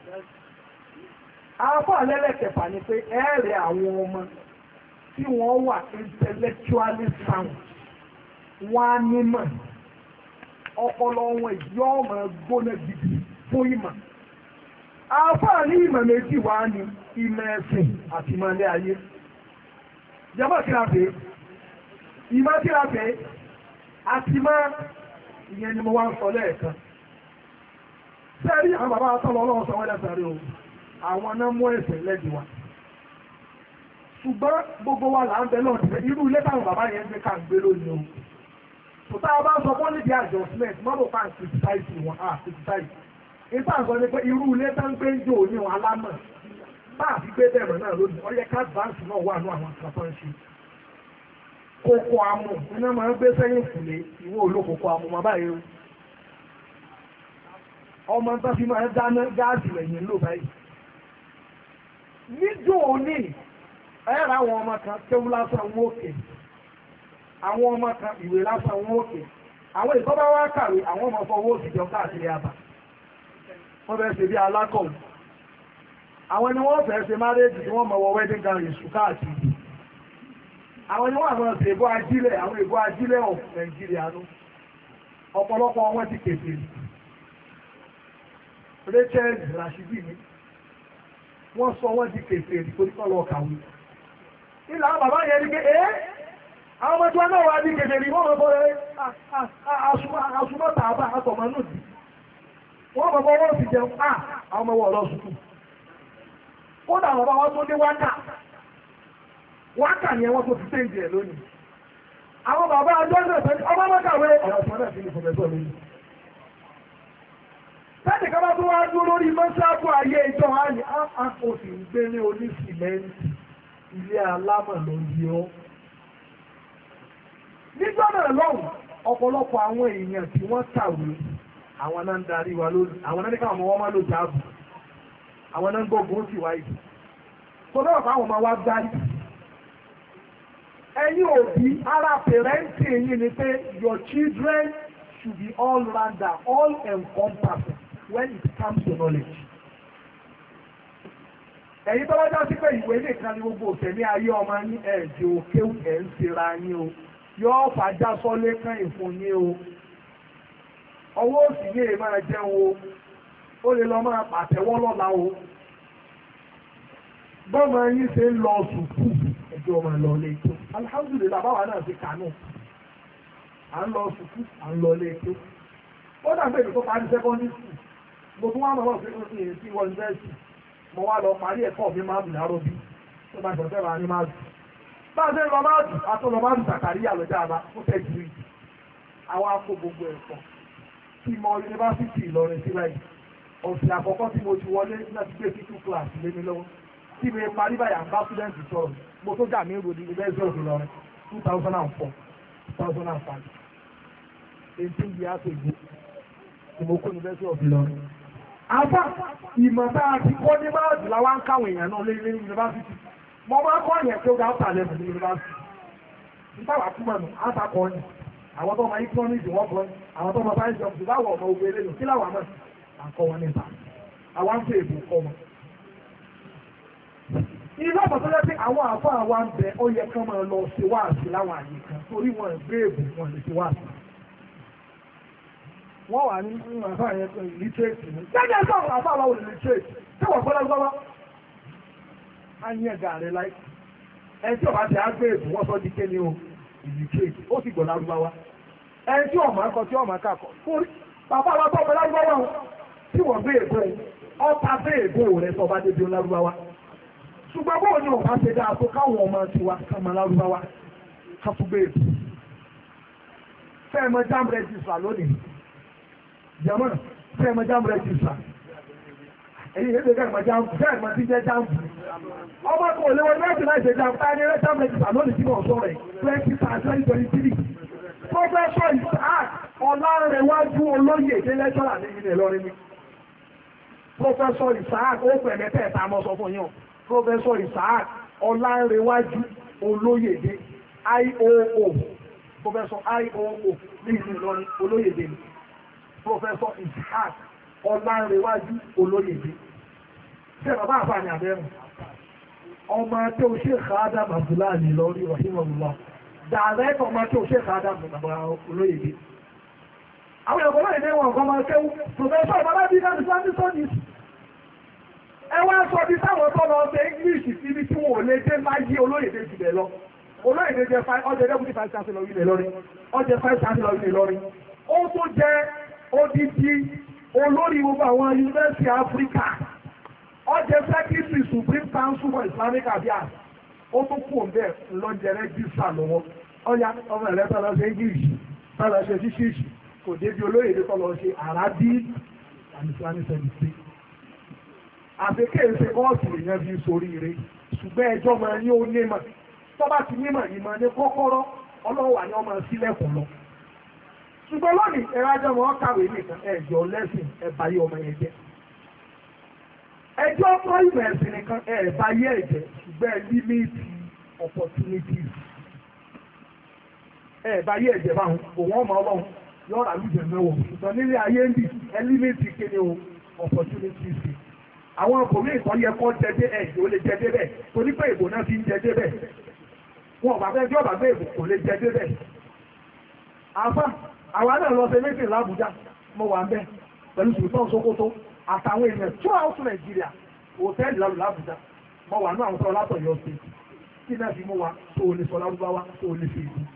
Àpá alẹ́lẹ́kẹ̀fà ni pé ẹ̀rẹ̀ àwọn ọmọ tí wọ́n wà intellectually sound, wọ́n á nímọ̀, ọpọlọ wọn ìdí ọmọ gbóná gidi fún ìmọ̀. àáfàá ní ìmọ̀ méjì wá ní ìmọ̀ ẹ̀sìn àti ìmọ̀ ilé ayé jẹ́mọ́ kí a pè é ìmọ̀ kí a pè é àti ìmọ̀ ìyẹn ni mo wá ń sọ lẹ́ẹ̀kan sẹ́rí àwọn bàbá àtọ́lọ́ ọlọ́run sọ wọ́n lẹ́sàrí o àwọn náà mú ẹ̀sẹ̀ lẹ́dí wa ṣùgbọ́n gbogbo wa là ń bẹ náà tìfẹ́ irú ilé táwọn bàbá yẹn ń gbé ká ń gbé lónìí o tó tá a bá sọ fún níbi adjustment mọ́bò pa criticize wọn criticize nípa àgbọ̀ ni pé irú ilé tá ń gbé ń jò ní wọn alámọ̀ bá àfi gbé bẹ̀rẹ̀ náà lónìí ó yẹ ká advance náà wà ní àwọn àkàtọ́ ń ṣe kókó amú iná máa ń gbé sẹ́yìn fùlé ìwọ olókòókò amú máa báyìí ọmọ tó fi máa dáná gáàsì lẹ́yìn ló báyìí níjó òní ẹ̀rọ àwọn ọmọ kan kéwú lásán wọn òkè àwọn ọmọ kan ìwé lásán wọn òkè àwọn ìtọ́bá wá kàwé àwọn ọmọ fọwọ́ òsìjọ káàkiri àbà wọ́n fẹ́ ṣe bí alákọ̀ọ́ àwọn ni wọ́n fẹ́ ṣe márèjì tí wọ́n mọ̀ wọ wedding gown èṣù káàkiri àwọn ni wọ́n àwọn ṣe èbó ajílẹ̀ àwọn èbó ajílẹ̀ of Nàìjíríà nú ọ̀pọ̀lọpọ̀ wọn ti kèfè Rachel Rashidi ni wọ́n sọ wọ́n di kèfè ìpolítọ́lọ̀ kàwé ilẹ̀ àwọn bàbá yẹn ní pé àwọn ọmọ tí wọ́n náà wà ní kèfè ní wọ́n mọ̀ bọ́ asúmọ́ta àbá àtọ̀mọ́ náà dì wọ́n mọ̀ bọ́ wọ́n fi jẹun àwọn ọmọ wọ̀ lọ sùkú kódà àwọn bàbá wọn tó dé wákà ni wọ́n tó ti tẹ́ǹdì ẹ̀ lónìí àwọn bàbá ọjọ́ náà tẹ́lẹ̀ ọmọ mọ́kàwé ọ̀rọ̀ tí wọ́n náà fi ní fọ̀mẹ́sọ̀ lónìí tẹ́lẹ̀ ká bá tó wá dúró lórí mọ́sáàbù ayé ìjọ ààyè ó sì ń gbé ní onísìmẹ́ǹtì ilé alámọ̀ ló ń yọ nígbà náà lọ́hùn ọ̀pọ̀lọpọ̀ àwọn èèyàn tí wọ́n kàwé àwọn náà ń darí wa lónìí àwọn náà ní káwọn ọmọ wọn máa lò jáàbù àwọn náà ń gbógun sí wáyé tó lọ́wọ́ fáwọn ọmọ wa gbárí ẹ̀yin òbí ara pẹ̀rẹ́ǹtì yìí ni pé your children should be all rounder all encompassing when it comes to knowledge. ẹ̀yin tó bá já sí pé ìwé nìkan ni gbogbo òtẹ̀lé ayé ọmọ yín ẹ̀jẹ̀ òkè ẹ̀ ń ṣera yín o yóò fàájà sọ́lé kan ìfún yín o ọwọ́ òsì yé máa jẹun o ó lè lọ máa pàtẹ́wọ́ lọ́la o bọ́mọ yín ṣe ń lọ sùkúù ẹjọ́ ọmọ lọ lé tó alhamdulillah báwa náà ti kànú à ń lọ sùkúù à ń lọ lé tó ó dàgbé ìlú tó parí secondary school mo tún wá mọ̀ pé ó ti yẹn sí university mo wá lọ parí ẹ̀kọ́ mi máa bù láró bí tó bá jọ̀ọ́ fẹ́ràn ní máa bù bá a ṣe ń lọ máa bù àtọ́ lọ máa bù Zakaria lọ́jà àbá ó tẹ̀ jù rí àwọn akó gbogbo ẹ̀kọ́ tí mo yunifásitì Ìlọrin sí báyìí ọ̀sẹ̀ àkọ́kọ́ tí mo ti wọlé láti gbé sí 2 class lé mi lọ́wọ́ tí mi parí báyà ń bá student sọ̀rọ̀ mo tó jà mí ń ròdì University of Ìlọrin 2004 2005 18 years ago tí mo kó University of Ìlọrin. àbá ìmọ̀ bá a ti kọ́ ní máàdì láwa ń káwọn èèyàn náà lé ní yunifásitì mo máa kọ́ yẹn tó ga ọ̀tà lẹ́nu ní yunifásitì nípa wà kúmọ̀ nù àtàkọ́ ni àwọn tó ọmọ economics wọ́n kọ́ àwọn tó ọmọ science jobs láwọ̀ ọmọ ogun eléyìí kí láwọ̀ àmọ́ àkọ́ wọn nípa àwọn ń fẹ́ èbò kọ́ wọn. ilé ọ̀pọ̀ tó lẹ́sìn àwọn àfọ́ àwa ń bẹ ó yẹ kán máa lọ ṣe wáàsí láwọn àyè kan torí wọn gbé èbò wọn lè ṣe wáàsí. wọ́n wà ní àfáà yẹn pé literate ní. jẹ́jẹ́ sọ̀rọ̀ àfáà wa ò lè literate tí wọ́n gbọ́dọ̀ gbọ́dọ̀. a ń yẹ gàrí láì ẹni tí ọba ti á gbé èbò wọ́n sọ di kéde o literate ó sì gbọ́ lárúbáwá ẹni tí ọmọ akọ tí ọmọ akọ fúri bàbá wa bọ́ ọmọ lárúbáwá o tí wọ́n gbé èbò ọ̀pá gbé èbò rẹ̀ sọ bá débi lárúbáwá ṣùgbọ́n bóun ni ọba ṣe dáa tó káwọn ọmọ tiwa kàmọ́ lárúbáwá ká tún gbé èbò fẹ́ẹ̀mọ jam register lónìí jẹ́mọ́ fẹ́ẹ̀mọ jam register èyí èdè fẹ́ẹ̀mọ tí jẹ́ jam ọmọ kan ò lè wọ́n mẹ́sì láì ṣe jam táyé rẹ̀ jam register lónìí tí wọ́n sọ rẹ̀ 2023 Professor Isaac Ọlárẹ̀wájú olóyè dé lẹ́jọ́rà ní ilẹ̀ Ìlọrin ni Professor Isaac ó pẹ̀lẹ́ tẹ̀ẹ̀ta mọ́ sọ fún yín Professor Isaac Ọlárẹ̀wájú olóyè dé IOO Professor IOO ní ìlú Ìlọrin olóyè dé ni Professor Isaac Ọlárẹ̀wájú olóyè dé ṣé bàbá àfààní àbẹ́rùn ọmọ tí ó ṣe Adam Abdullahi Ìlọrin rahimahullah dàrẹ́tọ̀ ọmọ tí ó ṣe Adam olóyè dé àwọn ìyàwó láì ní wọn ọ̀gọ́ máa kéwú Professor Balabi náà ní Sunday studies ẹ wá sọ bí táwọn tó lọ ṣe English síbi tí wọn ò lè dé láyé olóyèdè jùlẹ̀ lọ olóyèdè jẹ ọjọ́ deputy vice chancellor ilẹ̀ lọ́rin ọjọ́ vice chancellor ilẹ̀ lọ́rin ó tó jẹ́ odidi olórí gbogbo àwọn yunifásitì Áfíríkà ọjọ́ secretary Supreme Council for Islamic Affairs ó tó kú òun bẹ́ẹ̀ lọ́jẹ́ rẹ́jísà lọ́wọ́ ọ̀yá ọmọ ẹ̀rẹ́ tó lọ ṣe English tó lọ ṣe ṣíṣíṣì kò débi olóyèdè tó lọ ṣe Arabic and Islamic studies àbíkẹ́ ìṣe kọ́ọ̀sì èèyàn fi sórí ire ṣùgbọ́n ẹjọ́ máa ní ó nímọ̀ tó bá ti nímọ̀ ìmọ̀ ní kọ́kọ́rọ́ ọlọ́wà ní ọmọ sílẹ̀kùn lọ ṣùgbọ́n lónìí ẹ̀rọ ajọ́ wọn kàwé nìkan ẹ̀jọ́ lẹ́sìn ẹ̀báyé ọmọ yẹn jẹ́ ẹjọ́ kọ́ ìmọ̀ ẹ̀sìn nìkan ẹ̀báyé ẹ̀jẹ̀ ṣùgbọ́n límìtì opportunities ẹ̀báyé ẹ̀jẹ̀ báwọn òun ọmọ ọlọ́run yọ̀ọ̀rọ̀ àlùjẹ̀ mẹ́wọ̀ ṣùgbọ́n nílé ayé ń bì ẹ límìtì kéde o opportunities àwọn ọkùnrin ìtọ́ yẹ kọ́ jẹdé ẹ̀jẹ̀ ó lè jẹdé bẹ́ẹ̀ torí pé ìbò náà fi ń jẹdé bẹ́ẹ̀ wọn ò bá fẹ́ jọba gbé ìbò kò lè jẹdé bẹ́ẹ̀. àfa àwa náà lọ sí méjì l'Àbújá mo wà ń bẹ pẹ̀lú Sultan Sokoto àtàwọn èèyàn throughout Nàìjíríà hòtẹ́ẹ̀lì lálù l'Àbújá mo wà ní àwọn sọ látọ̀yọ́ sí kí náà fi mú wa tó o lè sọ lárúbáwá tó o lè fi ìlú.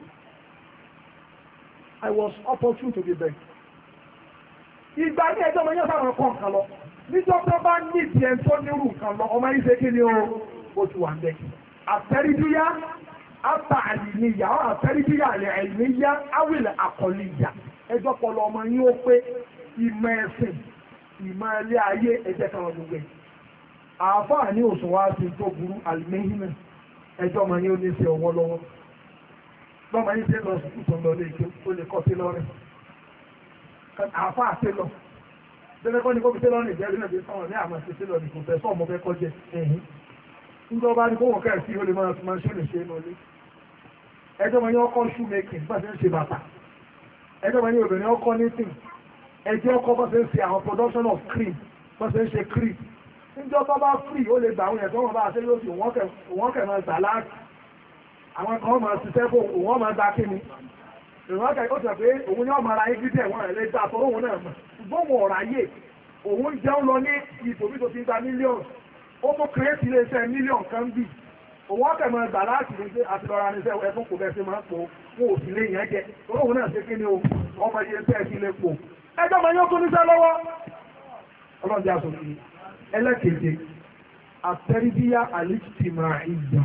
I was opportune to be there. ìgbà ní ẹjọ́ mo yẹ fáwọn ẹ̀kọ́ nǹkan lọ níjọ́ tó bá nídìí ẹ̀ tó nírú nǹkan lọ ọmọ yìí ṣe kí ni o ti wà ń bẹ. àtẹ́ríbíyá àtà àlìníyà ọ́ àtẹ́ríbíyà àlìníyà áwìlẹ̀ àkọlìyà ẹjọ́ pọlọ ọmọ yìí ó pé ìmọ̀ ẹ̀sìn ìmọ̀ ilé ayé ẹjẹ́ kan gbogbo ẹ̀. àáfàá ní òṣùn wá sí tó burú àlìmẹ́hìnà ẹjọ́ ọmọ yìí ó ní sí ọwọ́ lọ́wọ́ lọ́mọ yìí ṣe lọ sùkúù tó ń lọ léèké ó lè kọ́ sí lọ́rẹ̀ àáfàá ṣe lọ bẹ́ẹ̀ kọ́ ni kó fi ṣe lọ́rìn ìjẹ́rí náà bí sọ̀rọ̀ ní àmọ́ ṣe lọ ní kò fẹ́ sọ́ọ̀mọ́ fẹ́ kọ́ jẹ ẹ̀hìn níjọba ní kó wọ́n kẹ́ sí ó lè máa ṣe lè ṣe é lọlé ẹjọ́ wọn ní ọkọ̀ shoe making bá ṣe ń ṣe bàtà ẹjọ́ wọn ní obìnrin ọkọ̀ knitting ẹjọ́ ọkọ̀ bá ṣe ń ṣe àwọn production of cream bá ṣe ń ṣe cream níjọ́ tó bá free ó lè gbà àwọn ẹ̀tọ́ wọn bá ṣe lóṣù wọ́n kẹ̀ máa gbà láti àwọn kan máa ṣiṣẹ́ fún òun máa gba kíni ìwọ́n kẹ́ ó sọ pé òun ní ọmọ ara yín dídẹ̀ wọn rẹ̀ lè gbà tó òun náà mọ̀ ṣùgbọ́n wọn ọ̀rọ̀ ayé òun jẹun lọ ní ìtòbí tó ti gba mílíọ̀nù ó tó kírẹ́tì iléeṣẹ́ mílíọ̀nù kan bì òun ọ̀kẹ́ máa gbà láti ní pé àti lọ́ra ní sẹ́wọ́ ẹ̀fún kò bẹ́ẹ̀ sí máa ń pò fún òsì lè yẹn jẹ òun náà ṣe kí ni o ọmọ yẹn tẹ́ sí lè pò ẹjọ́ máa yóò tó níṣẹ́ lọ́wọ́ ọlọ́dẹ aṣòfin ẹlẹ́kẹ̀ẹ́dẹ́ àtẹ́ríbíyá àlìtìmọ̀ ìyà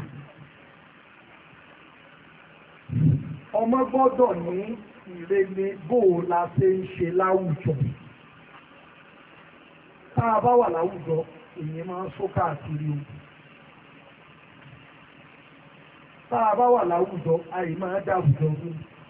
ọmọ gbọ́dọ̀ ní ìrẹ́lẹ̀ bó la ṣe ń ṣe láwùjọ tá a bá wà láwùjọ èyí máa ń sọ káàkiri o tá a bá wà láwùjọ àyè máa dá àwùjọ rú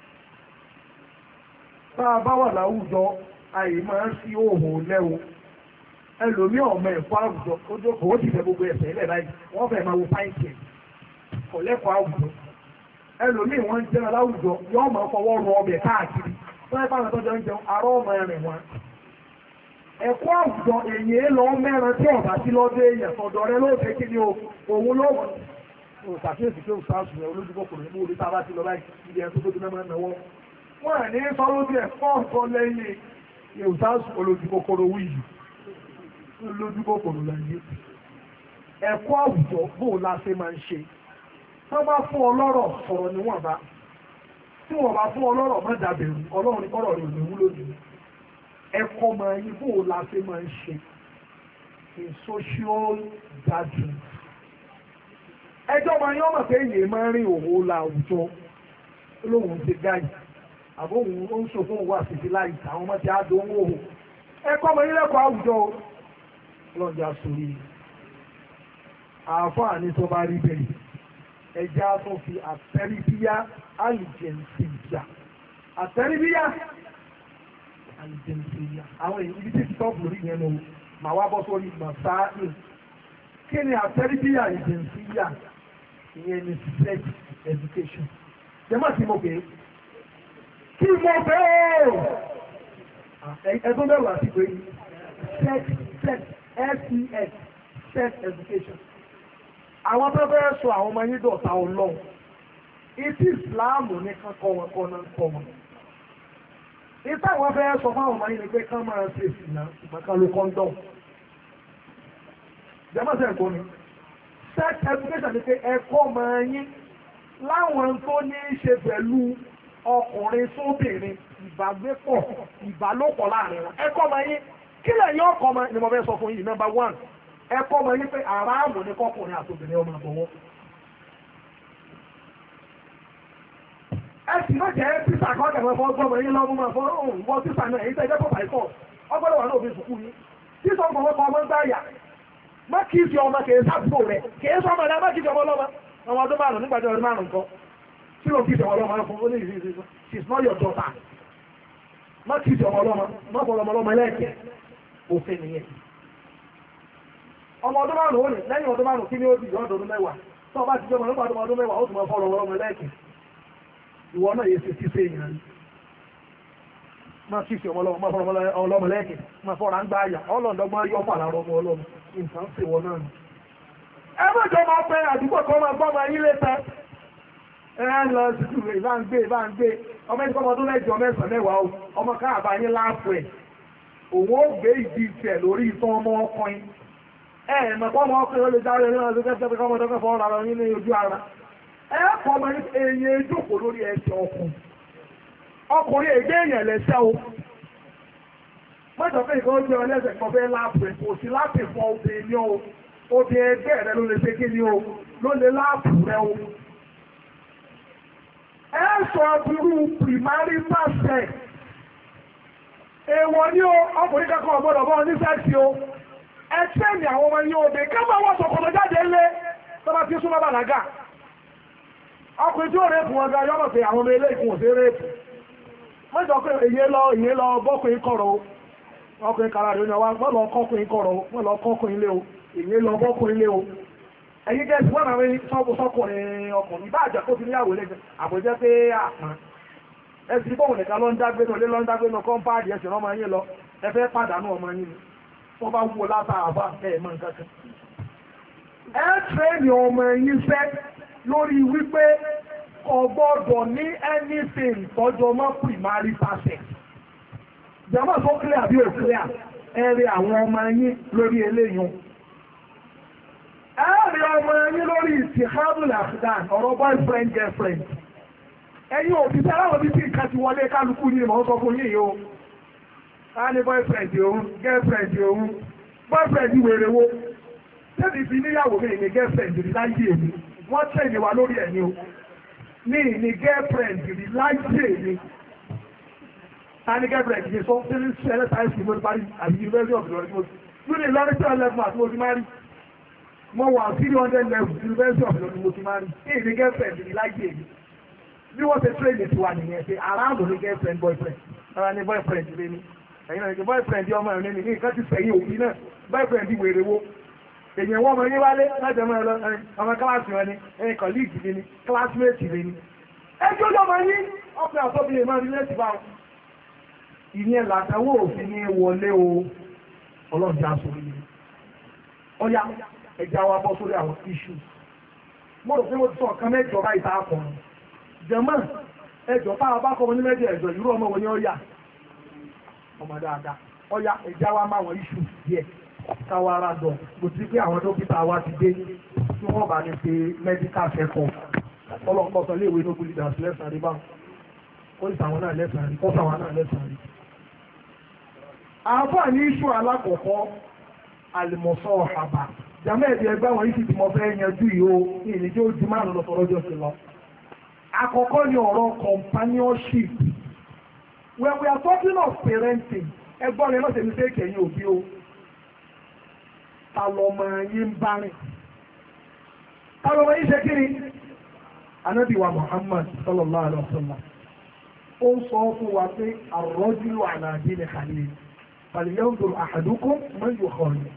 tá a bá wà láwùjọ àyè máa ń sí òhò lẹ́wọ̀ ẹlòmí ọmọ ẹ̀kọ́ àwùjọ ó jókòó ó ti fẹ́ gbogbo ẹ̀fẹ́ ilẹ̀ báyìí wọ́n fẹ́ máa wo fáìntì kò lẹ́kọ̀ọ́ àwùjọ ẹlòmíì wọ́n ń jẹun láwùjọ yóò máa fọwọ́ rọ ọbẹ̀ káàkiri wọ́n yẹ fáwọn tọ́jọ́ ń jẹun arọ́ ọmọ ẹ̀rìn wọn. ẹ̀kọ́ àwùjọ èyí lọ mẹ́ran tí ọ̀bà sí lọ́dọ̀ èèyàn sọ̀dọ̀ rẹ ló fẹ́ kí ni òun ló wọ̀. òṣàkíyèsí pé òṣàṣù rẹ olójúkòkòrò ní orí tá a bá ti lọ báyìí ibi ẹ̀ tó tóbi náà máa ń náwó. wọ́n ẹ̀ ní sọ lójú ẹ̀ fọ́ọ̀sọ lẹ́yìn òṣàṣù olójúkòkòrò wíyì olójúkòkòrò lẹ́yìn. ẹ̀kọ́ àwùjọ bó la ṣe máa ń ṣe tó bá fún ọlọ́rọ̀ sọ̀rọ̀ níwọ̀n bá tí wọ́n bá fún ọlọ́rọ̀ má dàbẹ̀rù ọlọ́run ní kọ́rọ̀ rẹ̀ ò ní wúlò jù ẹ̀kọ́ máa yí bó la ṣe máa ń ṣe in social gathering ẹjọ́ máa yán mọ̀ pé èyí máa ń rìn òwò la àwùjọ olóhùn ti gáyì àbóhùn ó ń ṣòfò wà síbi láì àwọn ọmọ ti á dùn owó ẹ̀kọ́ máa yí lẹ́kọ̀ọ́ àwùjọ ọlọ́jà sórí àáfàá ní tó bá rí bẹ́ẹ̀ ẹja tó fi àtẹ́ríbíyá àlìjẹ̀nsìyà àtẹ́ríbíyá àlìjẹ̀nsìyà àwọn èyí ibi tí tọ́pù lórí yẹn lọ mà wá bọ́ sórí màsáàlì kí ni àtẹ́ríbíyá àlìjẹ̀nsìyà ìyẹn ni sex education jẹ́mọ́ tí mo bèé kí mo bèé ẹ̀dùn bẹ̀rù àti pé sex education àwọn tó fẹ́ sọ àwọn ọmọ yín dọ̀tá ọlọ́run ìtì ìsìláàmù ní kankan wọn kọ́ náà ń kọ́ wọn ìtì àwọn fẹ́ sọ fún àwọn ọmọ yín ni pé kán máa ṣe ìsìnà ṣùgbọ́n kán ló kọ́ńdọ̀m jẹ́mọ́sẹ̀ ẹ̀kọ́ ni sex education ni pé ẹ̀kọ́ máa yín láwọn tó ní í ṣe pẹ̀lú ọkùnrin sóbìnrin ìbágbépọ̀ ìbálòpọ̀ láàrin wọn ẹ̀kọ́ máa yín kí lẹ́yìn ọkọ̀ máa ni mo fẹ́ sọ fún yìí number one ẹ̀kọ́ máa yín pé àràmù ní kọkùnrin àtòbìnrin ọmọ àbọ̀wọ́ ẹ̀sìn náà jẹ́ títà kọ́kẹ́ mọ́ fọ́ gbọ́mọ yín lọ́mú máa fọ́ òun wọ́n títà náà èyí tẹ́ jẹ́ pọ̀pà ìkọ́ ọgbọ́dọ̀ wà náà òfin sùkú yín títà ọmọ ọmọ ń gbáyà má kí í fi ọmọ kèé sábò rẹ̀ kèé sọ ọmọ rẹ̀ má kí í fi ọmọ ọlọ́mọ ọmọ ọdún márùn nígbàjọ́ ọdún márùn kan tí ló kí í fi ọmọ ọlọ́mọ fún ó ní ìrírí she's not your daughter má kí í fi ọmọ ọlọ́mọ má fọ ọmọ ọlọ́mọ ẹlẹ́ẹ̀kẹ́ òfin nìyẹn ọmọ ọdún márùn ó ní lẹ́yìn ọdún márùn kí ni ó di ọdún mẹ́wàá tó ọba ti jẹ́ ọmọ nígbà ọdún mẹ́wàá ó tún mọ fọ́ ọmọ ọlọ́mọ ẹlẹ́ẹ̀kẹ́ ìwọ náà yẹ sí sí èèyàn ni máa kí sí ọmọ lẹ́ẹ̀kẹ́ máa fọ́ra ń gbá àyà ọlọ́ndọ́gbọ́n yọ́ fà lára ọmọ ọlọ́run nǹkan sí wọn náà ni ẹgbẹ́jọ máa pẹ́ àdúgbò kan máa gbọ́ máa yí létà ẹ̀rẹ́ lọ sí ìbá ń gbé ọmọ ẹni kọ́mọ ọdún mẹ́jọ mẹ́sàn-án mẹ́wàá ọmọ káàbá yín láàpù ẹ̀ òun ó gbé ìdí ìtẹ̀ lórí ìtàn ọmọ ọkùnrin mọ̀pọ̀ ọmọ ọkùnrin ó lè járe ní ọdún kẹ́kẹ́ kọ́mọ ọdún kẹfọ́ ọ̀rọ̀ yín ní ojú ara ẹ̀kọ́ ọmọ èèyàn ìjókòó lórí ẹsẹ̀ ọkùnrin èdè èèyàn lẹ́sẹ̀ o mọ́jọ pé ìkan jẹ́ ọlẹ́sẹ̀ kan fẹ́ láàpù ẹ̀ kò sí láàpù fún obìnrin o obìnrin ẹgbẹ́ rẹ ló lè ṣe kí ni o ló lè láàpù rẹ o ẹ sọ abirú primary passport èèwọ̀ ní o ọkùnrin kankan ọ̀gbọ́dọ̀ bọ́ oníṣẹ́sì o ẹ tẹ́ẹ̀nì àwọn ọmọ yín obìnrin ká máa wọ́n sọ̀kọ̀tọ̀ jáde lé tó bá ti súnmọ́ bàlágà ọkùnrin tí ó rẹ́pù wọn ga yọ́mọ̀ pé àwọn ọmọ ilé ìkùn òsè rẹ́pù mọ́jọ pé èyí lọ bọ́kùnrin kọ̀rọ̀ ọkùnrin kàrà rẹ̀ ní ọwá wọ́n lọ kọ́kùnrin kọ̀rọ̀ wọ́n lọ kọ́kùnrin lé o èyí lọ bọ́kùnrin lé o ẹ̀yí gẹ́sì wọ́n àwọn sọ́kùnrin ọkùnrin bá àjẹ́ kó ti níyàwó lẹ́gbẹ̀ẹ́ àbòjẹ́ pé àpán ẹ̀sì bọ́wọ̀n nìkan lọ ń dágbé náà lé lọ ń dágbé náà kọ́mpáàdì ẹ̀sìn ọmọ yín lọ ẹ fẹ́ pàdánù ọmọ yín ni wọ́n bá wúwo látàbà ẹ̀ẹ̀mọ́ nǹkan kan ẹ tẹ́ẹ̀nì ọmọ yín fẹ́ lórí wípé ọgbọ́dọ̀ ní anything tọ́jọ́ mọ́ primary passport jẹ́mọ́ tó clear àbí ò clear ẹ̀rẹ̀ àwọn ọmọ yín lórí eléyìn ẹ̀rẹ̀ ọmọ yín lórí ìtìkábùl àfidàn ọ̀rọ̀ boyfriend girlfriend ẹ̀yin òbí tí aláwọ̀ bí tí nǹkan ti wọlé kálukú ní ìmọ̀ ń sọ fún yín o a ní boyfriend òun girlfriend òun boyfriend wèrè wo tẹ́lẹ̀ fi níyàwó mi ní girlfriend rí láyé èmi wọ́n tẹ̀lé wa lórí ẹ̀ní o ní ní girlfriend rí láyé èmi a ní girlfriend yìí sọ sí ní ṣẹlẹ̀ sáyẹ́nsì mo ti parí àbí university of Ilorin mo ti ní lọ́rí tí wọ́n lẹ́fún àti mo ti máa rí mo wà 300 level university of Ilorin mo ti máa rí ní ní girlfriend rí láyé èmi bí wọ́n ṣe train ti wà nìyẹn pé aráàlú ní girlfriend boyfriend ara ní boyfriend lé ní ẹ̀yin náà ní boyfriend ọmọ ẹ̀rin ní nǹkan ti sẹ́yìn òbí náà boyfriend wèrè wo èyàn wọ́n mọ̀ ní wálé láti ọmọ ẹ̀lọ ọmọ kíláàsì wọn ni ẹ̀yìn kọ̀líìgì lé ní kíláàsìmẹ́tì lé ní ẹjọ́ lọ́mọ yín ọkùnrin àtọ́bìnrin máa rí lẹ́sì bá wọn ìyẹn làtàwọ̀ òfin ní wọlé o ọlọ́jà sórí ni ọya ẹja wa bọ́ sórí àwọn issues mo rò pé mo ti sọ ọ̀kan mẹ́jọ bá ìta akọ̀rọ̀ jẹ̀mọ́ ẹjọ́ tá a bá kọ́ ní mẹ́jọ ẹ̀jọ̀ ìrú ọmọ wọn ni ọya ọmọ dáadáa ọya ẹja wa máa wọn issues díẹ̀ káwa ara dọ̀ kò sí pé àwọn dókítà wa ti dé tí wọ́n bá ní ṣe medical check-up ọlọ́pọ̀ sọ léèwé noble leaders lẹ́sàn rí báwọn ó sì àwọn náà lẹ́sàn rí kọ́sà àwọn náà lẹ́sàn rí. àáfàá ní iṣu alákọ̀ọ́kọ́ àlùmọ̀sọ́ ọ̀hàbà jàmẹ́ ẹ̀dì ẹgbẹ́ àwọn yìí ti mọ fẹ́ yanjú yìí o ní ìníjẹ́ ojú márùn lọ sọ̀rọ̀ jọ sí lọ. àkọ́kọ́ ni ọ̀rọ̀ companionship when we are talking of parenting ẹgbọ́n rẹ lọ́sẹ̀ ní fẹ́ kẹ̀yìn òbí o talọmọ yín bá rìn talọmọ yín ṣe kiri Ànábì wa Muhammad sallallahu alaihi wasallam ó ń sọ fún wa pé ar-rajulu ala dini khalil falyanzur ahadukum man yukhali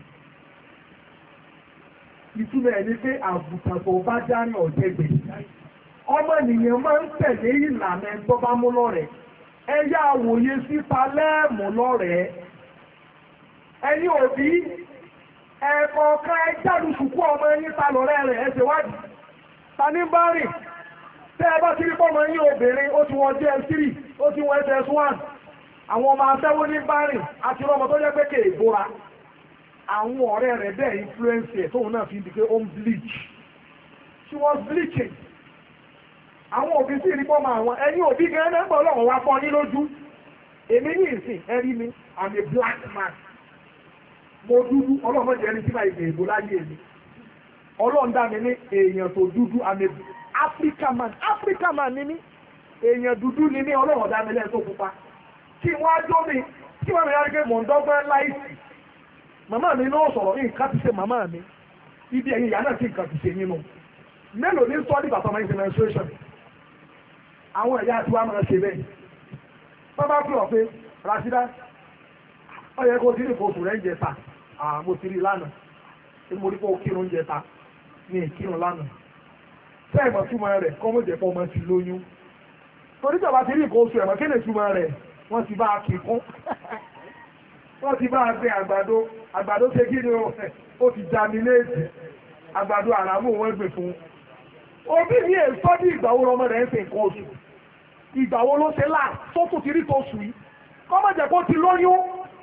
ìtumọ̀ ẹ̀ ní pé àbùtàbọ̀ bá dárí ọ̀jẹ̀gbẹ̀ ọmọ ènìyàn máa ń tẹ̀lé ìlànà ẹgbọ́ bá mú lọ́rẹ̀ ẹ yá àwòye síta lẹ́ẹ̀mú lọ́rẹ̀ ẹ̀yin òbí ẹ̀kọ̀ọ̀kan ẹjáde ṣùkú ọmọ ẹ̀yìn ta lọ́rẹ́ rẹ̀ ẹ̀ṣẹ̀ wádìí ta ní bá rìn tẹ́ ẹ bá ti rí pọ́mọ ẹ̀yìn obìnrin ó ti wọ́n JS3 ó ti wọ́n SS1 àwọn ọmọ aṣẹ́wó ní bá rìn àti ọmọ tó jẹ́ pé kè bóra àwọn ọ̀rẹ́ rẹ̀ bẹ́ẹ̀ influence ẹ̀ tóun náà fi di pé ó ń bleach she was bleaching àwọn òbí sì rí bọ́mọ àwọn ẹ̀yin òbí gan náà gbọ́ ọlọ́run wá fọ́ yín lójú èmi ní ìsìn ẹ̀rí mi I'm a black man mo dúdú ọlọ́run jẹ́ ẹni tí máa ìgbè ìbò láyé mi ọlọ́run dá mi ní èèyàn tó dúdú I'm a African man ní mí èèyàn dúdú ní mí ọlọ́run dá mi lẹ́yìn tó pupa kí wọ́n á jó mi kí wọ́n mi yára pé mò ń dọ́gbọ́n láìsí màmá mi náà sọ̀rọ̀ ní nǹkan ti ṣe màmá mi ibi ẹ̀yìn ìyá náà sì nǹkan ti ṣe nínú mélòó ní sọ́ọ́dì bàtà máa ń ṣe menstruation àwọn ẹ̀yà tí wàá máa ṣe bẹ́ẹ̀ bábá pè ọ́ pé Rasida ó yẹ kó tìrì fòfò rẹ̀ ń jẹ ta mo ti rí lánàá tí mo rí pé ó kírun ń jẹ ta ní ìkírun lánàá sẹ́ẹ̀ mọ̀ túmọ̀ rẹ̀ kọ́ mọ̀ jẹ́ pọ̀ mọ́ ti lóyún torí ìjọba ti rí nǹkan oṣù ẹ̀mọ́ kéde túmọ̀ rẹ̀ wọ́n ti bá a kì í kún wọ́n ti bá a gbé àgbàdo ṣe kí ni ó ti jaminéètì àgbàdo àràmù wọ́n gbè fún òbí ní èso ní ìgbàwó ọmọ rẹ̀ ń ṣe nǹkan oṣù ìgbàwó ló ṣe láà tó tún ti rí tó oṣù yìí kọ́mọ̀ jẹ́ kó ti lóyún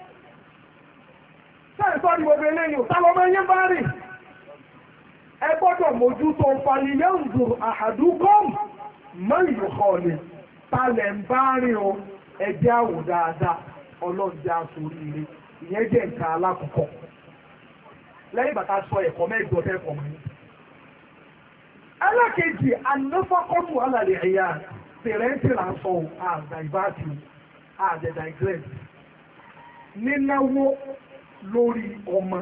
sẹ́yìn sọ́ọ́ ní gbogbo eléyìí tá lọ́mọ ẹyẹ bá rìn ẹ gbọ́dọ̀ mójútó falìyẹ́ǹdù àhàdúgọ́m mẹ́rin ìkọ̀ọ̀lẹ̀ talẹ̀ ń bá rìn o ẹjẹ́ àwò dáadáa ọlọ́ọ̀dẹ́ àsórí ire ìyẹn jẹ́ nǹkan alákọ̀ọ́kọ́ lẹ́yìn bàtà sọ ẹ̀kọ́ mẹ́jọ tẹ́kọ̀ọ́ mọ́ ẹlẹ́kejì anáfọ́kọ́tù alàlẹ́ ẹ̀yà pẹ̀rẹ́ntì là ń sọ àgbà ìbáàtì àjẹ̀dà ìgrẹ́d nínáwó lórí ọmọ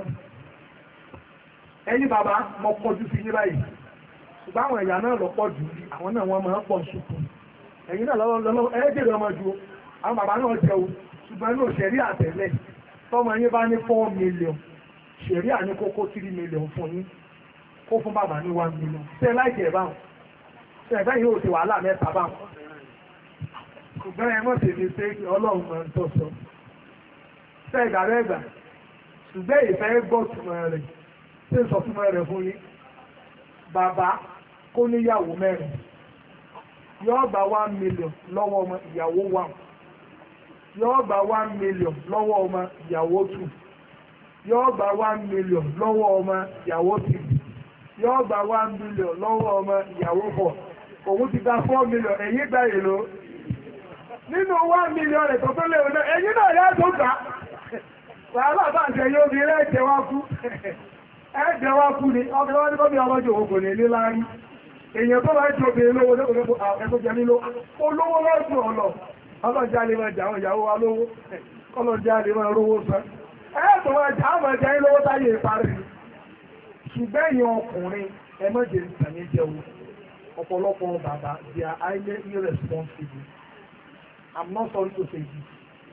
ẹ̀yin bàbá mo kọjú sí yín báyìí ṣùgbọ́n àwọn ẹ̀yà náà lọ́pọ̀ jù àwọn náà wọ́n máa ń pọ̀ ṣùkú ẹ̀yin náà lọ́wọ́ ẹ̀ẹ́dẹ̀rẹ̀ ọmọ ju àwọn bàbá náà jẹ́ o ṣùgbọ́n inú ṣẹ̀rí àtẹ̀lẹ̀ tọ́mọ yín bá ní 4 million ṣẹ̀rí àní kókó 3 million fún yín kó fún bàbá ní 1 million ṣe láìjẹ̀ báwọn ṣe ẹ̀fẹ́ yìí ò ti wàhálà mẹ́ta báwọn ṣùgbọ́n ẹ mọ̀ tèmi pé ọlọ́run máa ń tọ́ sọ ṣe ìgbàrẹ́ ẹ̀gbà ṣùgbọ́n ìfẹ́ gbọ́ túmọ̀ rẹ̀ ṣe sọ túmọ̀ rẹ̀ fún yín bàbá kó níyàwó mẹ́rin yóò gba 1 million lọ́wọ́ ọmọ ìyàwó 1 yóò gba 1 million lọ́wọ́ ọmọ ìyàwó 2 yóò gba 1 million lọ́wọ́ ọmọ ìyàwó 3 yóò gba 1 million lọ́wọ́ ọmọ ìyàwó 4 òun ti gba 4 million ẹ̀yin gba èlò nínú 1 million rẹ̀ tó tó lé ọ̀nà ẹ̀yin náà yá tó gbà wàhálà bá ń jẹ yóò bí ilé ẹ̀jẹ̀ wá kú ẹ̀jẹ̀ wá kú ni ọkọ̀ wọn ní kọ́ bí ọmọdé òun kò lè ní láàrín èèyàn tó bá jọ obìnrin lówó lẹ́kọ̀ọ́ ẹ̀kọ́ jẹ nílò olówó lọ́sùn ọ̀lọ̀ ọlọ́jà lè máa jà àwọn ìyàwó wa lówó ọlọ́jà lè máa rówó san ẹ̀ẹ́dọ̀ máa jà àwọn ẹ̀jẹ̀ yín lówó táyé ìparí ṣùgbẹ́ èèyàn ọkùnrin ẹmọ́jẹ̀ ìtàní jẹun ọ̀pọ̀lọpọ̀ bàbá they are highly irresponsible I'm not sorry to say this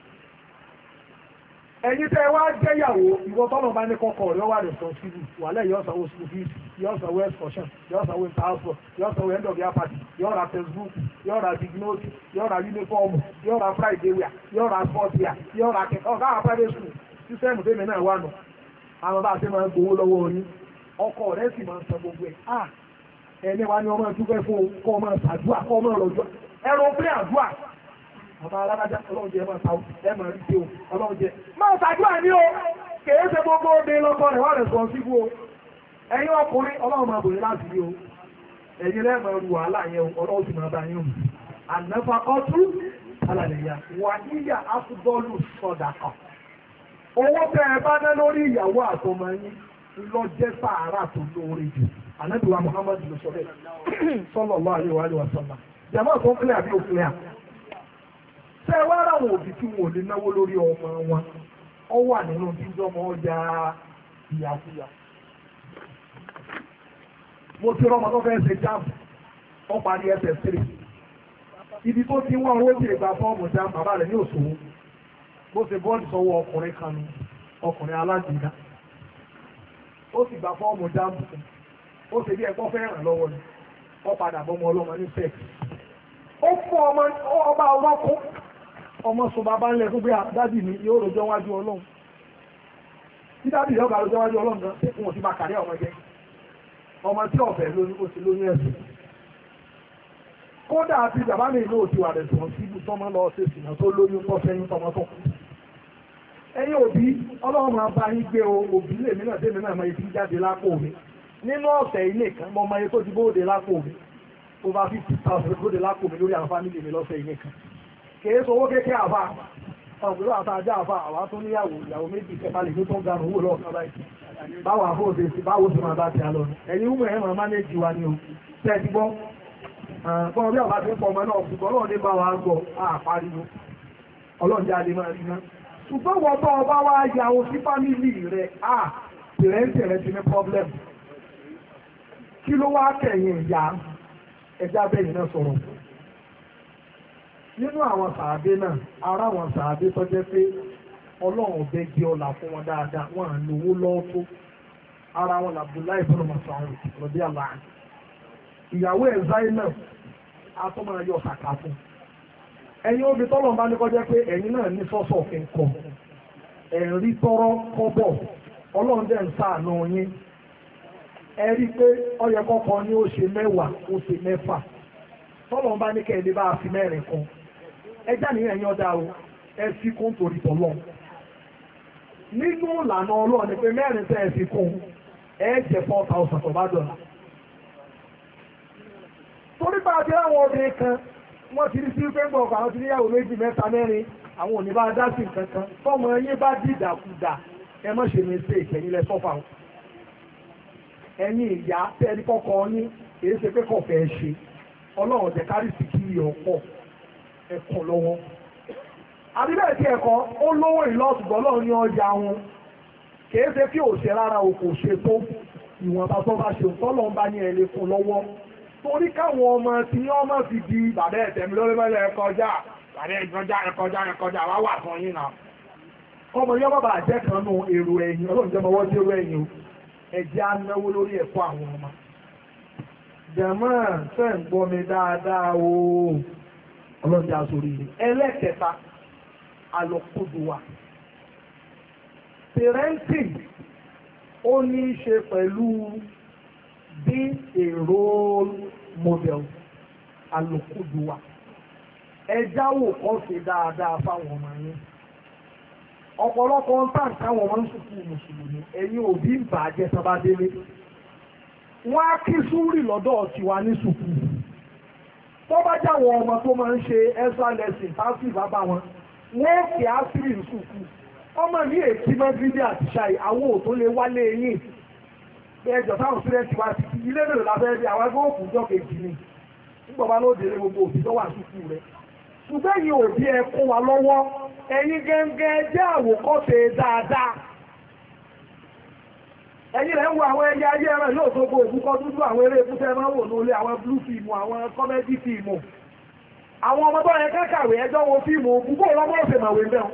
ẹ̀yin tẹ́ wá jẹ́yàwó ìwọ tọ́lọ̀ bá ní kọ́kọ́ rẹ̀ wà responsible wàlẹ́ yóò sanwó school fees yóò sanwó excursion yóò sanwó transport yóò sanwó end of year party yóò ra textbook yóò ra big note yóò ra uniform yóò ra friday wear yóò ra sport wear yóò ra kẹ̀kẹ́ ọ̀gá àwọn private school sísẹ́mù tèmi náà wà nù àwọn bá a ṣe máa ń gbowó lọ́wọ́ oní ọkọ rẹ̀ sì máa ń san gbogbo ẹ̀ ẹni wa ni ọmọ ìdúpẹ́ fún kọ́ ọmọ àdúrà kọ́ ọmọ ọlọ́jọ́ ẹ̀rọ pé àdúrà ọba alágbájá ọlọ́run jẹ́ máa ta ẹ̀mọ̀ rí pé o ọlọ́run jẹ́ máa ṣàdúrà ní o kèé ṣe gbogbo obìnrin lọ́kọ rẹ̀ wà responsible o ẹ̀yin ọkùnrin ọlọ́run máa bòyí láti rí o ẹ̀yin lẹ́ẹ̀mọ̀ ru wàhálà yẹn ọlọ́run sì máa bá yín o ànáfà ọtún alàlẹ́yà wà níyà afúbọ́ọ̀lù sọ̀dà kan owó tẹ ẹ bá ná lórí ìyàwó àtọmọ yín lọ jẹ́ sàárà tó lóore jù ànábìwá Muhammadu ló sọ bẹ́ẹ̀ sallallahu alaihi wa sallam jàmọ́ tó clear àbí ó clear ṣé wá ráwọn òbí tí wọn ò lè náwó lórí ọmọ wọn ọ wà nínú jíjọ ọmọ ọjà ìyàkúyà mo ti rọmọ tó fẹ́ ṣe jáàmù ọ parí ẹsẹ̀ 3 ibi tó ti wọ́n owó tí lè gba fọ́ọ̀mù jáàmù bàbá rẹ̀ ní òṣòwò bó ṣe bọ́ọ̀lù sọ́wọ́ ọkùnrin kan ní ọkùnrin alájìdá ó sì gba fọ́ọ̀mù jáàmù ó ṣe bí ẹ̀kọ́ fẹ́ ràn lọ́wọ́ ni ọ padà bọ́mọ ọlọ́mọ ní sex ó fún ọba ọlọ́kún ọmọ sọ bàbá ńlẹ̀ fún pé dádì mi yóò rojọ́ wájú ọlọ́run tí dádì yóò bá rojọ́ wájú ọlọ́run gan fún òsì máa kàrí ọmọ jẹ ọmọ tí ọ̀fẹ́ lórí ó ti lóyún ẹ̀sìn kódà àti bàbá mi ìlú òtí wà rẹ̀ sọ̀rọ̀ sí ibùsọ́ máa lọ ṣe ìsìnà tó lóyún tó fẹ́yìn tọmọ tó kù ẹ̀yin òbí ọlọ́run máa bá yín gbé òbí lèmi náà tèmi náà mọ iye tí ń jáde lápò mi nínú ọ̀sẹ̀ ilé kan mo mọ iye tó ti bóde lápò mi over 50,000 bóde lápò mi lórí àwọn fámìlì mi lọ́sẹ̀ ilé kan kìí sọ owó kékeré àbá ọ̀gbìn àti ajá àbá àwa tó níyàwó ìyàwó méjì kẹta lè tó ń ga owó lọ́ọ̀kan báyìí báwo àbóòdè sí báwo sì máa bá ti àlọ́ ẹ̀yin wúwo ẹ̀ máa mánéjì wa ni o tẹ́ ẹ ti gbọ́ fọ́n bí àbá ti ń pọ̀ ọmọ náà ṣùgbọ́n ọlọ́run ní bá wa gbọ́ àpariwo ọlọ́run jẹ́ adé máa rí náà ṣùgbọ́n wọ́n bá ọba wá yàwó sí fámìlì rẹ̀ tẹ̀rẹ̀ntẹ̀rẹ̀ ti ní problem kí ló wá kẹ̀yìn ìyá ẹja bẹ́yìn náà sọ̀rọ̀ nínú àwọn sàádé náà ara àwọn sàádé tó jẹ́ pé ọlọ́run bẹ́ gbé ọlà fún wọn dáadáa wọn à lówó lọ́wọ́ tó ara wọn Abdullahi ibn Mas'ud radiyallahu anhu ìyàwó ẹ̀ Zainab atọ́mọ̀ yọ sàkà fún ẹ̀yin omi tọ́lọ̀ bá ní kọjá pé ẹ̀yin náà ní sọ́sọ̀ kẹ́kọ̀ọ́ ẹ̀rí tọrọ kọ́bọ̀ ọlọ́run dẹ̀ ń ṣàánú yín ẹ̀rí pé ọyẹ kọ́kọ́ ní ó ṣe mẹ́wàá ó ṣe mẹ́fà tọ́lọ̀ bá ní kẹ́ẹ̀lé bá fi mẹ́rin kan ẹjá ní ẹ̀yin ọ̀dà o ẹ fi kún torí tọ́lọ̀ nínú ìlànà ọlọ́run ni pé mẹ́rin tẹ́ ẹ fi kún ẹ jẹ́ 4,000 tó bá dọ̀la torí bá a ti ráwọn obìnrin kan wọ́n ti rí sí pé ń bọ̀ àwọn ti níyàwó méjì mẹ́ta mẹ́rin àwọn òní bá dá sí nǹkan kan fọ́mọ yín bá dìdàkudà ẹ má ṣe mistake ẹ̀yin lẹ sọ́fà o ẹ̀yin ìyá tẹ́ẹ̀rí kọ́kọ́ ní èyí ṣe pé kọ̀ fẹ́ ṣe ọlọ́run jẹ́ kárí sí kí ọ̀pọ̀ ẹ̀kọ́ lọ́wọ́ àbíbẹ̀ tí ẹ̀kọ́ ó lówó ìlọ́sùgbọ́ ọlọ́run ní ọjà wọn kìí ṣe kí ò ṣe rárá o kò ṣe tó ìwọ̀nba tó bá ṣe tọ́lọ́ ń bá ní ẹ lè fún lọ́wọ́ torí káwọn ọmọ tí wọ́n máa fi di bàbá ẹ̀tẹ̀mí lórí mẹ́lẹ̀ ẹ̀kọjá bàbá ẹ̀kọjá wá wà fún yín náà ọmọ yọ́ bàbá àjẹ́ kan nù èrò ẹ̀yìn ọlọ́run jẹ́ mọ́wọ́ tí ó ẹ̀yìn o ẹ̀jẹ̀ á náwó lórí ẹ̀kọ́ àwọn ọmọ jẹ̀mọ́ fẹ́ ń gbọ́ mi dáadáa o ọlọ́run jẹ́ àsórí rẹ̀ ẹlẹ́kẹta alọ́kùdùwà parenting ó ní í ṣe pẹ̀lú be a role model alùkùdùwà ẹjáwò kọ́ sí dáadáa fáwọn ọmọ yín ọ̀pọ̀lọpọ̀ ń tàn káwọn ọmọ ń sùkú mùsùlùmí ẹ̀yin òbí ń bà jẹ́ sábà délé wọ́n á kí súrì lọ́dọ̀ tiwa ní sùkú tó bá jáwọn ọmọ tó máa ń ṣe extra lesson fásitì bàbá wọn wọ́n kì á sírì ní sùkú ọmọ ní èkí mọ́gídé àti ṣáì àwọn ò tó lè wálé yín ẹjọ́ táwọn sílẹ̀tì wá sí ilé mẹ́rin lábẹ́ bí àwọn ẹgbẹ́ òkú jọ kejì ni nígbà bá ló délé gbogbo òbí tó wà sùkú rẹ̀ ṣùgbọ́n yìí òbí ẹ kún wa lọ́wọ́ ẹ̀yin gẹ́gẹ́ jẹ́ àwòkọ́ṣe dáadáa ẹ̀yin rẹ̀ ń wo àwọn ẹyẹ ayé ẹran yóò tó gbogbo òkúkọ dúdú àwọn eré ìfúnṣẹ́ máa ń wò lórí àwọn blue film àwọn comedy film àwọn ọmọ bọ́ yẹn kẹ́kàwé ẹjọ́ wo fíìmù gbogbo ọlọ́mọ ọ̀sẹ̀ màwé bẹ́ẹ̀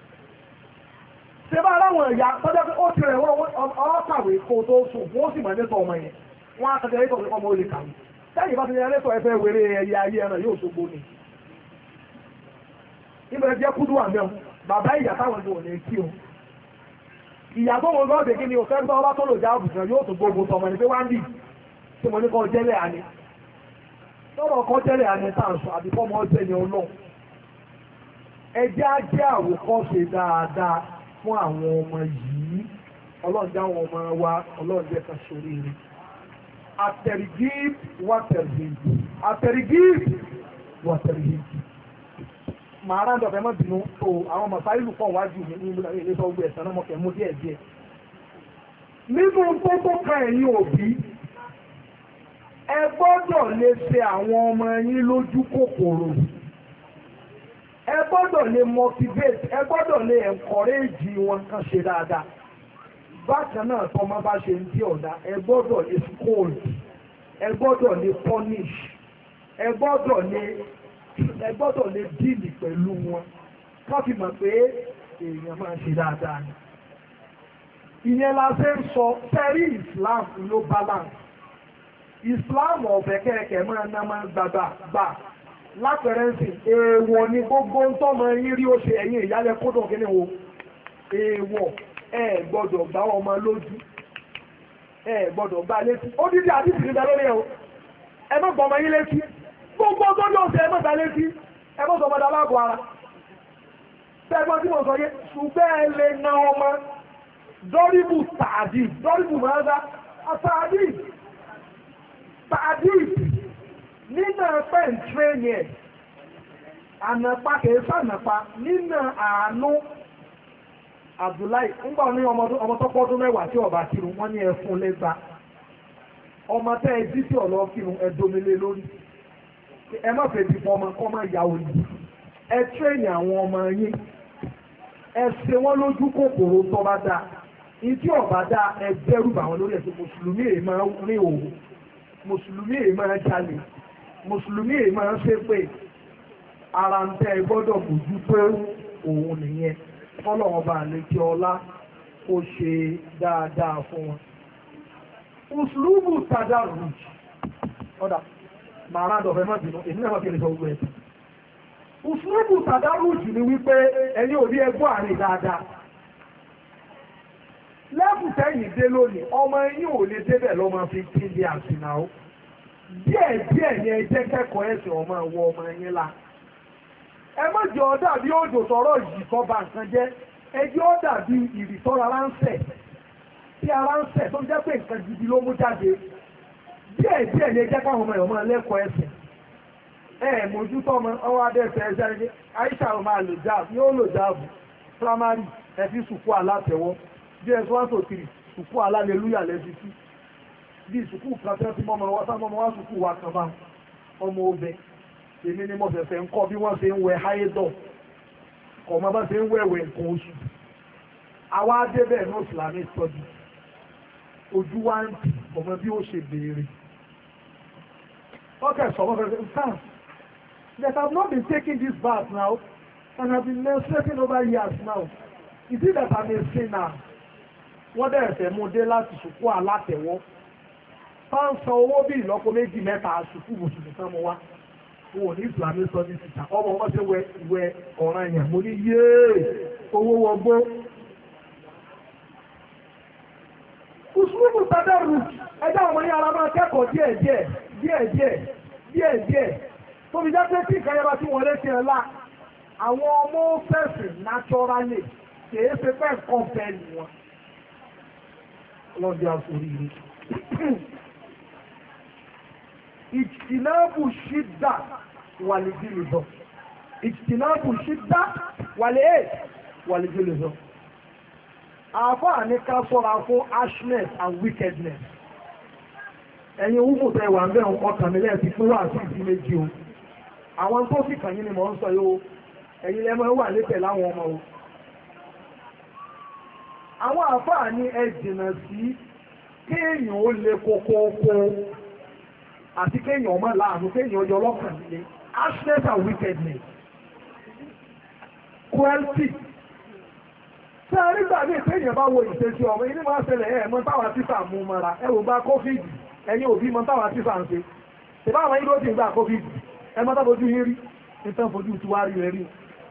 ṣe bá aláwọn ẹ̀yà tọ́jọ́ pé ó ti rẹ̀ wọ́n ọ̀kàwé kó tó sùn wọ́n sì mọ̀ nẹ́tọ̀ ọmọ yẹn wọ́n á kẹ́kẹ́ ẹ̀tọ́ ọmọ olè kàwé sẹ́yìn bá ti yẹn lẹ́tọ̀ ẹ̀fẹ́ wéré ẹyẹ ayé ẹran yóò tó gbóni ibẹ̀ jẹ́ kúdú àmẹ́un bàbá ìyá táwọn ìlú òní kí o ìyá tó wọn lọ́ọ̀dẹ̀ kí ni o fẹ́ gbọ́ ọba tó lò já àbùsàn yóò tó gbogbo tọmọ ní pé wá ń dì tí mo ní kọ́ jẹ́lẹ̀ àní lọ́rọ̀ kọ́ jẹ́lẹ̀ àní tàǹsù àbí fọ́mọ ọjẹ́ ni ọlọ́run ẹjẹ́ á jẹ́ àwòkọ́ṣe dáadáa fún àwọn ọmọ yìí ọlọ́run jẹ́ àwọn ọmọ wa ọlọ́run jẹ́ ká sórí rẹ̀ àtẹ̀rìgí wàtẹ̀rìgí màá ráńdọ̀ fẹ́ mọ́ bínú tó àwọn mọ̀sáìlù pọ̀ wájú mi ní ilé sọ gbé ẹ̀sán náà mọ̀kẹ́ mú díẹ̀ díẹ̀. nínú tó ka ẹ̀yin òbí ẹ gbọ́dọ̀ lè ṣe àwọn ọmọ yín lójú kòkòrò ẹ gbọ́dọ̀ lè motivate ẹ gbọ́dọ̀ lè encourage wọn kan ṣe dáadáa bákan náà tọ́mọ bá ṣe ń tí ọ̀dà ẹ gbọ́dọ̀ lè scold ẹ gbọ́dọ̀ lè punish ẹ gbọ́dọ̀ lè díìlì pẹ̀lú wọn ká fi mọ̀ pé èèyàn máa ṣe dáadáa ni. ìyẹn la ṣe ń sọ sẹ́rí Islam ló balance Islam ọ̀bẹ kẹ̀kẹ́ máa ná máa gbà lápẹ̀rẹ́ sí èèwọ̀ ni gbogbo ń tọ́mọ yín rí ó ṣe ẹ̀yìn ìyálẹ̀ kódò kíní wo èèwọ̀ ẹ gbọ́dọ̀ gbá ọmọ lójú ẹ gbọ́dọ̀ gbá létí ó dídí àdìsí nígbà lórí ẹ̀ o ẹ má gbọ́ ọmọ yín létí gbogbo tó ní ọ̀sẹ̀ ẹmọ́ta létí ẹmọ́sọ ọmọdé aláàbò ara tẹ́gbọ́n tí mo sọ yé ṣùgbẹ́ ẹ lè na ọmọ dọ́ríbù tààdì dọ́ríbù mọ́ra àtàdì nínú ẹ̀pẹ́ ìtírẹ́nì ẹ̀ ànàpá kìí sànàpá nínú àánú Abdullahi ńgbà ní ọmọ tó pọ́dún mẹ́wàá tí ọba kírun wọ́n ní ẹfun lẹ́gbà ọmọ tẹ́ ẹ jí sí ọ̀lọ́ kírun ẹ̀dọ́milé lórí ẹ má fẹ́ bí ọmọ kọ́ máa yà òyìn ẹ tírẹ́nì àwọn ọmọ yín ẹ ṣe wọ́n lójú kòkòrò tó bá dáa ìdí ọ̀bá dáa ẹ bẹ̀rù bà wọn lórí ẹ̀sìn mùsùlùmí èyí máa ń rí òwò mùsùlùmí èyí máa ń jalè mùsùlùmí èyí máa ń ṣépè ara ń tẹ́ ẹ gbọ́dọ̀ bójú tó òun nìyẹn fọlọ́wọ́n bá lè kí ọlá kó ṣe dáadáa fún wọn. mùsùlùmí tàdá rùj ọ̀dà màrá dọ̀fẹ́ má bínú èmi náà má kéde sọ gbogbo ẹ̀. mùsùlùmí tàdá rùj ni wípé ẹni ò rí ẹgbọ́ àárín dáadáa. lẹ́bù tẹ́yìn dé lónìí ọmọ yín ò lè débẹ̀ lọ́mọ fi kí ilé àsìnà ó. díẹ̀ ni ẹ jẹ́ kẹ́kọ̀ọ́ ẹ̀sìn ọmọ ìwọ ọmọ yín la. ẹ má jẹ́ ó dàbí òjò sọ̀rọ̀ yìí kọ́ ba nǹkan jẹ́ ẹ jẹ́ ó dàbí ìrìtọ́ra ránṣẹ́ tí ara ń sẹ̀ tó jẹ́ pé nǹkan gidi ló mú jáde díẹ̀ ni ẹ jẹ́ káwọn ọmọ ìwọ̀n lẹ́kọ̀ọ́ ẹ̀sìn mójútó ọmọ ọwọ́ adẹ́sẹ̀ ẹ̀ṣẹ́ ẹ̀ṣẹ́ Aisha ọmọ àlò jáàbù yóò lò jáàbù primary ẹ̀fí sùkú alátẹ̀wọ́ ds 123 sùkú alálẹ́lúyà lẹ́sí sí bí sùkú kan tẹ́ tí mọ́mọ́ wá sùkú wa kan bá ọmọ obẹ èmi ni mo fẹ̀fẹ̀ ń kọ́ bí wọ́n ṣe ń wẹ háyédọ̀ ọmọ bá ṣe ń wẹ̀wẹ̀ nǹkan oṣù àwa adébẹ̀ ní Islamic study ojú wa ń tì ọmọ bí ó ṣe béèrè okay so sir that I've not been taking this bath now and I've been menstruating over years now is it that I'm a sinner wọ́n dẹ̀ ẹ̀fẹ̀ mú dé láti sùkú alátẹ̀wọ́ bá ń san owó bí ìlọ́po méjì mẹ́ta sùkú mùsùlùmí kan mú wá wọn ò ní Islamic studies teacher ọmọ wọn ṣe wẹ ọ̀ràn yẹn mo ní yéé owó wọgbó Mùsùlùmí tàdárù ẹjọ́ àwọn ní ara máa kẹ́kọ̀ọ́ díẹ̀díẹ̀ tó fi jẹ́ pé tí ìkẹyẹba tí wọ́n lé sí ẹ̀lá àwọn ọmọ fẹ́sìn naturally kìí ṣe pẹ́ nǹkan bẹ́ẹ̀lì wọn lọ́dí àforí rí ìtìnábù ṣídà wàlìdílìzọ àfáà ní ká sọ́ra fún harshness and wickedness ẹ̀yin wúfò tẹ wà ń bẹ́ ọkàn mi lẹ́ẹ̀tì fún wà sí ìdí méjì o àwọn tó sì kàn yín ni mò ń sọ yóò ẹ̀yin lẹ́mọ̀ wà lẹ́tẹ̀ láwọn ọmọ o àwọn àfáà ní ẹ jìnà sí kéèyàn ó lè kókóókó àti kéèyàn ọmọ láàánú kéèyàn ọjọ́ ọlọ́kàn nílé harshness and wickedness cruelty tí a nígbà ní ìpéyàn bá wo ìṣesí ọmọ inú máa ṣẹlẹ̀ mọ́ táwà títà mú mọ́ra ẹwò bá COVID ẹ̀yin òbí mọ́ táwà títà ń ṣe ṣèbá àwọn ìlú ti gbà COVID ẹmọ́ tábójú yín rí nítorí fojú tí wá rí rẹ̀ rí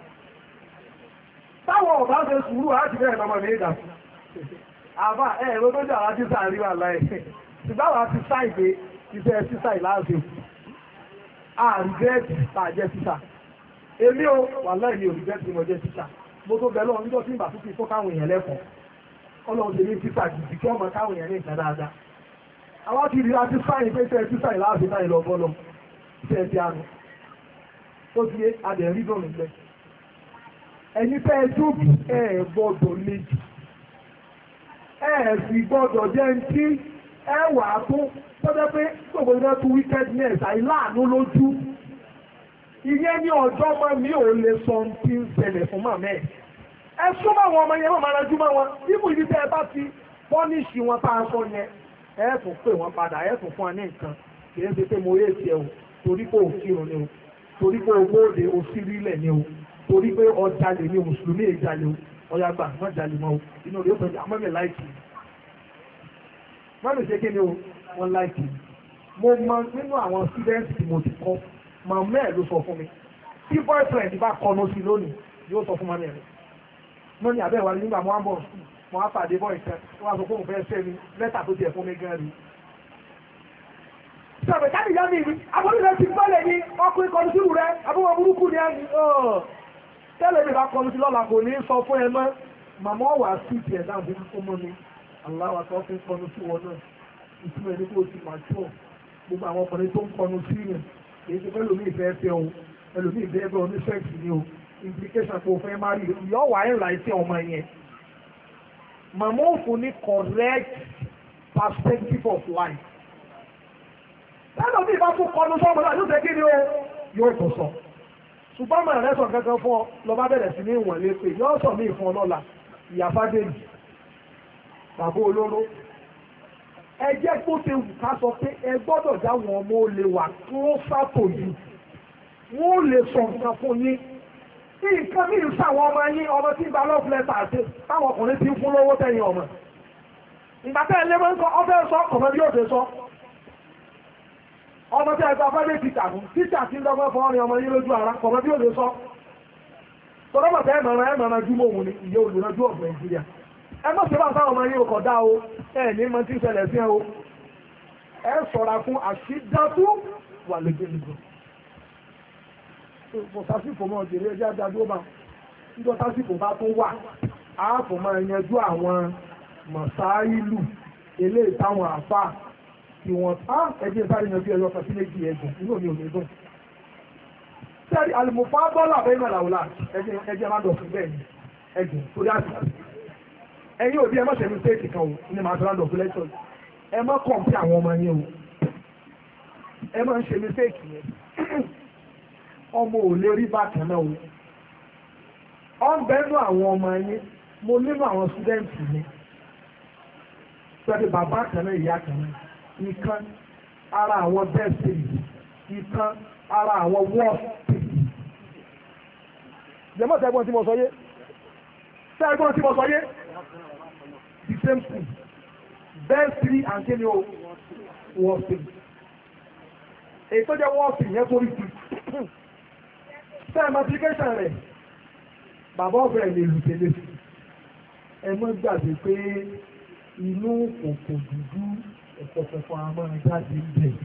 táwọn ọ̀bá ṣe sùúrù láti bẹ̀rẹ̀ lọ́mọ ní ìdà àbá ẹ̀rọ tó jà láti títà rí wà láì ṣùgbọ́n àwọn ti ṣàìgbé iṣẹ́ títà ìláàṣẹ àrùgẹ́ẹ̀tì tàjẹ́ títà èmi ò wà láì ní òrùgẹ́ẹ̀tì mọ̀ jẹ́ títà mo tó bẹ̀rẹ̀ ọ̀njọ́ tí ìbà tó fi fún káwọn èèyàn lẹ́kọ̀ọ́ ọlọ́run ṣe ní títà jìdì kí ọmọ káwọn èèyàn ní ìta dáadáa àwọn ti rí láti sáyìn pé tẹ́ títà ìláàfin náà lọ bọ́lọ tẹ́ ti àná tó ti yé adẹ̀ rí dùn nílẹ̀ ẹni tẹ́ ẹ jókòó ẹ gbọ́dọ̀ méjì ẹ sì gbọ́dọ̀ jẹ́ ń tí ẹ wà á tó tọ́jọ́ pé gbogbo ìdá tó wickedness àìláàánú lójú ìyẹn ní ọjọ́ mọ́ mi ò lè sọ tí ń ṣẹlẹ̀ fún màmá ẹ̀ ẹ súnmọ́ àwọn ọmọ yẹn wọ́n máa rajú mọ́ wọn ibù ibi tẹ́ ẹ bá ti pọ́níṣì wọn tá a sọ yẹn ẹ tún pè wọ́n padà ẹ tún fún ẹ ní nǹkan kì í ṣe pé mo yé tiẹ̀ o torí pé òkìrùn ni o torí pé ogóòdè òsírílẹ̀ ni o torí pé ọjàlè ni mùsùlùmí èjàlè o ọyà gbà má jalè mọ́ o inú rẹ̀ ó fẹ́ àmọ́mẹ́ láìkì mọ́mí ṣe kí ni o wọ́n láìkì mo mọ nínú àwọn students tí mo ti kọ́ màmá ẹ̀ ló sọ fún mi tí boyfriend bá kọnu sí lónìí yóò sọ fún mọ́mí ẹ̀ mọ́mí àbẹ́wà nígbà mo á bọ̀ mo á pàdé boyfriend wọ́n á sọ pé mo fẹ́ fẹ́ mi lẹ́tà tó tiẹ̀ fún mi gan rí. sọ̀rọ̀ káàdì yá mi rí abọ́dúnrẹ́ ti gbọ́lẹ̀ ní ọkùnrin kọlu sí rẹ̀ abúwọ̀ burúkú ni ẹni tẹ́lẹ̀ mi bá kọlu sí lọ́la kò ní sọ fún ẹ mọ́ màmá wà sí ìtì ẹ̀dá àbí kó mọ́ mi aláwa tó fi ń kọlu sí wọn náà ìtumọ̀ ẹni kó o ti máa tó gbogbo àwọn ọkùnrin tó ń kọlu sí rẹ̀ èyí ti fẹ́ lómi ìfẹ́ fẹ́ o ẹlòmí ìfẹ́ ẹgbẹ́ oníṣẹ́ẹ̀sì ni o implication kò fẹ́ má rí ìyọ́ wà ń ra iṣẹ́ ọmọ yẹn màmá òfin ní correct perspective of life lẹ́nu bí ìbá tún kọlu sọ́mọ náà yóò fẹ́ kí ni o yóò tó sọ ṣùgbọ́n mọ̀ rẹ̀ sọ kankan fún ọ lọ́ba bẹ̀rẹ̀ sí ní ìwọ̀n lépe yóò sọ mí fún ọ lọ́la ìyàfádẹ́lì bàbá olóró ẹ jẹ́ kó ṣe wù ká sọ pé ẹ gbọ́dọ̀ jáwọn ọmọ olè wà kí wọ́n sàtò yìí wọ́n lè sọ nǹkan fún yín tí nǹkan mí sáwọn ọmọ yín ọmọ tí ń gba love letter àti táwọn ọkùnrin ti ń fún lówó tẹ̀yìn ọmọ ìgbà tẹ́ ẹ lé mọ́ ń kọ́ ọ fẹ́ sọ ọmọ bí yóò ṣe sọ ọmọ tí a gba fẹ́lẹ́ títà fún títà tí ń dọ́gbọ́n fún ọrin ọmọ yín lójú ara kọ̀mọ́ bí ó lè sọ tọ́lọ́mọ̀ tẹ́ ẹ̀mọ̀ràn júmọ̀ òun ni ìyẹ́ olùrànjú of Nàìjíríà ẹ mọ̀ sí báwọn ọmọ yín kọ̀ dá o ẹ ní mọ tí ń ṣẹlẹ̀ sí ẹ o ẹ ṣọ́ra fún àṣídátú wà lẹ́gbẹ̀lẹ́gbẹ̀ kò sásìkò mọ́ òjèrè ẹjẹ́ adájọ́ bá níjọ́ sásìkò bá tó wà áàfò máa yanjú àwọn mọ̀sáìlù eléyìí táwọn àfáà tí wọ́n ẹgbẹ́ sáré yanjú ẹ̀rọ kan sí méjì ẹ̀gùn inú mi ò ní dùn. sẹ́ẹ̀rì àlùmọ̀fá bọ́ọ̀lù àbẹ́yìn màlàwùlà ẹgbẹ́ máa dọ̀ fún bẹ́ẹ̀ ni ẹ̀gùn tó dá sí. ẹ̀yin òbí ẹ má ṣe mistake kan o ní màá tó láńdọ̀ fún lẹ́tọ̀ ẹ má kàn pé àwọn ọmọ yẹn o ẹ má ń ṣe mistake yẹn ọmọ ò lè rí bákan náà o ọ ń bẹ́nu àwọn ọmọ yẹn mo nínú àwọn student mi pẹ̀lú bàbá kan náà ìyá kan náà ìkan ara àwọn best things ìkan ara àwọn worst things. jẹ́mọ́ sẹ́gbọ́n tí mo sọ yé sẹ́gbọ́n tí mo sọ yé the same thing best three and kí ni o worst things. èyí tó jẹ́ worst thing yẹn tó rí sí sẹ́ẹ̀mù application rẹ̀ bàbá ọ̀fẹ́ lè lù tẹ́lẹ̀ sí ẹ mọ́ gbàgbé pé inú kòkò dúdú ẹ̀fọ̀fọ̀fọ̀ àmọ́ jáde ń bẹ̀.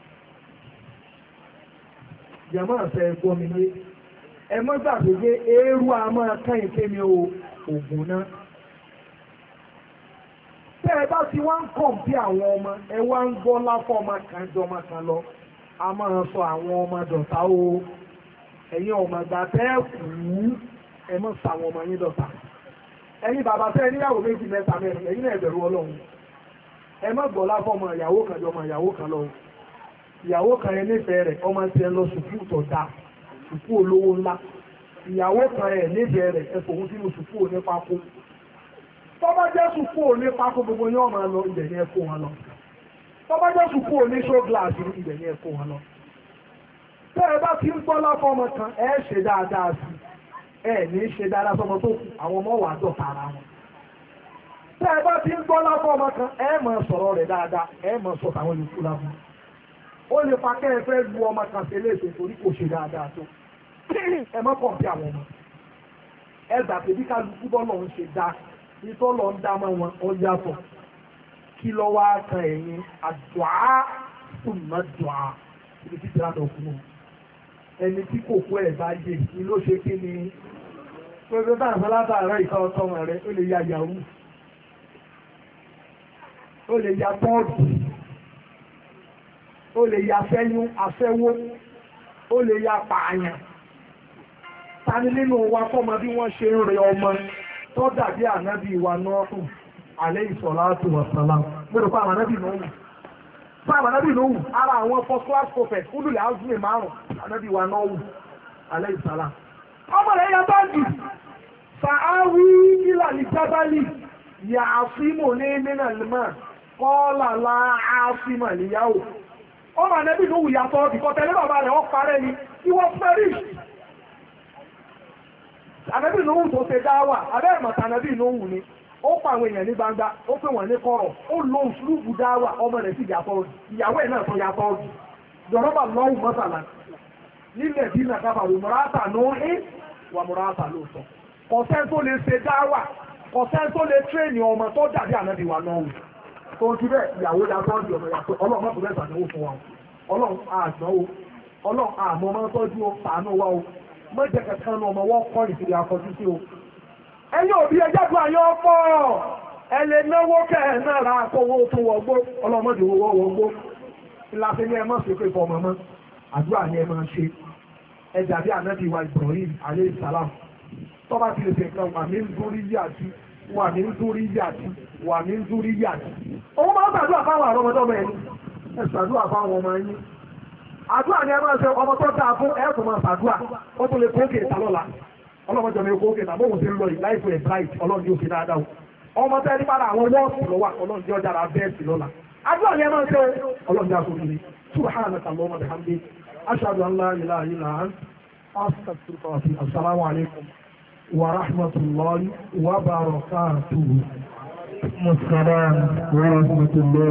Jàmá àfẹ́ ẹ̀gbọ́n mi lé. Ẹ mọ́ gbàgbé pé eérú àmọ́ káyìn kémi ògùn náà. Tẹ́ ẹ bá ti wá ń kàn bí àwọn ọmọ, ẹ wá ń gbọ́ láfọ́ ọmọ kan jọ ọmọ kan lọ. A máa sọ àwọn ọmọ dọ̀tá o. Ẹ̀yin ọmọ ìgbà tẹ́ ẹ kú, ẹ mọ̀ sọ àwọn ọmọ yín dọ̀tá. Ẹ̀yin bàbá tẹ́ ẹ níyàwó méjì mẹ́ta mẹ́rin, ẹ̀yin náà ẹ̀bẹ̀rù Ọlọ́run. Ẹ má gbọ́ láfọ́ ọmọ ìyàwó kan jọ ọmọ ìyàwó kan lọ. Ìyàwó kan yẹn nífẹ̀ẹ́ rẹ̀ ọmọ ti ẹ lọ sùkúù tó dáa sùkúù olówó ńlá. Ìyàwó kan ẹ̀ nífẹ̀ẹ́ rẹ̀ ẹ fòun sínú sùkúù onípákó. Tọ́bá jẹ́ sùkúù onípákó gbogbo yín ọmọ lọ ibẹ̀ ni ẹ kó wọn lọ. Tọ́bá jẹ́ sùkúù oníṣó gíláàsì ibẹ̀ ni ẹ kó wọn lọ. Tẹ́ ẹ bá ti ń gbọ́ láfọ́ ọmọ kan ẹ ṣe dáadáa sí ẹ ní ṣe dáadáa sọmọ tó kù àwọn ọmọ wà dọ̀tá ara wọn. Tẹ́ ẹ bá ti ń gbọ́ láfọ́ ọmọ kan ẹ máa sọ̀rọ̀ rẹ̀ dáadáa ẹ máa sọ tàwọn yòókù lábú. Ó lè fa kẹ́ ẹ fẹ́ lu ọmọ kan ṣe léṣe torí kò ṣe dáadáa tó. Ẹ má kàn bí àwọn ọmọ. Ẹ gbà pé bí kálukú bọ́ lọ́n ṣe dá ìtọ́ lọ ń dá mọ́ wọn ó yàtọ̀. Kí lọ wá kan ẹ̀yìn àdùá fúnmọ́ dùá ibi títí láti ọkùnrin. Ẹni tí kò kó ẹ̀ bá yé ni ló ṣe kí ni pẹ̀lú táàbí látàárọ̀ ìka ọtọ́ rẹ̀ ó lè ya yahoo. Ó lè ya bọ́ọ̀dù. Ó lè ya fẹ́yún afẹ́wó. Ó lè ya pààyàn. Tani nínú wa fọ́mọ bí wọ́n ṣe ń rẹ ọmọ tó dàbí ànábì ìwà nọ́ọ̀kù alayhi salatu wa salam. Gbọ́dọ̀ fún àwọn ànábì Nuhu. Fún àwọn ànábì Nuhu, ara àwọn first class prophet fúdùlẹ̀ azmi márùn-ún ànábì ìwà Nuhu alayhi salam. Ọmọ rẹ̀ yà báńkì. Fa'awi ila al-jabali ya'simuni min al-ma' qala la 'asima al-yawm. Ọmọ ànábì Nuhu yàtọ̀ ìkọ̀tẹ̀lẹ́ bàbá rẹ̀ wọ́n parẹ́ ni, he was perished. Ànábì Nuhu tó ṣe dáwà, abẹ́ ìmọ̀ta ànábì Nuhu ni, ó pa àwọn èèyàn ní gbangba, ó pè wọ́n ní kọ̀rọ̀, ó lo òṣùlùbù dáwà, ọmọ rẹ̀ sì yàtọ̀ ọ̀dù, ìyàwó ẹ̀ náà tó yàtọ̀ ọ̀dù. Dọ̀rọ̀bà lọ́wọ́ mọ́sàlá, nílẹ̀ bí nàkàfà wò mùràtà Nuhi wà mùràtà lóòótọ́. Kọ̀sẹ́ tó lè ṣe dáwà, kọ̀sẹ́ tó lè tréènì ọmọ tó dàbí ànábì wa Nuhu. Tó ti bẹ́ẹ̀ ìyàwó yàtọ̀ ọ̀dù ọmọ yàtọ̀, ọlọ́run mọ́tò bẹ́ẹ̀ sàdánwò fún wa. Ọlọ́run àgbọ̀n o, ọlọ́run àmọ́ máa tọ́jú o, ṣàánú wa o. mọ́jẹ kẹta ní ọmọ wọn kọ́ ìfìdí akọjú sí o ẹ̀yin òbí ẹjẹ́ tó àyọ́ pọ̀ ẹ lè náwó kẹ́ ẹ̀ náà ra àkọwó tó wọgbó ọlọ́mọdé owó wọgbó ìlàfẹ́ ní ẹ má ṣe pé fọmọ mọ́ àdúrà ni ẹ máa ṣe ẹ dàbí ànábì wa Ibrahim alayhi salam tọ́ba ti lè fẹ́ kan wà ní nítorí yàtí wà ní nítorí yàtí wà ní nítorí yàtí òun máa ń ṣàdúrà fáwọn àrọ́mọdọ́mọ ẹni ẹ ṣàdúrà fáwọn ọmọ ẹni àdúrà ni ẹ máa ṣe ọmọ tó dáa fún ẹ̀ẹ́sùn máa ṣàdúrà ó tún lè kókè ìta lọ́la ọlọ́mọdé mi kókè ìta bóun ti ń lọ yìí láìpẹ́ ẹ̀ bright ọlọ́run yóò fi dáadáa ọmọ tẹ́ nípa àwọn wọ́ọ̀sì lọ́wọ́ ọlọ́run yóò dára bẹ́ẹ̀sì lọ́la àdúrà ni ẹ máa ṣe ọlọ́run yóò sókè ní subhanaka allahumma bihamdik ashhadu an la ilaha illa anta astaghfiruka wa atubu ilaik assalamu alaikum wa rahmatullahi wa barakatuh. Assalamu wa rahmatullahi